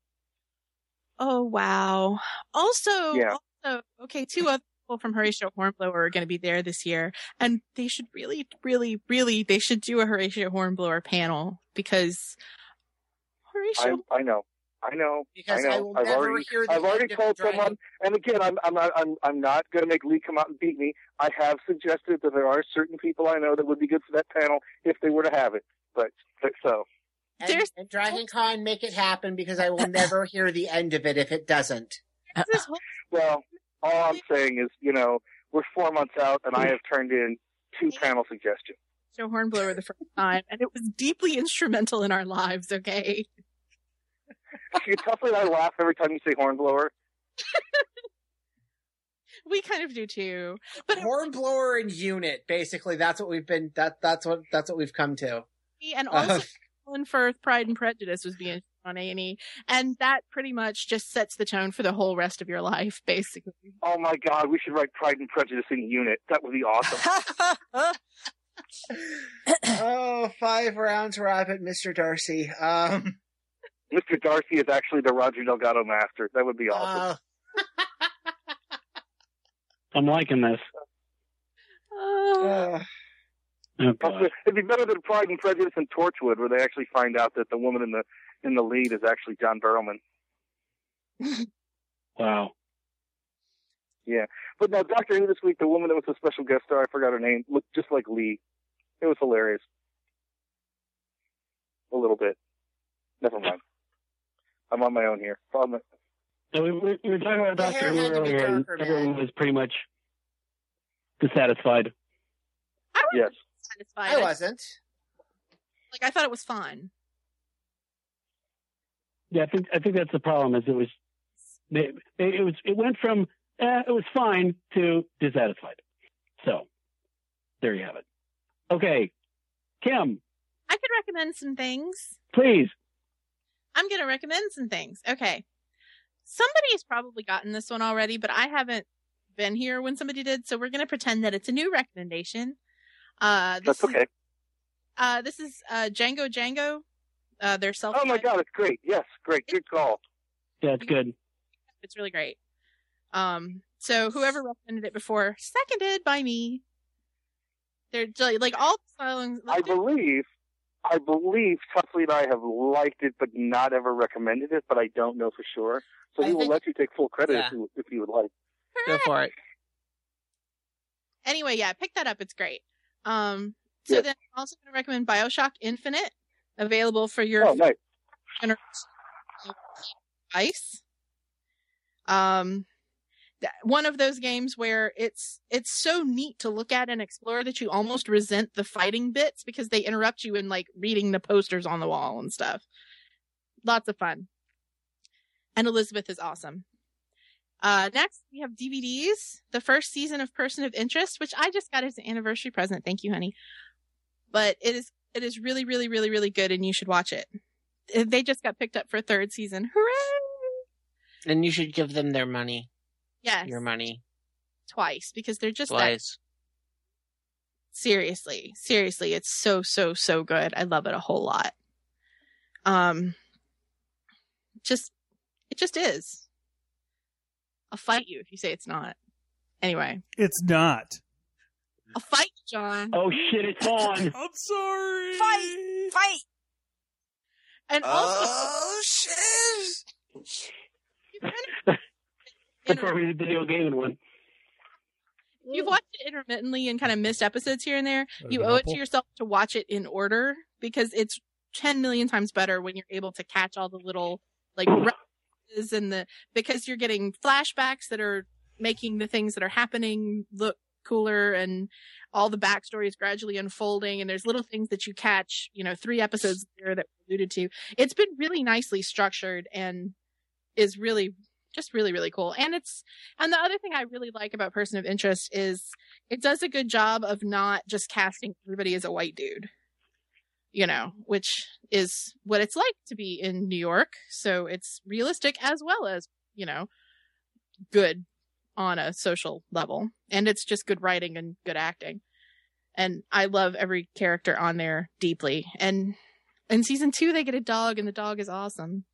G: Oh wow! Also,
K: Yeah.
G: also, okay, two other people from Horatio Hornblower are going to be there this year, and they should really, really, really, they should do a Horatio Hornblower panel because Horatio.
K: I, I know. I know.
E: Because
K: I know.
E: I will
K: I've
E: never
K: already,
E: hear the
K: I've already
E: end of
K: told
E: Dragon-
K: someone, and again, I'm, I'm not, I'm, I'm not going to make Lee come out and beat me. I have suggested that there are certain people I know that would be good for that panel if they were to have it. But, but so.
E: And,
G: There's-
E: and Dragon Con, make it happen because I will never hear the end of it if it doesn't.
G: This whole-
K: Well, all I'm saying is, you know, we're four months out, and I have turned in two panel suggestions.
G: Horatio Hornblower the first time, and it was deeply instrumental in our lives. Okay.
K: You tough and I laugh every time you say hornblower.
G: We kind of do too. But
E: Hornblower and Unit, basically, that's what we've been. That that's what that's what we've come to.
G: and also
E: Uh,
G: Colin Firth, Pride and Prejudice was being on A and E, and that pretty much just sets the tone for the whole rest of your life, basically.
K: Oh my God, we should write Pride and Prejudice in unit. That would be awesome.
E: Oh, five rounds rabbit, Mister Darcy. Um,
K: Mister Darcy is actually the Roger Delgado master. That would be awesome.
E: uh,
F: I'm liking this.
G: Oh,
E: uh,
F: Oh, God.
K: Also, it'd be better than Pride and Prejudice and Torchwood, where they actually find out that the woman in the in the lead is actually John Barrowman.
F: Wow.
K: Yeah, but no, Doctor Who this week, the woman that was a special guest star, I forgot her name, looked just like Lee. It was hilarious. little bit. Never mind. I'm on my own here. On the...
F: So we, we, we were talking about
E: The
F: Doctor
E: hair
F: Who
E: had to be
F: earlier, and
E: darker,
F: everyone
E: man.
F: was pretty much dissatisfied.
G: I
K: Yes.
G: wasn't satisfied.
E: I wasn't.
G: Like I thought it was fun.
F: Yeah, I think I think that's the problem. Is it was it, it was it went from eh, it was fine to dissatisfied. So there you have it. Okay, Kim,
G: I could recommend some things.
F: please.
G: I'm going to recommend some things. Okay. Somebody has probably gotten this one already, but I haven't been here when somebody did, so we're going to pretend that it's a new recommendation. Uh, this
K: That's okay.
G: Is, uh, this is uh, Django Django. Uh, their self.
K: Oh my God, it's great. Yes, great. Good call.
F: Yeah, it's good.
G: It's really great. Um, so whoever recommended it before, seconded by me. They're like, like all the songs.
K: I believe, I believe Tuffley and I have liked it, but not ever recommended it. But I don't know for sure. So
I: I
K: we will
I: think-
K: let you take full credit
I: Yeah.
K: if you if you would like.
I: Go for it.
G: Anyway, yeah, pick that up. It's great. Um, so
K: Yes.
G: then I'm also going to recommend BioShock Infinite, available for your
K: Oh, nice.
G: device. Um, th- one of those games where it's it's so neat to look at and explore that you almost resent the fighting bits because they interrupt you in like reading the posters on the wall and stuff. Lots of fun. And Elizabeth is awesome. Uh, next, we have D V Ds. The first season of Person of Interest, which I just got as an anniversary present. Thank you, honey. But it is it is really, really, really, really good, and you should watch it. They just got picked up for a third season. Hooray!
I: And you should give them their money.
G: Yes,
I: Your money.
G: twice because they're just that.
I: Twice.
G: Seriously, seriously, it's so, so, so good. I love it a whole lot. Um, just it just is. I'll fight you if you say it's not. Anyway,
B: It's not.
G: I'll fight you, John.
F: Oh shit, it's on.
B: I'm sorry.
C: Fight! Fight!
G: And also,
J: Oh shit!
G: you kind of,
F: That's where we did the video gaming one.
G: you've watched it intermittently and kind of missed episodes here and there.
B: That
G: You
B: an
G: owe it
B: apple?
G: to yourself to watch it in order because it's ten million times better when you're able to catch all the little like references and the because you're getting flashbacks that are making the things that are happening look cooler and all the backstory is gradually unfolding and there's little things that you catch, you know, three episodes later that we alluded to. It's been really nicely structured and is really just really, really cool. And it's, and the other thing I really like about Person of Interest is it does a good job of not just casting everybody as a white dude, you know, which is what it's like to be in New York. So it's realistic as well as, you know, good on a social level. And it's just good writing and good acting. And I love every character on there deeply. And in season two, they get a dog and the dog is awesome.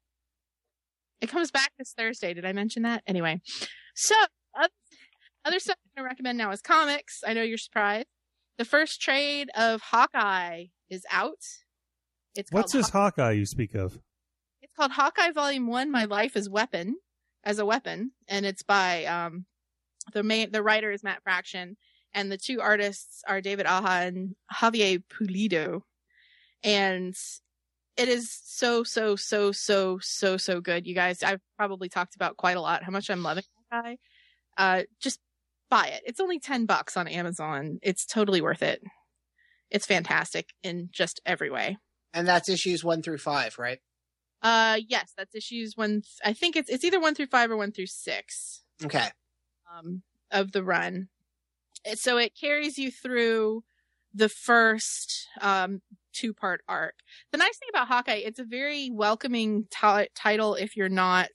G: It comes back this Thursday. Did I mention that? Anyway, so other, other stuff I'm going to recommend now is comics. I know you're surprised. The first trade of Hawkeye is out. It's
B: What's
G: called
B: this Hawkeye you speak of?
G: It's called Hawkeye Volume One: My Life as Weapon, as a Weapon, and it's by um the main the writer is Matt Fraction, and the two artists are David Aja and Javier Pulido, and it is so so so so so so good. You guys, I've probably talked about quite a lot how much I'm loving Hawkeye. Uh, just buy it. It's only ten bucks on Amazon. It's totally worth it. It's fantastic in just every way.
E: And that's issues one through five, right?
G: Uh, yes, that's issues one. Th- I think it's it's either one through five or one through six.
E: Okay.
G: Um, of the run. It- So it carries you through the first um two part arc. The nice thing about Hawkeye, it's a very welcoming t- title if you're not.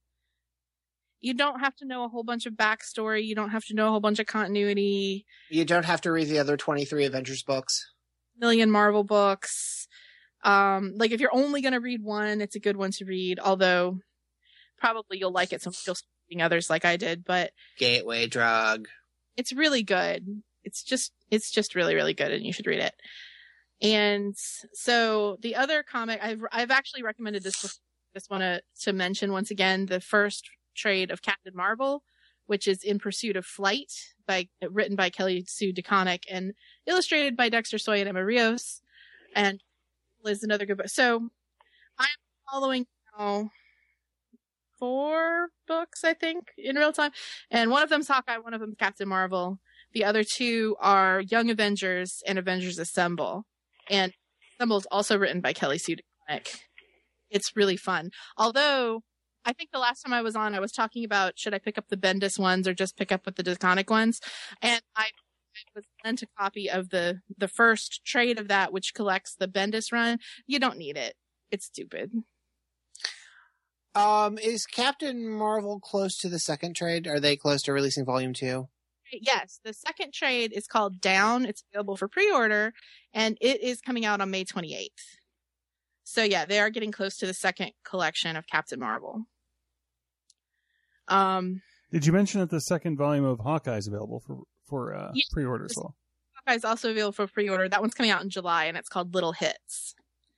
G: You don't have to know a whole bunch of backstory. You don't have to know a whole bunch of continuity.
E: You don't have to read the other twenty-three Avengers books.
G: Million Marvel books. Um, like if you're only going to read one, it's a good one to read, although probably you'll like it so you'll start reading others like I did, but
E: Gateway drug.
G: it's really good. It's just, it's just really, really good and you should read it. And so the other comic I've, I've actually recommended this before. Just want to, to mention once again, the first trade of Captain Marvel, which is In Pursuit of Flight by, written by Kelly Sue DeConnick and illustrated by Dexter Soy and Emma Rios. And is another good book. So I'm following now four books, I think, in real time. And one of them's Hawkeye, one of them's Captain Marvel. The other two are Young Avengers and Avengers Assemble. And Assemble is also written by Kelly Sue DeConnick. It's really fun. Although, I think the last time I was on, I was talking about should I pick up the Bendis ones or just pick up with the DeConnick ones. And I was sent a copy of the, the first trade of that, which collects the Bendis run. You don't need it. It's stupid.
E: Um, is Captain Marvel close to the second trade? Are they close to releasing volume two?
G: Yes, the second trade is called Down. It's available for pre-order, and it is coming out on May twenty-eighth. So yeah, they are getting close to the second collection of Captain Marvel. Um,
B: Did you mention that the second volume of Hawkeye is available for for uh,
G: yeah,
B: pre-order as well?
G: Hawkeye is also available for pre-order. That one's coming out in July, and it's called Little Hits.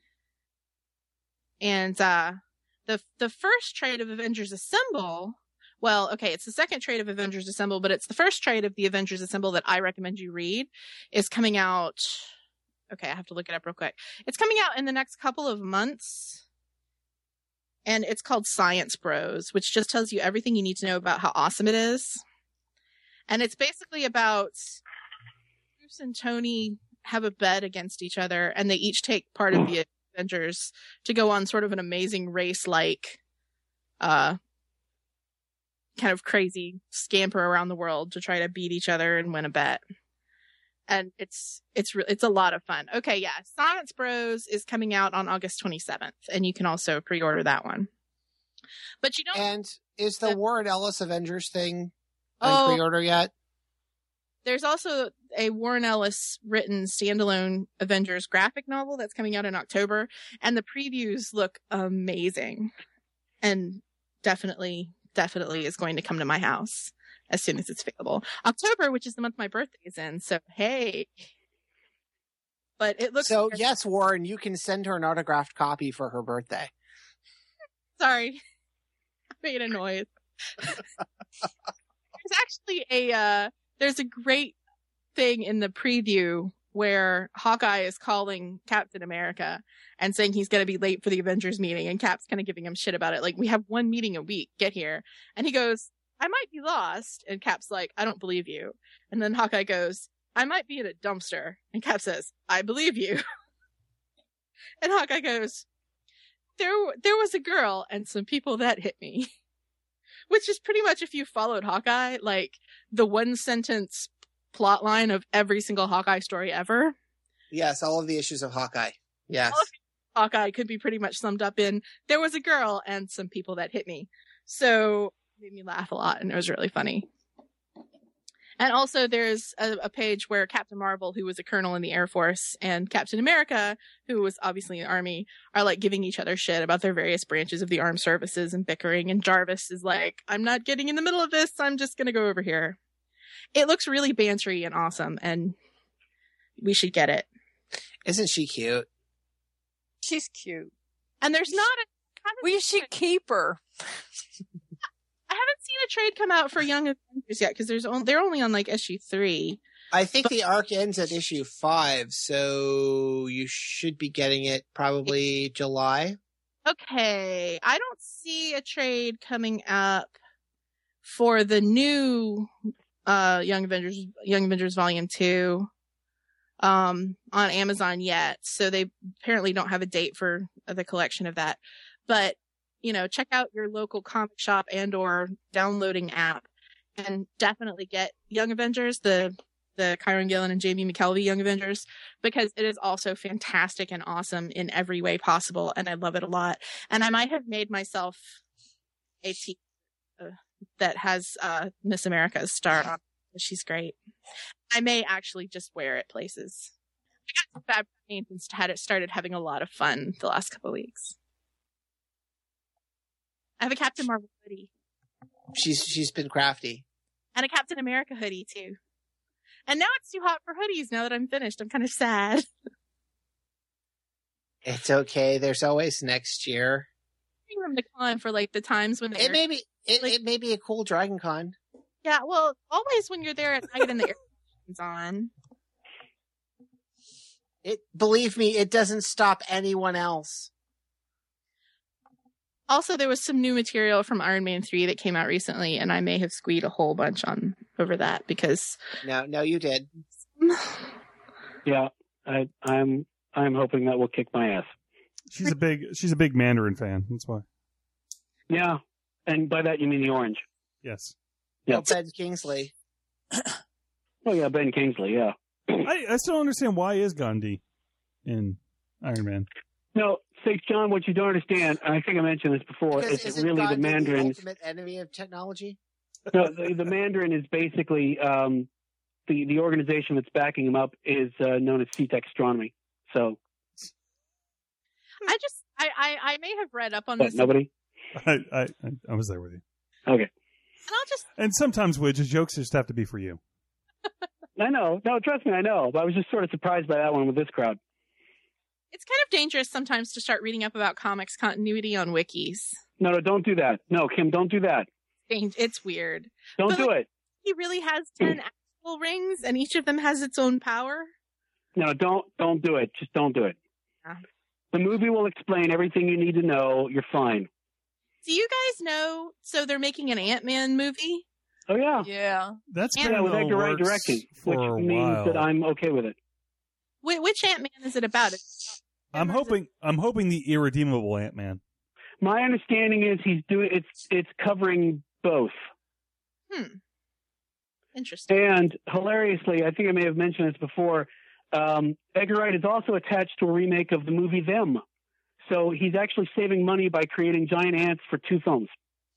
G: And uh, the the first trade of Avengers Assemble. Well, okay, it's the second trade of Avengers Assemble, but it's the first trade of the Avengers Assemble that I recommend you read. Is coming out. Okay, I have to look it up real quick. It's coming out in the next couple of months. And it's called Science Bros, which just tells you everything you need to know about how awesome it is. And it's basically about Bruce and Tony have a bet against each other, and they each take part of the Avengers to go on sort of an amazing race-like uh kind of crazy scamper around the world to try to beat each other and win a bet. And it's it's re- it's a lot of fun. Okay, yeah, Science Bros is coming out on August twenty-seventh, and you can also pre-order that one. But you don't.
E: And is the
G: uh,
E: Warren Ellis Avengers thing on
G: Oh.
E: pre-order yet?
G: There's also a Warren Ellis written standalone Avengers graphic novel that's coming out in October, and the previews look amazing, and definitely. definitely is going to come to my house as soon as it's available. October, which is the month my birthday is in, so hey. But it looks
E: So yes, Warren, you can send her an autographed copy for her birthday.
G: sorry. I made a noise. There's actually a uh there's a great thing in the preview where Hawkeye is calling Captain America and saying he's going to be late for the Avengers meeting, and Cap's kind of giving him shit about it. Like, we have one meeting a week, get here. And he goes, I might be lost. And Cap's like, I don't believe you. And then Hawkeye goes, I might be in a dumpster. And Cap says, I believe you. And Hawkeye goes, there, there was a girl and some people that hit me. Which is pretty much, if you followed Hawkeye, like the one sentence plot line of every single Hawkeye story ever.
E: Yes, all of the issues of Hawkeye. Yes.
G: All of Hawkeye could be pretty much summed up in, there was a girl and some people that hit me. So it made me laugh a lot, and it was really funny. And also there's a, a page where Captain Marvel, who was a colonel in the Air Force, and Captain America, who was obviously in the Army, are like giving each other shit about their various branches of the armed services and bickering. And Jarvis is like, I'm not getting in the middle of this. I'm just going to go over here. It looks really bantery and awesome, and we should get it.
E: Isn't she cute?
C: She's cute.
G: And there's not a kind of
C: We should keep her.
G: I haven't seen a trade come out for Young Avengers yet, because there's on, they're only on like issue three.
E: I think the arc ends at issue five, so you should be getting it probably July.
G: Okay, I don't see a trade coming up for the new uh, Young Avengers, Young Avengers Volume Two, um, on Amazon yet. So they apparently don't have a date for the collection of that. But you know, check out your local comic shop and or downloading app, and definitely get Young Avengers, the the Kieron Gillen and Jamie McKelvey Young Avengers, because it is also fantastic and awesome in every way possible, and I love it a lot. And I might have made myself a t uh, that has uh, Miss America's star on it. She's great. I may actually just wear it places. I got some fabric paint and had it started having a lot of fun the last couple of weeks. I have a Captain Marvel hoodie.
E: She's she's been crafty.
G: And a Captain America hoodie, too. And now it's too hot for hoodies now that I'm finished. I'm kind of sad.
E: It's okay. There's always next year.
G: Bring them to con for, like, the times when they
E: It may be, it, like, it may be a cool Dragon Con.
G: Yeah, well, always when you're there at night and the air conditioning's on.
E: It, believe me, it doesn't stop anyone else.
G: Also, there was some new material from Iron Man three that came out recently, and I may have squeed a whole bunch on over that because
E: No, no, you did.
F: Yeah, I, I'm I'm hoping that will kick my ass.
B: She's a big she's a big Mandarin fan. That's why.
F: Yeah, and by that you mean the orange.
B: Yes.
F: Yeah.
E: Oh, Ben Kingsley.
F: Oh yeah, Ben Kingsley. Yeah.
B: I, I still don't understand why is Gandhi in Iron Man.
F: No, Six John, what you don't understand, and I think I mentioned this before,
E: Because
F: is that
E: isn't
F: really
E: Gandhi
F: the Mandarin.
E: the ultimate enemy of technology?
F: No, the, the Mandarin is basically um, the the organization that's backing him up is uh, known as C-Tech Astronomy. So,
G: I just I, I I may have read up on
F: what,
G: this.
F: nobody?
B: I, I I was there with you.
F: Okay.
G: And I'll just
B: And sometimes, Widget, jokes just have to be for you.
F: I know. No, trust me, I know. But I was just sort of surprised by that one with this crowd.
G: It's kind of dangerous sometimes to start reading up about comics continuity on wikis.
F: No, no, don't do that. No, Kim, don't do that.
G: It's weird.
F: Don't
G: But,
F: do
G: like,
F: it.
G: He really has ten actual rings, and each of them has its own power.
F: No, don't don't do it. Just don't do it.
G: Yeah.
F: The movie will explain everything you need to know. You're fine.
G: Do you guys know? So they're making an Ant-Man movie.
F: Oh yeah,
C: Yeah.
B: That's
G: And-
B: been
F: yeah, with
B: in the
F: Edgar Wright
B: works
F: directing,
B: for
F: which
B: a
F: means
B: while.
F: that I'm okay with it.
G: Wh- which Ant-Man is it about? It's
B: I'm hoping I'm hoping the irredeemable Ant-Man.
F: My understanding is he's doing it's it's covering both.
G: Hmm. Interesting.
F: And hilariously, I think I may have mentioned this before. Um, Edgar Wright is also attached to a remake of the movie Them, so he's actually saving money by creating giant ants for two films.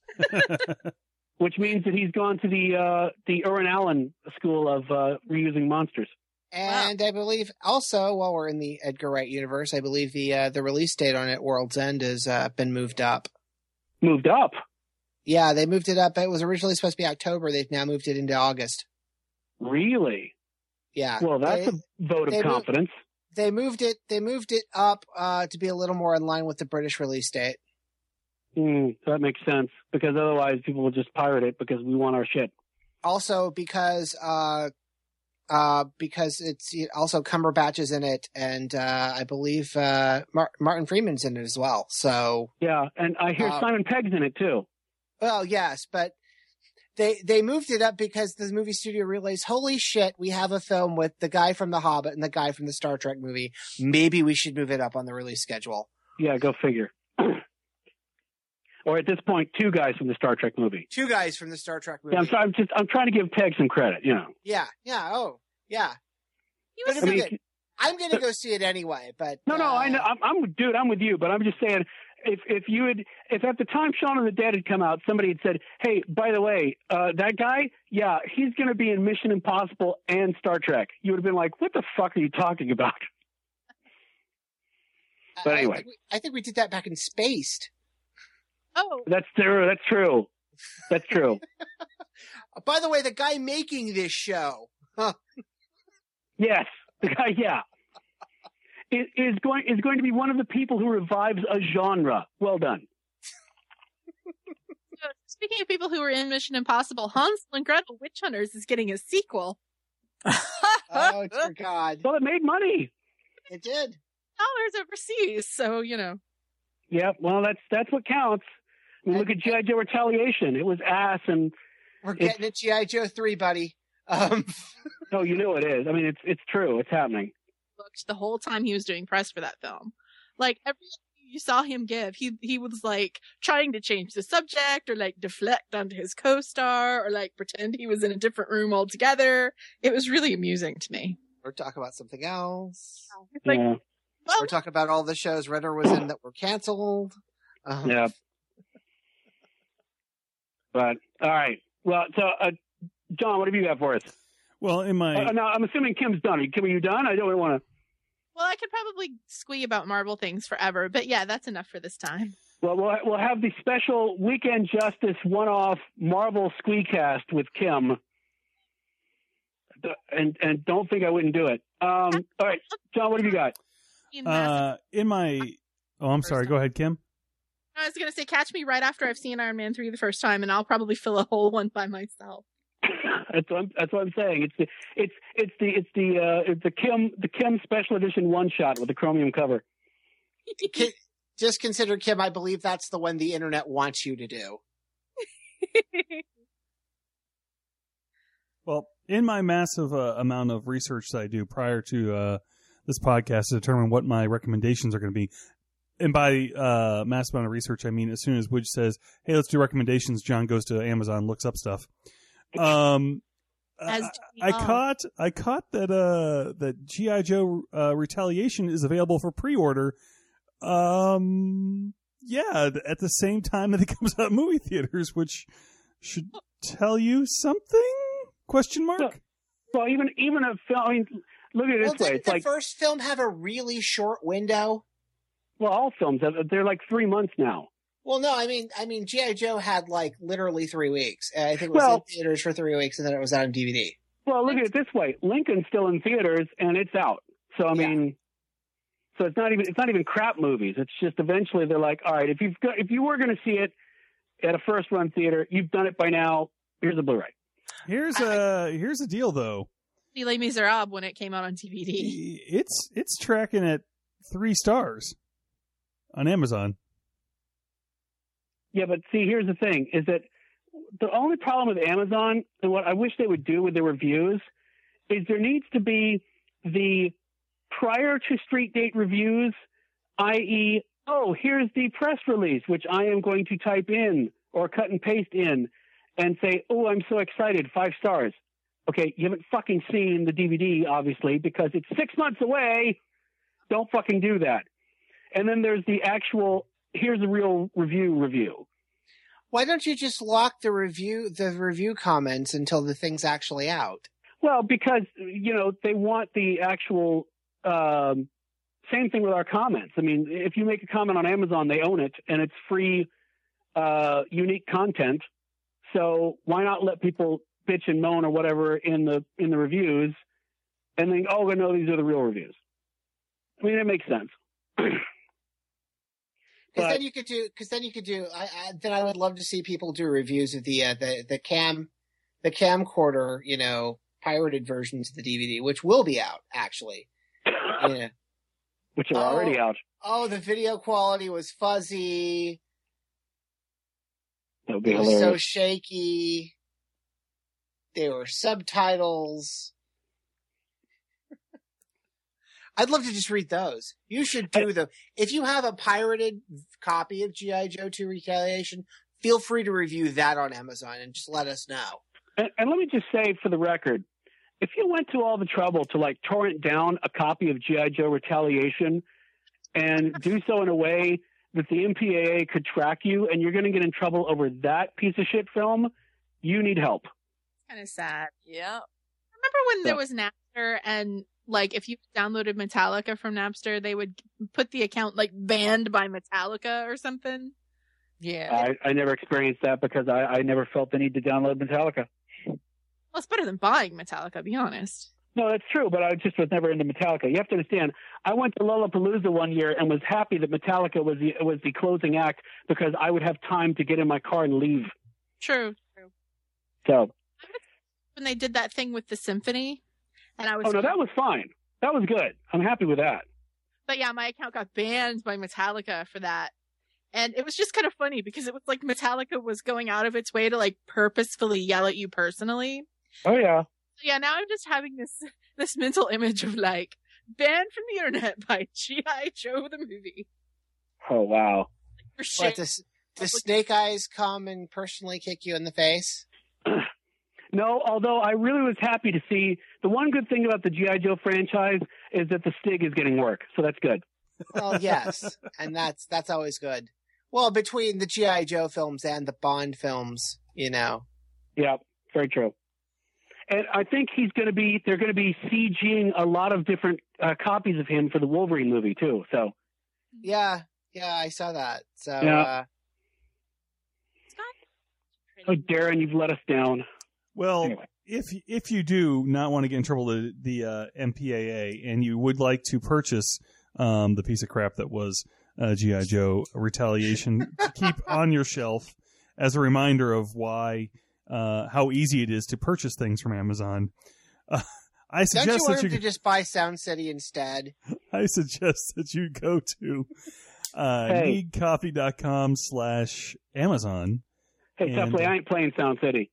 F: Which means that he's gone to the uh, the Irwin Allen school of uh, reusing monsters.
E: And I believe also, while we're in the Edgar Wright universe, I believe the uh, the release date on it, World's End, has uh, been moved up.
F: Moved up?
E: Yeah, they moved it up. It was originally supposed to be October. They've now moved it into August.
F: Really?
E: Yeah.
F: Well, that's
E: they,
F: a vote of
E: they moved-
F: confidence.
E: They moved it. They moved it up uh, to be a little more in line with the British release date.
F: Mm, that makes sense because otherwise people will just pirate it because we want our shit.
E: Also, because uh, uh, because it's also Cumberbatch is in it, and uh, I believe uh, Mar- Martin Freeman's in it as well. So,
F: Yeah, and I hear
E: Uh,
F: Simon Pegg's in it too.
E: well, yes, but they they moved it up because the movie studio realized, holy shit, we have a film with the guy from The Hobbit and the guy from the Star Trek movie. Maybe we should move it up on the release schedule.
F: Yeah, go figure. Or at this point, two guys from the Star Trek movie.
E: Two guys from the Star Trek movie.
F: Yeah, I'm, sorry, I'm just I'm trying to give Peg some credit, you know.
E: Yeah, yeah, oh, yeah.
G: He
E: But
G: was
E: it's
F: I mean,
E: okay. I'm going to go see it anyway, but
F: No, no,
E: uh,
F: I know, I'm, I'm, dude, I'm with you, but I'm just saying, if if you had, if at the time Shaun of the Dead had come out, somebody had said, "Hey, by the way, uh, that guy, yeah, he's going to be in Mission Impossible and Star Trek," you would have been like, "What the fuck are you talking about?" But
E: I-
F: anyway.
E: I think, we, I think we did that back in Spaced.
G: Oh,
F: That's true. That's true. That's true.
E: By the way, the guy making this show, huh,
F: Yes, the guy, yeah, is, is going is going to be one of the people who revives a genre. Well done.
G: so speaking of people who were in Mission Impossible, Hansel and Gretel Witch Hunters is getting a sequel.
E: oh dear God,
F: Well, it made money.
E: it did.
G: Dollars overseas, so you know.
F: Yeah, well, that's that's what counts. I mean, look at G I. Joe Retaliation. It was ass, and
E: We're
F: It's-
E: getting it, G I. Joe three, buddy. Um,
F: no, you know it is. I mean, it's it's true. It's happening.
G: Looked the whole time he was doing press for that film. Like every interview you saw him give, he he was like trying to change the subject or like deflect onto his co-star or like pretend he was in a different room altogether. It was really amusing to me.
E: we're talking about something else.
G: It's like,
F: yeah,
G: well,
E: We're talking about all the shows Ritter was in that were canceled. Um,
F: yeah. But all right. Well, so uh, John, what have you got for us?
B: Well, in my
F: Uh, now, I'm assuming Kim's done. Kim, are you done? I don't want to.
G: well, I could probably squee about Marvel things forever, but yeah, that's enough for this time.
F: Well, we'll we'll have the special Weekend Justice one-off Marvel Squeecast with Kim. And and don't think I wouldn't do it. Um, all right, John, what have you got?
B: uh, in my oh, I'm sorry. Go ahead, Kim.
G: I was gonna say, catch me right after I've seen Iron Man three the first time, and I'll probably fill a whole one by myself.
F: That's what I'm, that's what I'm saying. It's the it's it's the it's the uh, it's the Kim the Kim special edition one shot with the chromium cover.
E: Ki- Just consider, Kim, I believe that's the one the internet wants you to do.
B: Well, in my massive uh, amount of research that I do prior to uh, this podcast to determine what my recommendations are going to be, and by uh, massive amount of research, I mean as soon as Widge says, "Hey, let's do recommendations," John goes to Amazon, looks up stuff. Um,
G: As
B: I, I caught I caught that uh, that G I. Joe uh, Retaliation is available for pre-order. Um, yeah, at the same time that it comes out in movie theaters, which should tell you something? Question mark.
F: Well, well even even a film. I mean, look at it
E: Well,
F: this way.
E: didn't
F: It's
E: the
F: like
E: first film have a really short window?
F: well, all films have- they're like three months now.
E: Well, no, I mean, I mean, G I. Joe had like literally three weeks. I think it was
F: Well-
E: in theaters for three weeks, and then it was out on D V D.
F: Well, look at it this way: Lincoln's still in theaters and it's out. So I
E: Yeah.
F: mean, so it's not even it's not even crap movies. It's just eventually they're like, all right, if you've got, if you were going to see it at a first run theater, you've done it by now. Here's a Blu-ray.
B: Here's a here's the deal, though.
G: Les Miserables when it came out on D V D.
B: It's it's tracking at three stars on Amazon.
F: Yeah, but see, here's the thing: is that the only problem with Amazon, and what I wish they would do with their reviews, is there needs to be the prior to street date reviews, that is, oh, here's the press release, which I am going to type in or cut and paste in and say, oh, I'm so excited, five stars. Okay, you haven't fucking seen the D V D, obviously, because it's six months away. Don't fucking do that. And then there's the actual, here's a real review review.
E: Why don't you just lock the review, the review comments until the thing's actually out?
F: Well, because, you know, they want the actual, um, same thing with our comments. I mean, if you make a comment on Amazon, they own it, and it's free, uh, unique content. So why not let people bitch and moan or whatever in the in the reviews, and then, oh, no, these are the real reviews. I mean, it makes sense.
E: Because
F: But-
E: then you could do. Because then you could do. I, I, then I would love to see people do reviews of the uh, the the cam, the camcorder, you know, pirated versions of the D V D, which will be out actually. Yeah.
F: Which are
E: Oh.
F: already out.
E: Oh, the video quality was fuzzy.
F: That would be
E: It was so
F: hilarious.
E: shaky. There were subtitles. I'd love to just read those. You should do them. If you have a pirated copy of G I. Joe two Retaliation, feel free to review that on Amazon and just let us know.
F: And, and let me just say for the record, if you went to all the trouble to like torrent down a copy of G I. Joe Retaliation and do so in a way that the M P A A could track you and you're going to get in trouble over that piece of shit film, you need help.
G: Kind of sad.
C: Yeah.
G: Remember when there
F: Yeah.
G: was Napster and like if you downloaded Metallica from Napster, they would put the account like banned by Metallica or something?
C: Yeah.
F: I, I never experienced that because I, I never felt the need to download Metallica.
G: Well, it's better than buying Metallica, be honest.
F: No, that's true, but I just was never into Metallica. You have to understand, I went to Lollapalooza one year and was happy that Metallica was the was the closing act because I would have time to get in my car and leave.
G: True. True.
F: So,
G: When they did that thing with the symphony, and I was
F: oh no, that was fine. That was good. I'm happy with that.
G: But yeah, my account got banned by Metallica for that. And it was just kind of funny because it was like Metallica was going out of its way to like purposefully yell at you personally.
F: Oh yeah.
G: So yeah, now I'm just having this this mental image of like banned from the internet by G I. Joe the movie.
F: Oh wow.
G: For
E: What,
G: shit.
E: does, does Snake Eyes come and personally kick you in the face?
F: No, although I really was happy to see the one good thing about the G I. Joe franchise is that the Stig is getting work, so that's good.
E: Well, yes, and that's that's always good. Well, between the G I. Joe films and the Bond films, you know.
F: Yeah, very true. And I think he's going to be, they're going to be CGing a lot of different uh, copies of him for the Wolverine movie too. So
E: Yeah, yeah, I saw that. So,
F: Yeah.
E: uh,
F: oh, Darren, you've let us down.
B: Well,
F: Anyway.
B: if if you do not want to get in trouble with the uh, M P A A and you would like to purchase um, the piece of crap that was uh, G I. Joe Retaliation to keep on your shelf as a reminder of why uh, how easy it is to purchase things from Amazon, uh, I
E: Don't
B: suggest
E: you want
B: that
E: him
B: you
E: to just buy Sound City instead?
B: I suggest that you go to uh,
F: Hey.
B: need coffee dot com slash Amazon.
F: Hey,
B: And-
F: Tuffley, I ain't playing Sound City.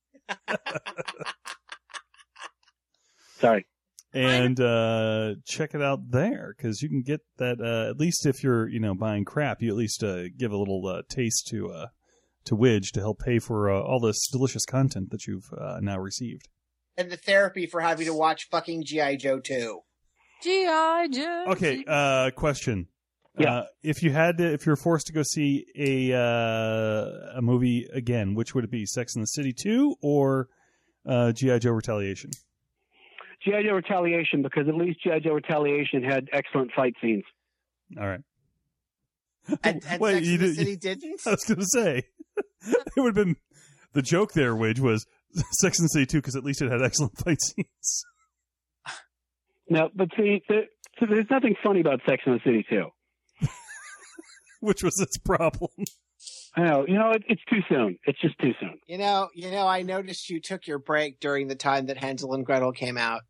F: Sorry.
B: And uh, check it out there, because you can get that. Uh, at least if you're, you know, buying crap, you at least uh, give a little uh, taste to uh, to Widge to help pay for uh, all this delicious content that you've uh, now received.
E: And the therapy for having to watch fucking G I. Joe two.
C: G I. Joe.
B: Okay, uh, question.
F: Yeah.
B: Uh, if you had to, if you're forced to go see a uh, a movie again, which would it be? Sex and the City two or uh, G I. Joe Retaliation?
F: G I. Joe Retaliation, because at least G I. Joe Retaliation had excellent fight scenes.
B: All right.
E: And, and
B: Wait,
E: Sex
B: you
E: and the
B: did-
E: City didn't?
B: I was going to say, it would have been the joke there, Widge, was Sex and the City two, because at least it had excellent fight scenes.
F: No, but see, there, so there's nothing funny about Sex and the City too.
B: Which was its problem.
F: I know, you know, it, it's too soon. It's just too soon.
E: You know, you know, I noticed you took your break during the time that Hansel and Gretel came out.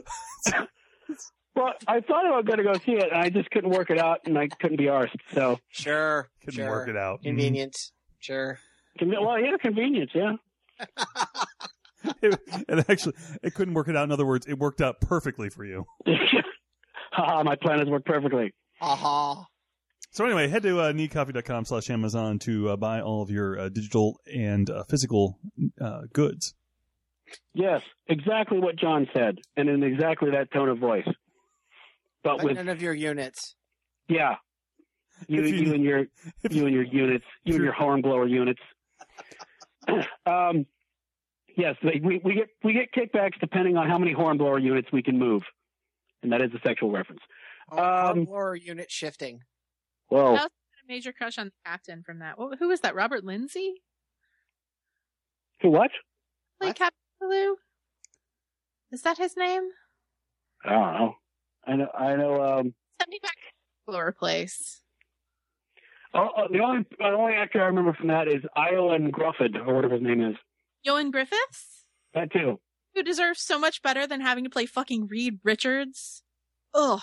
F: Well, I thought I was going to go see it, and I just couldn't work it out, and I couldn't be arsed. So,
E: Sure,
B: Couldn't
E: sure.
B: work it out.
E: Convenient, sure.
F: conven- well, yeah, convenience, yeah.
B: It, it actually, it couldn't work it out. In other words, it worked out perfectly for you.
F: Haha, my plan has worked perfectly.
E: Aha.
B: So anyway, head to uh, need coffee dot com slash Amazon to uh, buy all of your uh, digital and uh, physical uh, goods.
F: Yes, exactly what John said, and in exactly that tone of voice. But
E: But
F: with
E: none of your units.
F: yeah, you,
B: If you-
F: you and your you and your units, you and your hornblower units. um, yes, we we get we get kickbacks depending on how many hornblower units we can move, and that is a sexual reference. Um,
E: or unit shifting.
F: Whoa,
G: I also had a major crush on the captain from that. Wh- Who was that? Robert Lindsay?
F: who what?
G: Like
E: What?
G: Captain Blue? Is that his name?
F: I don't know. I know. I know. Um,
G: Send me back to Lower Place.
F: oh, oh, the only the only actor I remember from that is Iolin Grufford, or whatever his name is.
G: Ewan Griffiths?
F: That too.
G: Who deserves so much better than having to play fucking Reed Richards? Ugh,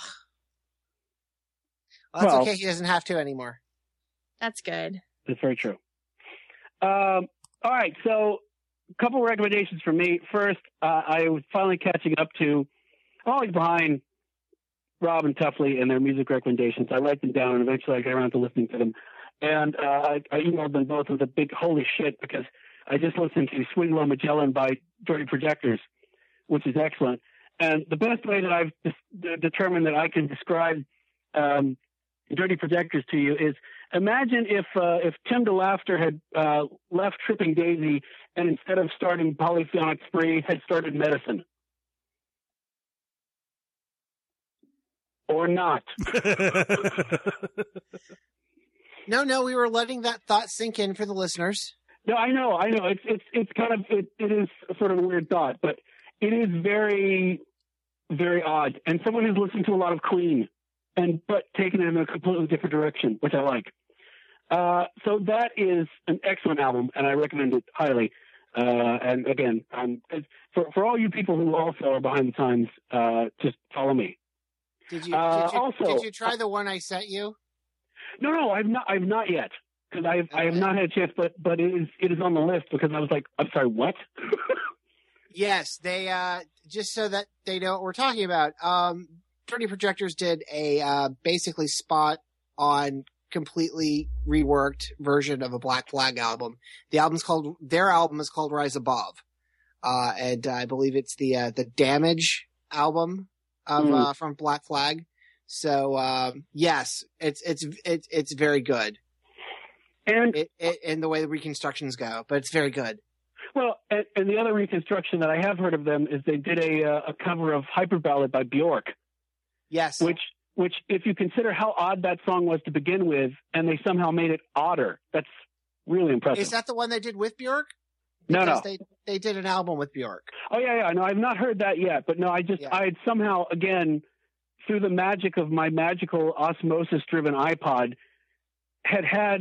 E: Well, that's
F: Well-
E: okay. He doesn't have to anymore.
G: that's good.
F: That's very true. Um, all right, so a couple of recommendations for me. First, uh, I was finally catching up to, I'm always behind Rob and Tuffley and their music recommendations. I write them down, and eventually I get around to listening to them. And uh, I, I emailed them both with a big holy shit, because I just listened to Swing Low Magellan by Dirty Projectors, which is excellent. And the best way that I've dis- determined that I can describe um, Dirty Projectors to you is, imagine if uh, if Tim DeLaughter had uh, left Tripping Daisy and instead of starting Polyphonic Spree had started Medicine. Or not.
E: No, no, we were letting that thought sink in for the listeners.
F: No, I know, I know. It's it's it's kind of it, it is sort of a weird thought, but it is very, very odd. And someone who's listened to a lot of Queen, and but taken it in a completely different direction, which I like. Uh, so that is an excellent album, and I recommend it highly. Uh, and again, um, for for all you people who also are behind the times, uh, just follow me.
E: Did you,
F: Uh,
E: did you,
F: also-
E: did you try the one I sent you?
F: No, no, I've not, I've not yet, because I've I have
E: Okay.
F: not had a chance. But but it is it is on the list, because I was like, I'm sorry, what?
E: Yes, they uh just so that they know what we're talking about. Um Dirty Projectors did a uh basically spot on completely reworked version of a Black Flag album. The album's called their album is called Rise Above. Uh and I believe it's the uh the Damage album of
F: Mm.
E: uh from Black Flag. So um yes, it's it's it's it's very good.
F: And
E: It, it in the way the reconstructions go, but it's very good.
F: well, and, and the other reconstruction that I have heard of them is they did a uh, a cover of Hyper Ballad by Bjork,
E: Yes.
F: which which if you consider how odd that song was to begin with, and they somehow made it odder, that's really impressive.
E: Is that the one they did with Bjork?
F: no, no.
E: Because They they did an album with Bjork.
F: Oh yeah, yeah. No, I've not heard that yet, but no, I just
E: Yeah.
F: I had somehow again through the magic of my magical osmosis-driven iPod had had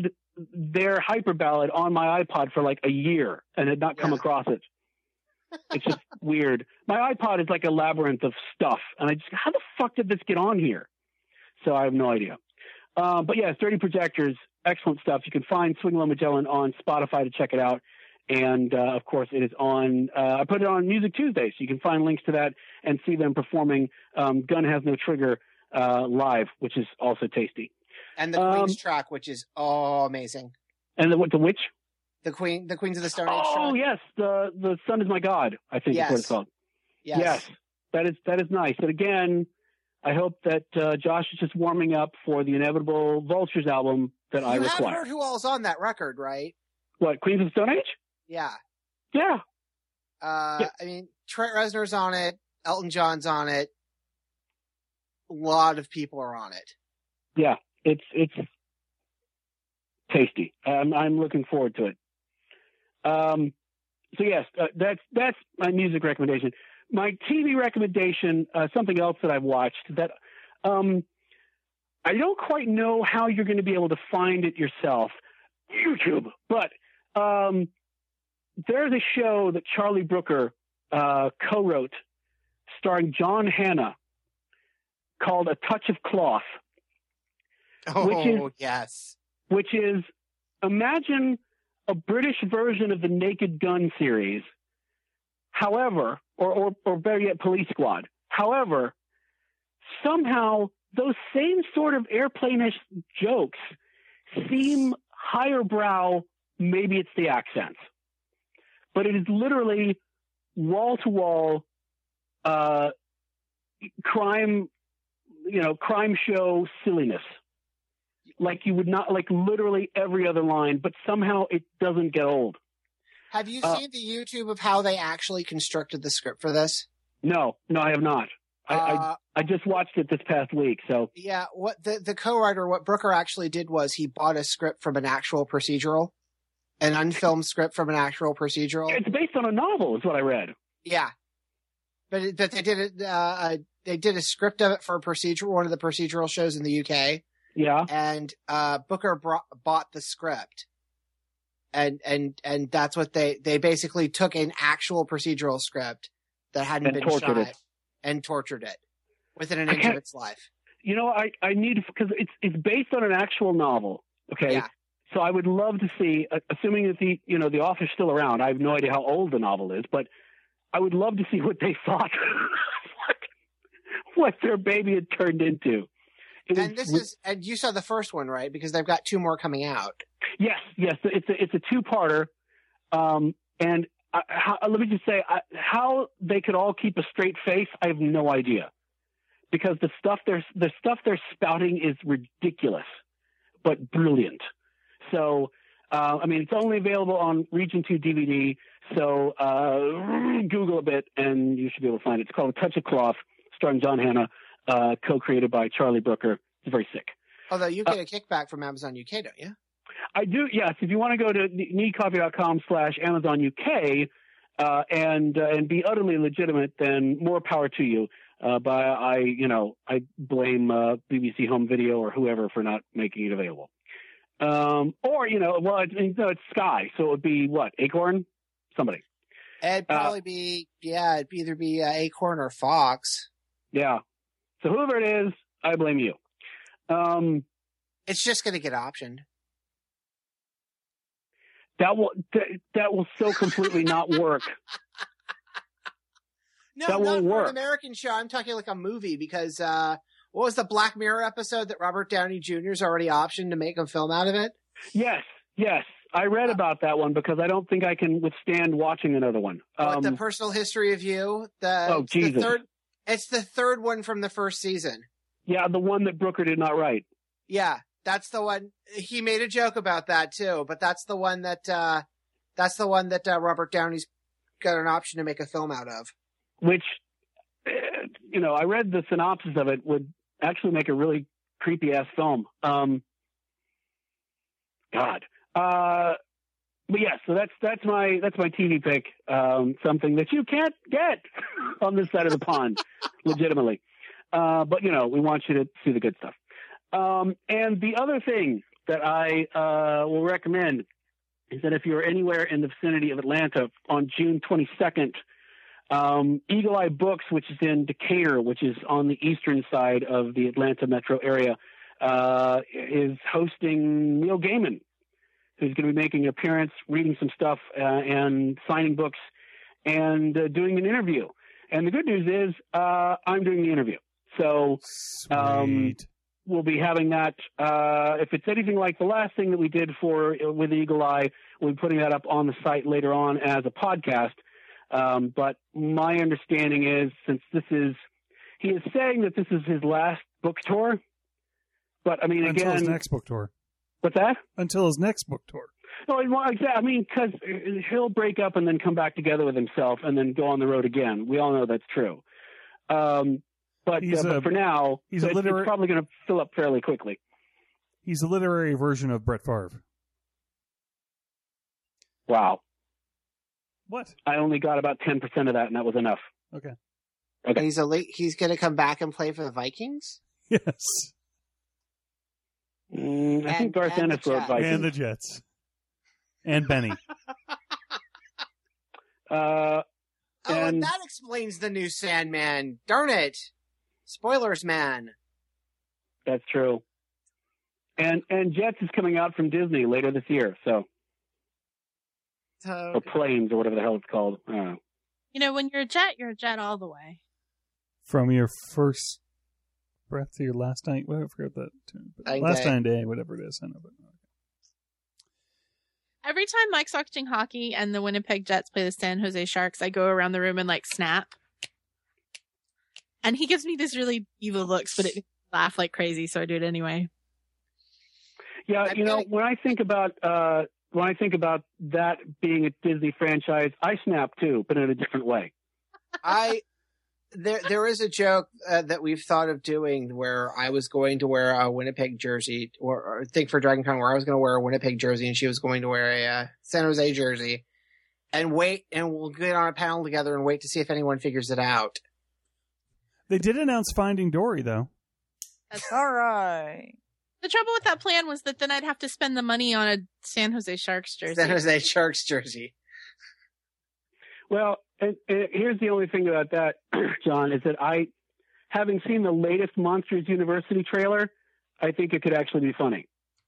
F: their hyper ballad on my iPod for like a year and had not come
E: Yeah.
F: across it. It's just weird. My iPod is like a labyrinth of stuff, and I just how the fuck did this get on here? So I have no idea. Uh, but yeah, thirty Projectors, excellent stuff. You can find Swing Low Magellan on Spotify to check it out. And, uh, of course, it is on, uh, I put it on Music Tuesday, so you can find links to that and see them performing um, Gun Has No Trigger uh, live, which is also tasty.
E: And the
F: Um,
E: Queen's track, which is oh amazing.
F: And the, what, the which?
E: The Queen, the Queens of the Stone Age
F: Oh,
E: track.
F: yes, the the Sun is My God, I think
E: Yes.
F: is what it's called.
E: Yes.
F: Yes, that is that is nice. And again, I hope that uh, Josh is just warming up for the inevitable Vultures album that I
E: You have
F: require.
E: heard who all's on that record, right?
F: What, Queens of the Stone Age?
E: Yeah.
F: Yeah.
E: Uh,
F: Yeah.
E: I mean, Trent Reznor's on it. Elton John's on it. A lot of people are on it.
F: Yeah, it's it's tasty. I'm I'm looking forward to it. Um, so yes, uh, that's that's my music recommendation. My T V recommendation, uh, something else that I've watched that um, I don't quite know how you're going to be able to find it yourself, YouTube. But um, there's a show that Charlie Brooker uh, co-wrote, starring John Hannah, called A Touch of Cloth.
E: Oh,
F: Which is-
E: yes.
F: Which is, imagine a British version of the Naked Gun series. However, or, or, or better yet, Police Squad. However, somehow those same sort of airplane-ish jokes seem higher brow. Maybe it's the accents, but it is literally wall-to-wall uh, crime, you know, crime show silliness. Like you would not, like literally every other line, but somehow it doesn't get old.
E: Have you
F: Uh,
E: seen the YouTube of how they actually constructed the script for this?
F: No, no, I have not. I,
E: Uh,
F: I I just watched it this past week, so
E: Yeah, what the the co-writer, what Brooker actually did was he bought a script from an actual procedural, an unfilmed script from an actual procedural.
F: it's based on a novel, is what I read.
E: Yeah, but it, but they did it. Uh, uh, they did a script of it for a procedural, one of the procedural shows in the U K,
F: Yeah,
E: and uh, Booker brought, bought the script, and and and that's what they they basically took an actual procedural script that hadn't
F: And
E: been
F: tortured
E: shot
F: it.
E: and tortured it within an
F: I
E: inch of
F: can't-
E: its life.
F: you know, I I need because it's it's based on an actual novel. Okay,
E: Yeah.
F: so I would love to see, uh, assuming that the you know the author's still around. I have no idea how old the novel is, but I would love to see what they thought, what, what their baby had turned into. It
E: And this is and you saw the first one, right? Because they've got two more coming out.
F: Yes, yes, it's a it's a two parter, um, and I, how, let me just say I, how they could all keep a straight face. I have no idea, because the stuff they're the stuff they're spouting is ridiculous, but brilliant. So, uh, I mean, it's only available on Region Two D V D. So uh, Google a bit, and you should be able to find it. It's called A Touch of Cloth, starring John Hannah, uh, co-created by Charlie Brooker. It's very sick.
E: Although you
F: Uh,
E: get a kickback from Amazon U K, don't you?
F: I do, yes. If you want to go to needcoffee.com slash Amazon U K uh, and uh, and be utterly legitimate, then more power to you. Uh, but I, you know, I blame uh, B B C Home Video or whoever for not making it available. Um, or, you know, well, it, no, it's Sky, so it would be what, Acorn? Somebody.
E: It'd
F: Uh,
E: probably be yeah, it'd either be uh, Acorn or Fox.
F: Yeah. So whoever it is, I blame you. Um,
E: It's just going to get optioned.
F: that will that, that will so completely not work.
E: No,
F: That
E: not
F: won't
E: for
F: work.
E: an American show. I'm talking like a movie because uh, what was the Black Mirror episode that Robert Downey Junior's already optioned to make a film out of it?
F: Yes, yes. I read about that one because I don't think I can withstand watching another one.
E: What,
F: Um,
E: the Personal History of You. The,
F: Oh,
E: it's the
F: Jesus.
E: third. It's the third one from the first season.
F: yeah, the one that Brooker did not write.
E: Yeah, that's the one. He made a joke about that too, but that's the one that uh, that's the one that uh, Robert Downey's got an option to make a film out of.
F: Which, eh, you know, I read the synopsis of it would actually make a really creepy ass film. Um, God. Uh, but yeah, so that's, that's my, that's my T V pick. Um, something that you can't get on this side of the pond, legitimately. Uh, but you know, we want you to see the good stuff. Um, and the other thing that I uh, will recommend is that if you're anywhere in the vicinity of Atlanta on June twenty-second, um, Eagle Eye Books, which is in Decatur, which is on the eastern side of the Atlanta metro area, uh, is hosting Neil Gaiman, who's going to be making an appearance, reading some stuff, uh, and signing books, and uh, doing an interview. And the good news is uh, I'm doing the interview. So um, we'll be having that. Uh, if it's anything like the last thing that we did for with Eagle Eye, we'll be putting that up on the site later on as a podcast. Um, but my understanding is, since this is, he is saying that this is his last book tour. But I mean,
B: Until
F: again,
B: his next book tour.
F: What's that?
B: Until his next book tour.
F: No, well, exactly. I mean, because he'll break up and then come back together with himself and then go on the road again. We all know that's true. Um, but, uh, but
B: a,
F: for now,
B: he's
F: it's,
B: a literary,
F: it's probably going to fill up fairly quickly.
B: He's a literary version of Brett Favre.
F: Wow.
B: What?
F: I only got about ten percent of that, and that was enough.
B: Okay.
F: Okay.
E: He's a late, he's going to come back and play for the Vikings?
B: Yes.
F: Mm, I
E: and,
F: think Garth Ennis wrote Vikings.
B: And the Jets. And Benny.
F: uh,
E: oh, and, and that explains the new Sandman. Darn it. Spoilers, man.
F: That's true. And and Jets is coming out from Disney later this year, so.
E: so
F: or Planes, or whatever the hell it's called. I don't know.
G: You know, when you're a Jet, you're a Jet all the way.
B: From your first breath to your last night. Well, I forgot that term. Last night day, whatever it is. I know, but okay.
G: Every time Mike's watching hockey and the Winnipeg Jets play the San Jose Sharks, I go around the room and like snap. And he gives me this really evil looks, but it makes me laugh like crazy, so I do it anyway.
F: Yeah, you know, when I think about uh, when I think about that being a Disney franchise, I snap too, but in a different way.
E: I there there is a joke uh, that we've thought of doing where I was going to wear a Winnipeg jersey, or, or think for Dragon Con, where I was going to wear a Winnipeg jersey and she was going to wear a uh, San Jose jersey, and wait, and we'll get on a panel together and wait to see if anyone figures it out.
B: They did announce Finding Dory, though.
C: That's all right.
G: The trouble with that plan was that then I'd have to spend the money on a San Jose Sharks jersey.
E: San Jose Sharks jersey.
F: Well, and, and here's the only thing about that, John, is that I, having seen the latest Monsters University trailer, I think it could actually be funny.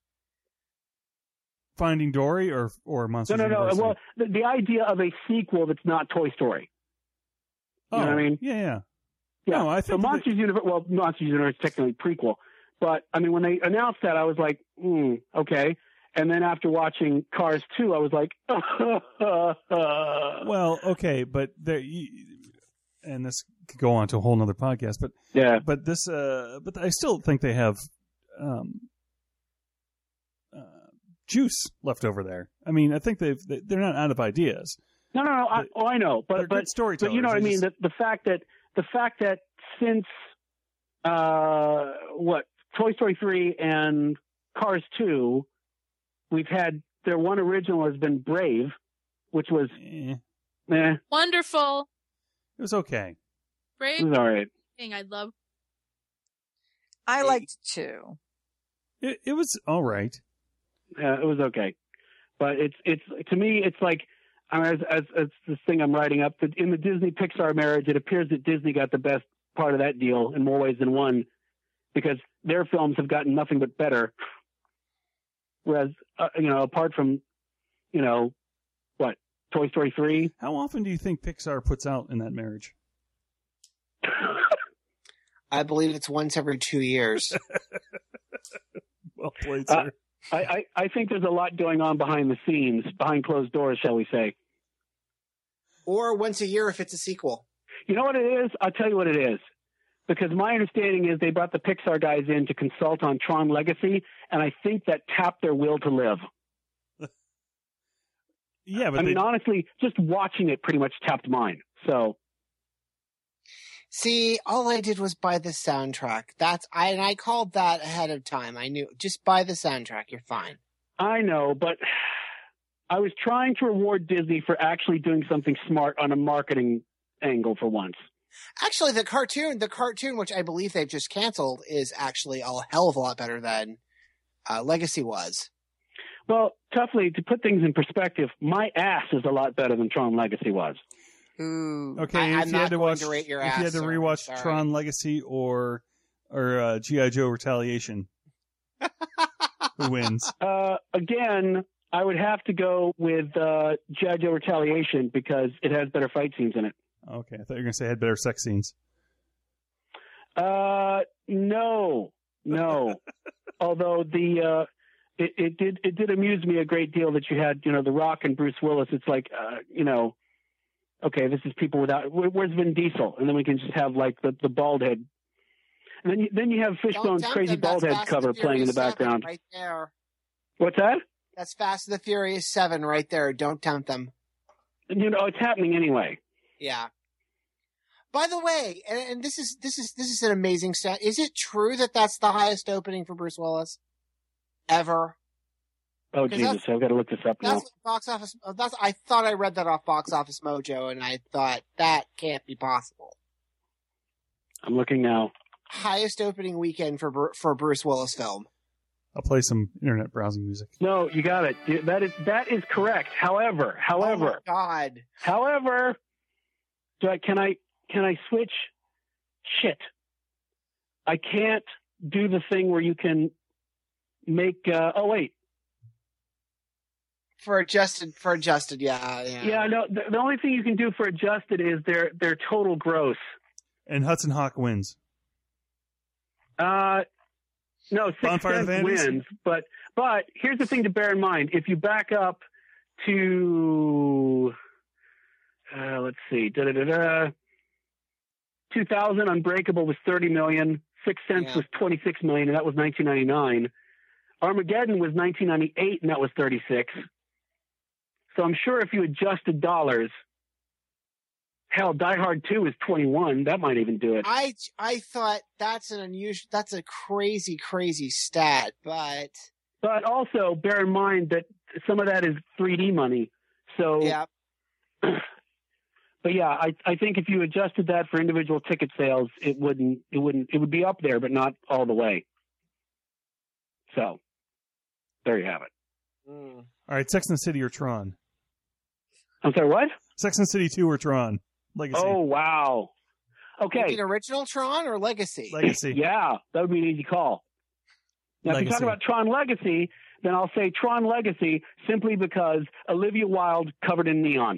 B: Finding Dory or or Monsters
F: No, no, no.
B: University?
F: Well, the, the idea of a sequel that's not Toy Story.
B: Oh,
F: you know what I mean?
B: Yeah, yeah.
F: Yeah.
B: No, I think
F: so Monsters University, well, Monsters University is technically prequel. But, I mean, when they announced that, I was like, hmm, okay. And then after watching Cars two, I was like,
B: well, okay, but there, and this could go on to a whole nother podcast, but
F: yeah,
B: but this, uh, but I still think they have um, uh, juice left over there. I mean, I think they've they're not out of ideas.
F: No, no, no. I, oh, I know, but but
B: storytellers.
F: But you know what I mean?
B: Just...
F: The, the fact that the fact that since uh, what Toy Story three and Cars two. We've had their one original has been Brave, which was
B: eh.
F: eh.
G: Wonderful.
B: It was okay.
G: Brave.
F: It was all right.
G: Thing I love.
C: I liked it too.
B: It, it was all right.
F: Yeah, it was okay, but it's it's to me it's like as as, as this thing I'm writing up that in the Disney Pixar marriage, it appears that Disney got the best part of that deal in more ways than one, because their films have gotten nothing but better. Whereas, uh, you know, apart from, you know, what, Toy Story three?
B: How often do you think Pixar puts out in that marriage?
E: I believe it's once every two years.
B: Well played, sir.
F: Uh, I, I, I think there's a lot going on behind the scenes, behind closed doors, shall we say.
E: Or once a year if it's a sequel.
F: You know what it is? I'll tell you what it is. Because my understanding is they brought the Pixar guys in to consult on Tron Legacy, and I think that tapped their will to live.
B: Yeah, but
F: I
B: they...
F: mean, honestly, just watching it pretty much tapped mine. So,
E: see, all I did was buy the soundtrack. That's I and I called that ahead of time. I knew just buy the soundtrack. You're fine.
F: I know, but I was trying to reward Disney for actually doing something smart on a marketing angle for once.
E: Actually, the cartoon, the cartoon, which I believe they've just canceled, is actually a hell of a lot better than uh, Legacy was.
F: Well, toughly, to put things in perspective, my ass is a lot better than Tron Legacy was.
E: Ooh.
B: Okay,
E: I,
B: if
E: I'm
B: you
E: not
B: had to
E: going
B: watch,
E: to rate your
B: if
E: ass.
B: you had to
E: sir.
B: rewatch
E: Sorry.
B: Tron Legacy or or uh, G I. Joe Retaliation, who wins?
F: Uh, again, I would have to go with uh, G I. Joe Retaliation because it has better fight scenes in it.
B: Okay, I thought you were going to say it had better sex scenes.
F: Uh, no, no. Although the uh, it, it did it did amuse me a great deal that you had, you know, The Rock and Bruce Willis. It's like, uh, you know, okay, this is people without. Where, where's Vin Diesel? And then we can just have like the, the bald head. And then you, then you have Fishbone's
E: Don't
F: crazy
E: tempt them.
F: bald
E: That's
F: head
E: Fast
F: cover
E: and the
F: playing in the
E: Furious seven
F: background.
E: Right there.
F: What's that?
E: That's Fast and the Furious seven right there. Don't tempt them.
F: And, you know, it's happening anyway.
E: Yeah. By the way, and, and this is this is this is an amazing stat. Is it true that that's the highest opening for Bruce Willis ever?
F: Oh
E: 'Cause
F: Jesus,
E: that's-
F: I've got to look this up now.
E: That's what box office. uh, That's I thought I read that off Box Office Mojo, and I thought that can't be possible.
F: I'm looking now.
E: Highest opening weekend for Bru- for a Bruce Willis film.
B: I'll play some internet browsing music.
F: No, you got it. That is that is correct. However, however,
E: Oh my God.
F: however, do I, can I can I switch? Shit, I can't do the thing where you can make. Uh, oh wait,
E: For adjusted, for adjusted, yeah, yeah.
F: yeah, no. The, the only thing you can do for adjusted is their their total gross.
B: And Hudson Hawk wins.
F: Uh, no, Sixth
B: Bonfire of
F: Sense
B: Vanities?
F: wins, but but here's the thing to bear in mind: if you back up to, uh, let's see, da da da da, two thousand, Unbreakable was thirty million, Sixth Sense
E: Yeah.
F: was twenty-six million, and that was nineteen ninety-nine. Armageddon was nineteen ninety-eight, and that was thirty-six. So I'm sure if you adjusted dollars, hell, Die Hard two is twenty-one. That might even do it.
E: I I thought that's an unusual. That's a crazy, crazy stat, but
F: But also bear in mind that some of that is three D money. So,
E: yeah.
F: but yeah, I, I think if you adjusted that for individual ticket sales, it wouldn't, it wouldn't, it would be up there, but not all the way. So there you have it.
E: Mm.
B: All right, Sex and the City or Tron?
F: I'm sorry, what?
B: Sex and the City two or Tron? Legacy.
F: Oh, wow. Okay.
E: An original Tron or Legacy?
B: Legacy.
F: Yeah, that would be an easy call. Now, if you talk
B: Legacy.
F: about Tron Legacy, then I'll say Tron Legacy simply because Olivia Wilde covered in neon.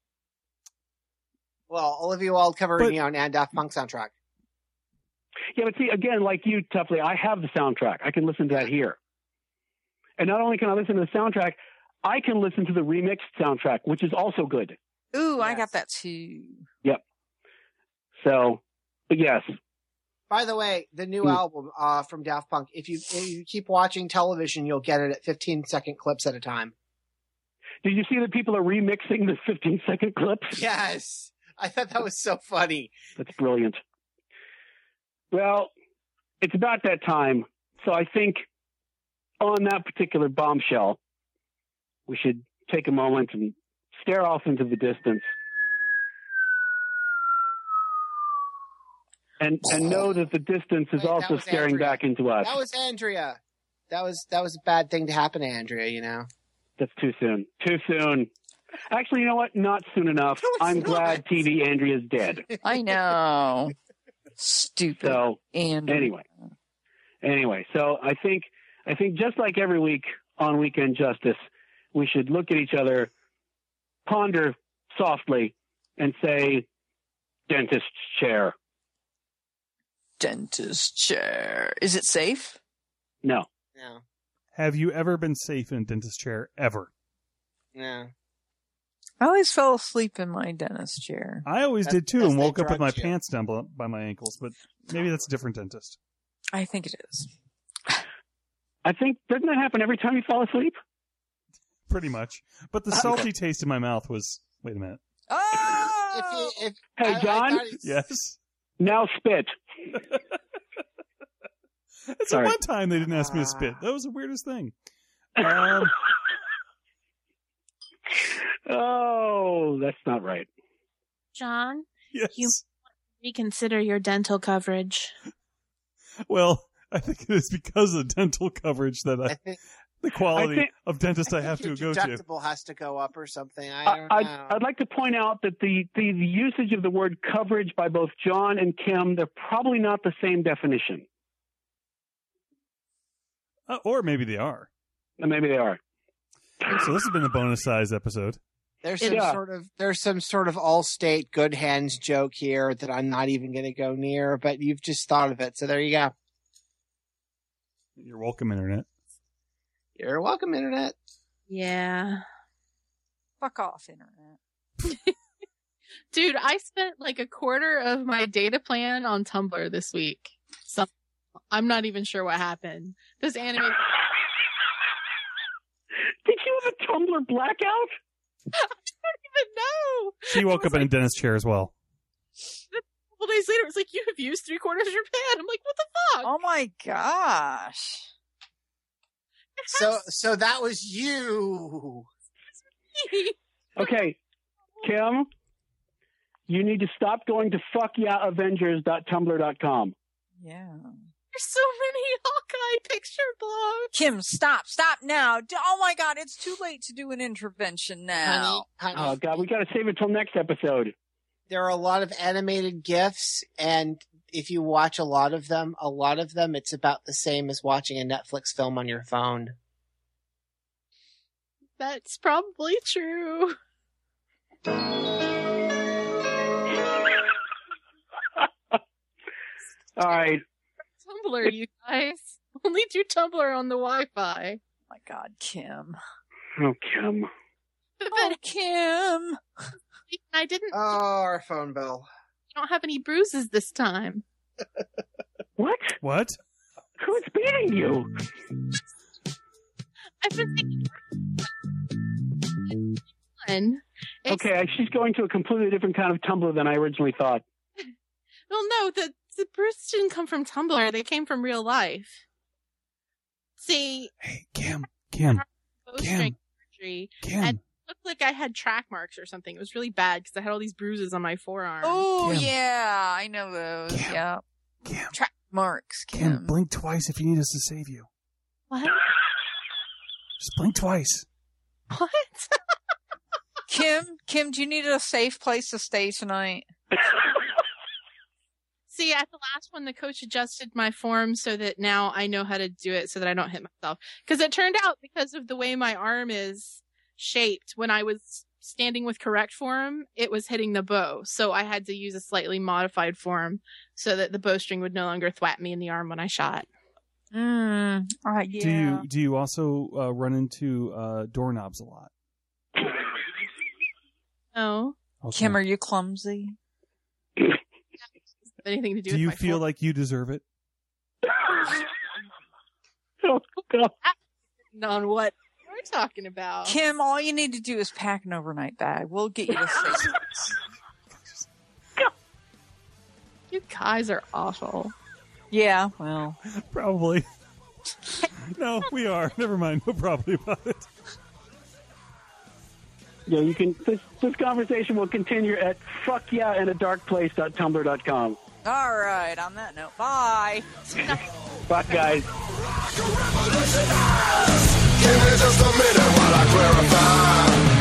E: Well, Olivia Wilde covered
B: But-
E: Neon and Daft Punk soundtrack.
F: Yeah, but see, again, like you, Tuffley, I have the soundtrack. I can listen to that here. And not only can I listen to the soundtrack, I can listen to the remixed soundtrack, which is also good.
C: Ooh, I
E: Yes.
C: got that too.
F: Yep. So, but yes.
E: By the way, the new
F: Hmm.
E: album uh, from Daft Punk, if you if you keep watching television, you'll get it at fifteen second clips at a time.
F: Did you see that people are remixing the fifteen second clips?
E: Yes. I thought that was so funny.
F: That's brilliant. Well, it's about that time. So I think on that particular bombshell, we should take a moment and stare off into the distance. And and know that the distance is
E: Wait, that
F: also
E: was
F: staring
E: Andrea.
F: back into us.
E: That was Andrea. That was that was a bad thing to happen to Andrea, you know.
F: That's too soon. Too soon. Actually, you know what? Not soon enough.
E: No, it's
F: I'm
E: not.
F: glad T V Andrea's dead.
C: I know. Stupid.
F: So
C: and
F: anyway, anyway, so I think I think just like every week on Weekend Justice, we should look at each other, ponder softly, and say, "Dentist chair."
C: dentist chair. Is it safe?
F: No.
E: No.
B: Have you ever been safe in a dentist chair? Ever?
E: No.
C: I always fell asleep in my dentist chair.
B: I always
E: That's-
B: did too,
E: that's
B: and
E: they
B: woke up with my
E: drugged you.
B: pants down by by my ankles. But maybe that's a different dentist.
C: I think it is.
F: I think doesn't that happen every time you fall asleep?
B: Pretty much. But the
F: Uh,
B: salty taste in my mouth was. Wait a minute.
C: Oh!
E: If you, if,
F: Hey,
E: I- I
F: John?
E: thought it's-
B: Yes.
F: Now spit.
B: It's
F: Sorry.
B: the one time they didn't ask me to spit. That was the weirdest thing. Um,
F: Oh, that's not right.
G: John,
B: yes.
G: You- reconsider your dental coverage.
B: Well, I think it is because of dental coverage that I,
E: I think
B: the quality
F: I think-
B: of dentist I, have to
E: your
B: go to.
E: deductible has to go up or something. I
F: I,
E: don't
F: I'd,
E: know.
F: I'd like to point out that the, the, the usage of the word coverage by both John and Kim, they're probably not the same definition.
B: Uh, or maybe they are.
F: And maybe they are.
B: So this has been a bonus size episode.
E: There's some
F: Yeah.
E: sort of there's some sort of Allstate good hands joke here that I'm not even going to go near, but you've just thought of it, so there you go.
B: You're welcome, Internet.
E: You're welcome, Internet.
G: Yeah.
C: Fuck off, Internet.
G: Dude, I spent like a quarter of my data plan on Tumblr this week. So I'm not even sure what happened. This anime.
F: Did you have a Tumblr blackout?
G: I don't even know.
B: She woke up in a dentist chair as well.
G: A couple days later, it was like, you have used three quarters of your plan. I'm like, what the fuck?
C: Oh my gosh.
E: So so that was you.
F: Okay, Kim, you need to stop going to fuck yeah avengers dot tumblr dot com.
C: Yeah.
G: There's so many Hawkeye picture blogs.
C: Kim, stop, stop now. D- Oh my god, it's too late to do an intervention now.
E: Honey, honey,
F: Oh, God, we got to save it till next episode.
E: there are a lot of animated GIFs, and if you watch a lot of them, a lot of them, it's about the same as watching a Netflix film on your phone.
G: That's probably true.
F: All right.
G: Tumblr, you guys. Only do Tumblr on the Wi-Fi.
C: Oh my god, Kim.
F: Oh, Kim.
C: Oh, Kim.
G: I didn't.
E: Oh, our phone bill.
G: I don't have any bruises this time.
F: What?
B: What?
F: Who's beating you?
G: I've been thinking. Fun. It's-
F: Okay, she's going to a completely different kind of Tumblr than I originally thought.
G: Well, no, the the bruises didn't come from Tumblr. They came from real life. See,
B: Hey, Kim. Kim.
G: bowstring surgery,
B: Kim.
G: and it looked like I had track marks or something. It was really bad because I had all these bruises on my forearm.
C: Oh,
B: Kim.
C: yeah, I know those.
B: Kim.
C: Yeah.
B: Kim.
C: Track marks, Kim.
B: Kim, blink twice if you need us to save you.
G: What?
B: Just blink twice.
G: What?
C: Kim, Kim, do you need a safe place to stay tonight?
G: See, at the last one, the coach adjusted my form so that now I know how to do it so that I don't hit myself. Because it turned out, because of the way my arm is shaped, when I was standing with correct form, it was hitting the bow. So I had to use a slightly modified form so that the bowstring would no longer thwap me in the arm when I shot.
C: Mm, all right, yeah.
B: Do you do you also uh, run into uh, doorknobs a lot?
G: No.
B: Okay.
C: Kim, are you clumsy?
G: Anything to do,
B: do
G: with
B: you
G: my
B: feel
G: form.
B: like you deserve it?
F: Oh, God.
G: On what we're talking about?
C: Kim, all you need to do is pack an overnight bag. We'll get you a safe place.
G: You guys are awful.
C: Yeah, well.
B: Probably. No, we are. Never mind. No problem about it.
F: Yeah, you can. This this conversation will continue at fuck yeah in a dark place dot tumblr dot com.
C: All right, on that note, bye.
F: Bye, guys.
H: Give me just a minute while I clarify.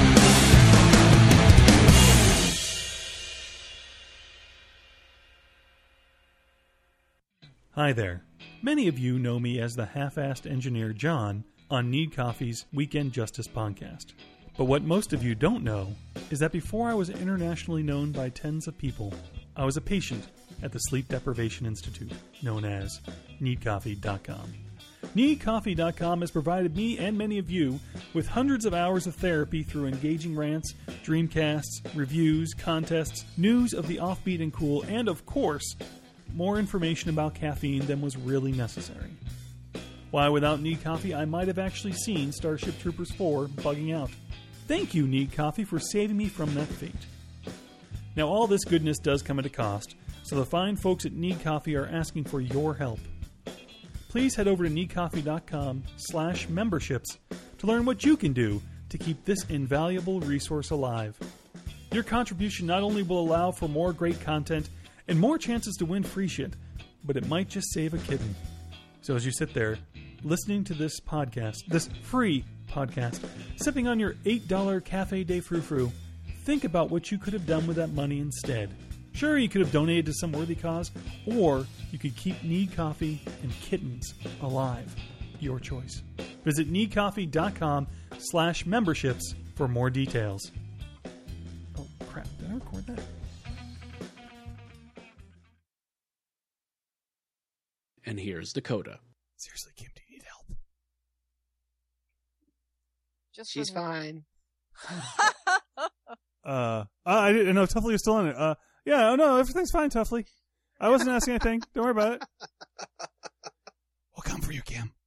B: Hi there. Many of you know me as the half-assed engineer John on Need Coffee's Weekend Justice podcast. But what most of you don't know is that before I was internationally known by tens of people, I was a patient at the Sleep Deprivation Institute, known as need coffee dot com. need coffee dot com has provided me and many of you with hundreds of hours of therapy through engaging rants, dreamcasts, reviews, contests, news of the offbeat and cool, and of course, more information about caffeine than was really necessary. Why, without Need Coffee, I might have actually seen Starship Troopers four bugging out. Thank you, Need Coffee, for saving me from that fate. Now, all this goodness does come at a cost, so the fine folks at Need Coffee are asking for your help. Please head over to need coffee dot com slash memberships to learn what you can do to keep this invaluable resource alive. Your contribution not only will allow for more great content and more chances to win free shit, but it might just save a kitten. So as you sit there listening to this podcast, this free podcast, sipping on your eight dollars Cafe de Frou Frou, think about what you could have done with that money instead. Sure, you could have donated to some worthy cause, or you could keep Need Coffee and kittens alive. Your choice. Visit needcoffee.com slash memberships for more details. Oh, crap. Did I record that?
L: And here's Dakota.
B: Seriously, Kim, do you need help?
C: Just
E: She's
C: for-
E: fine.
B: Uh, I didn't know Tuffley was still in it. Uh, yeah, oh no, everything's fine, Tuffley. I wasn't asking anything. Don't worry about it. We'll come for you, Kim.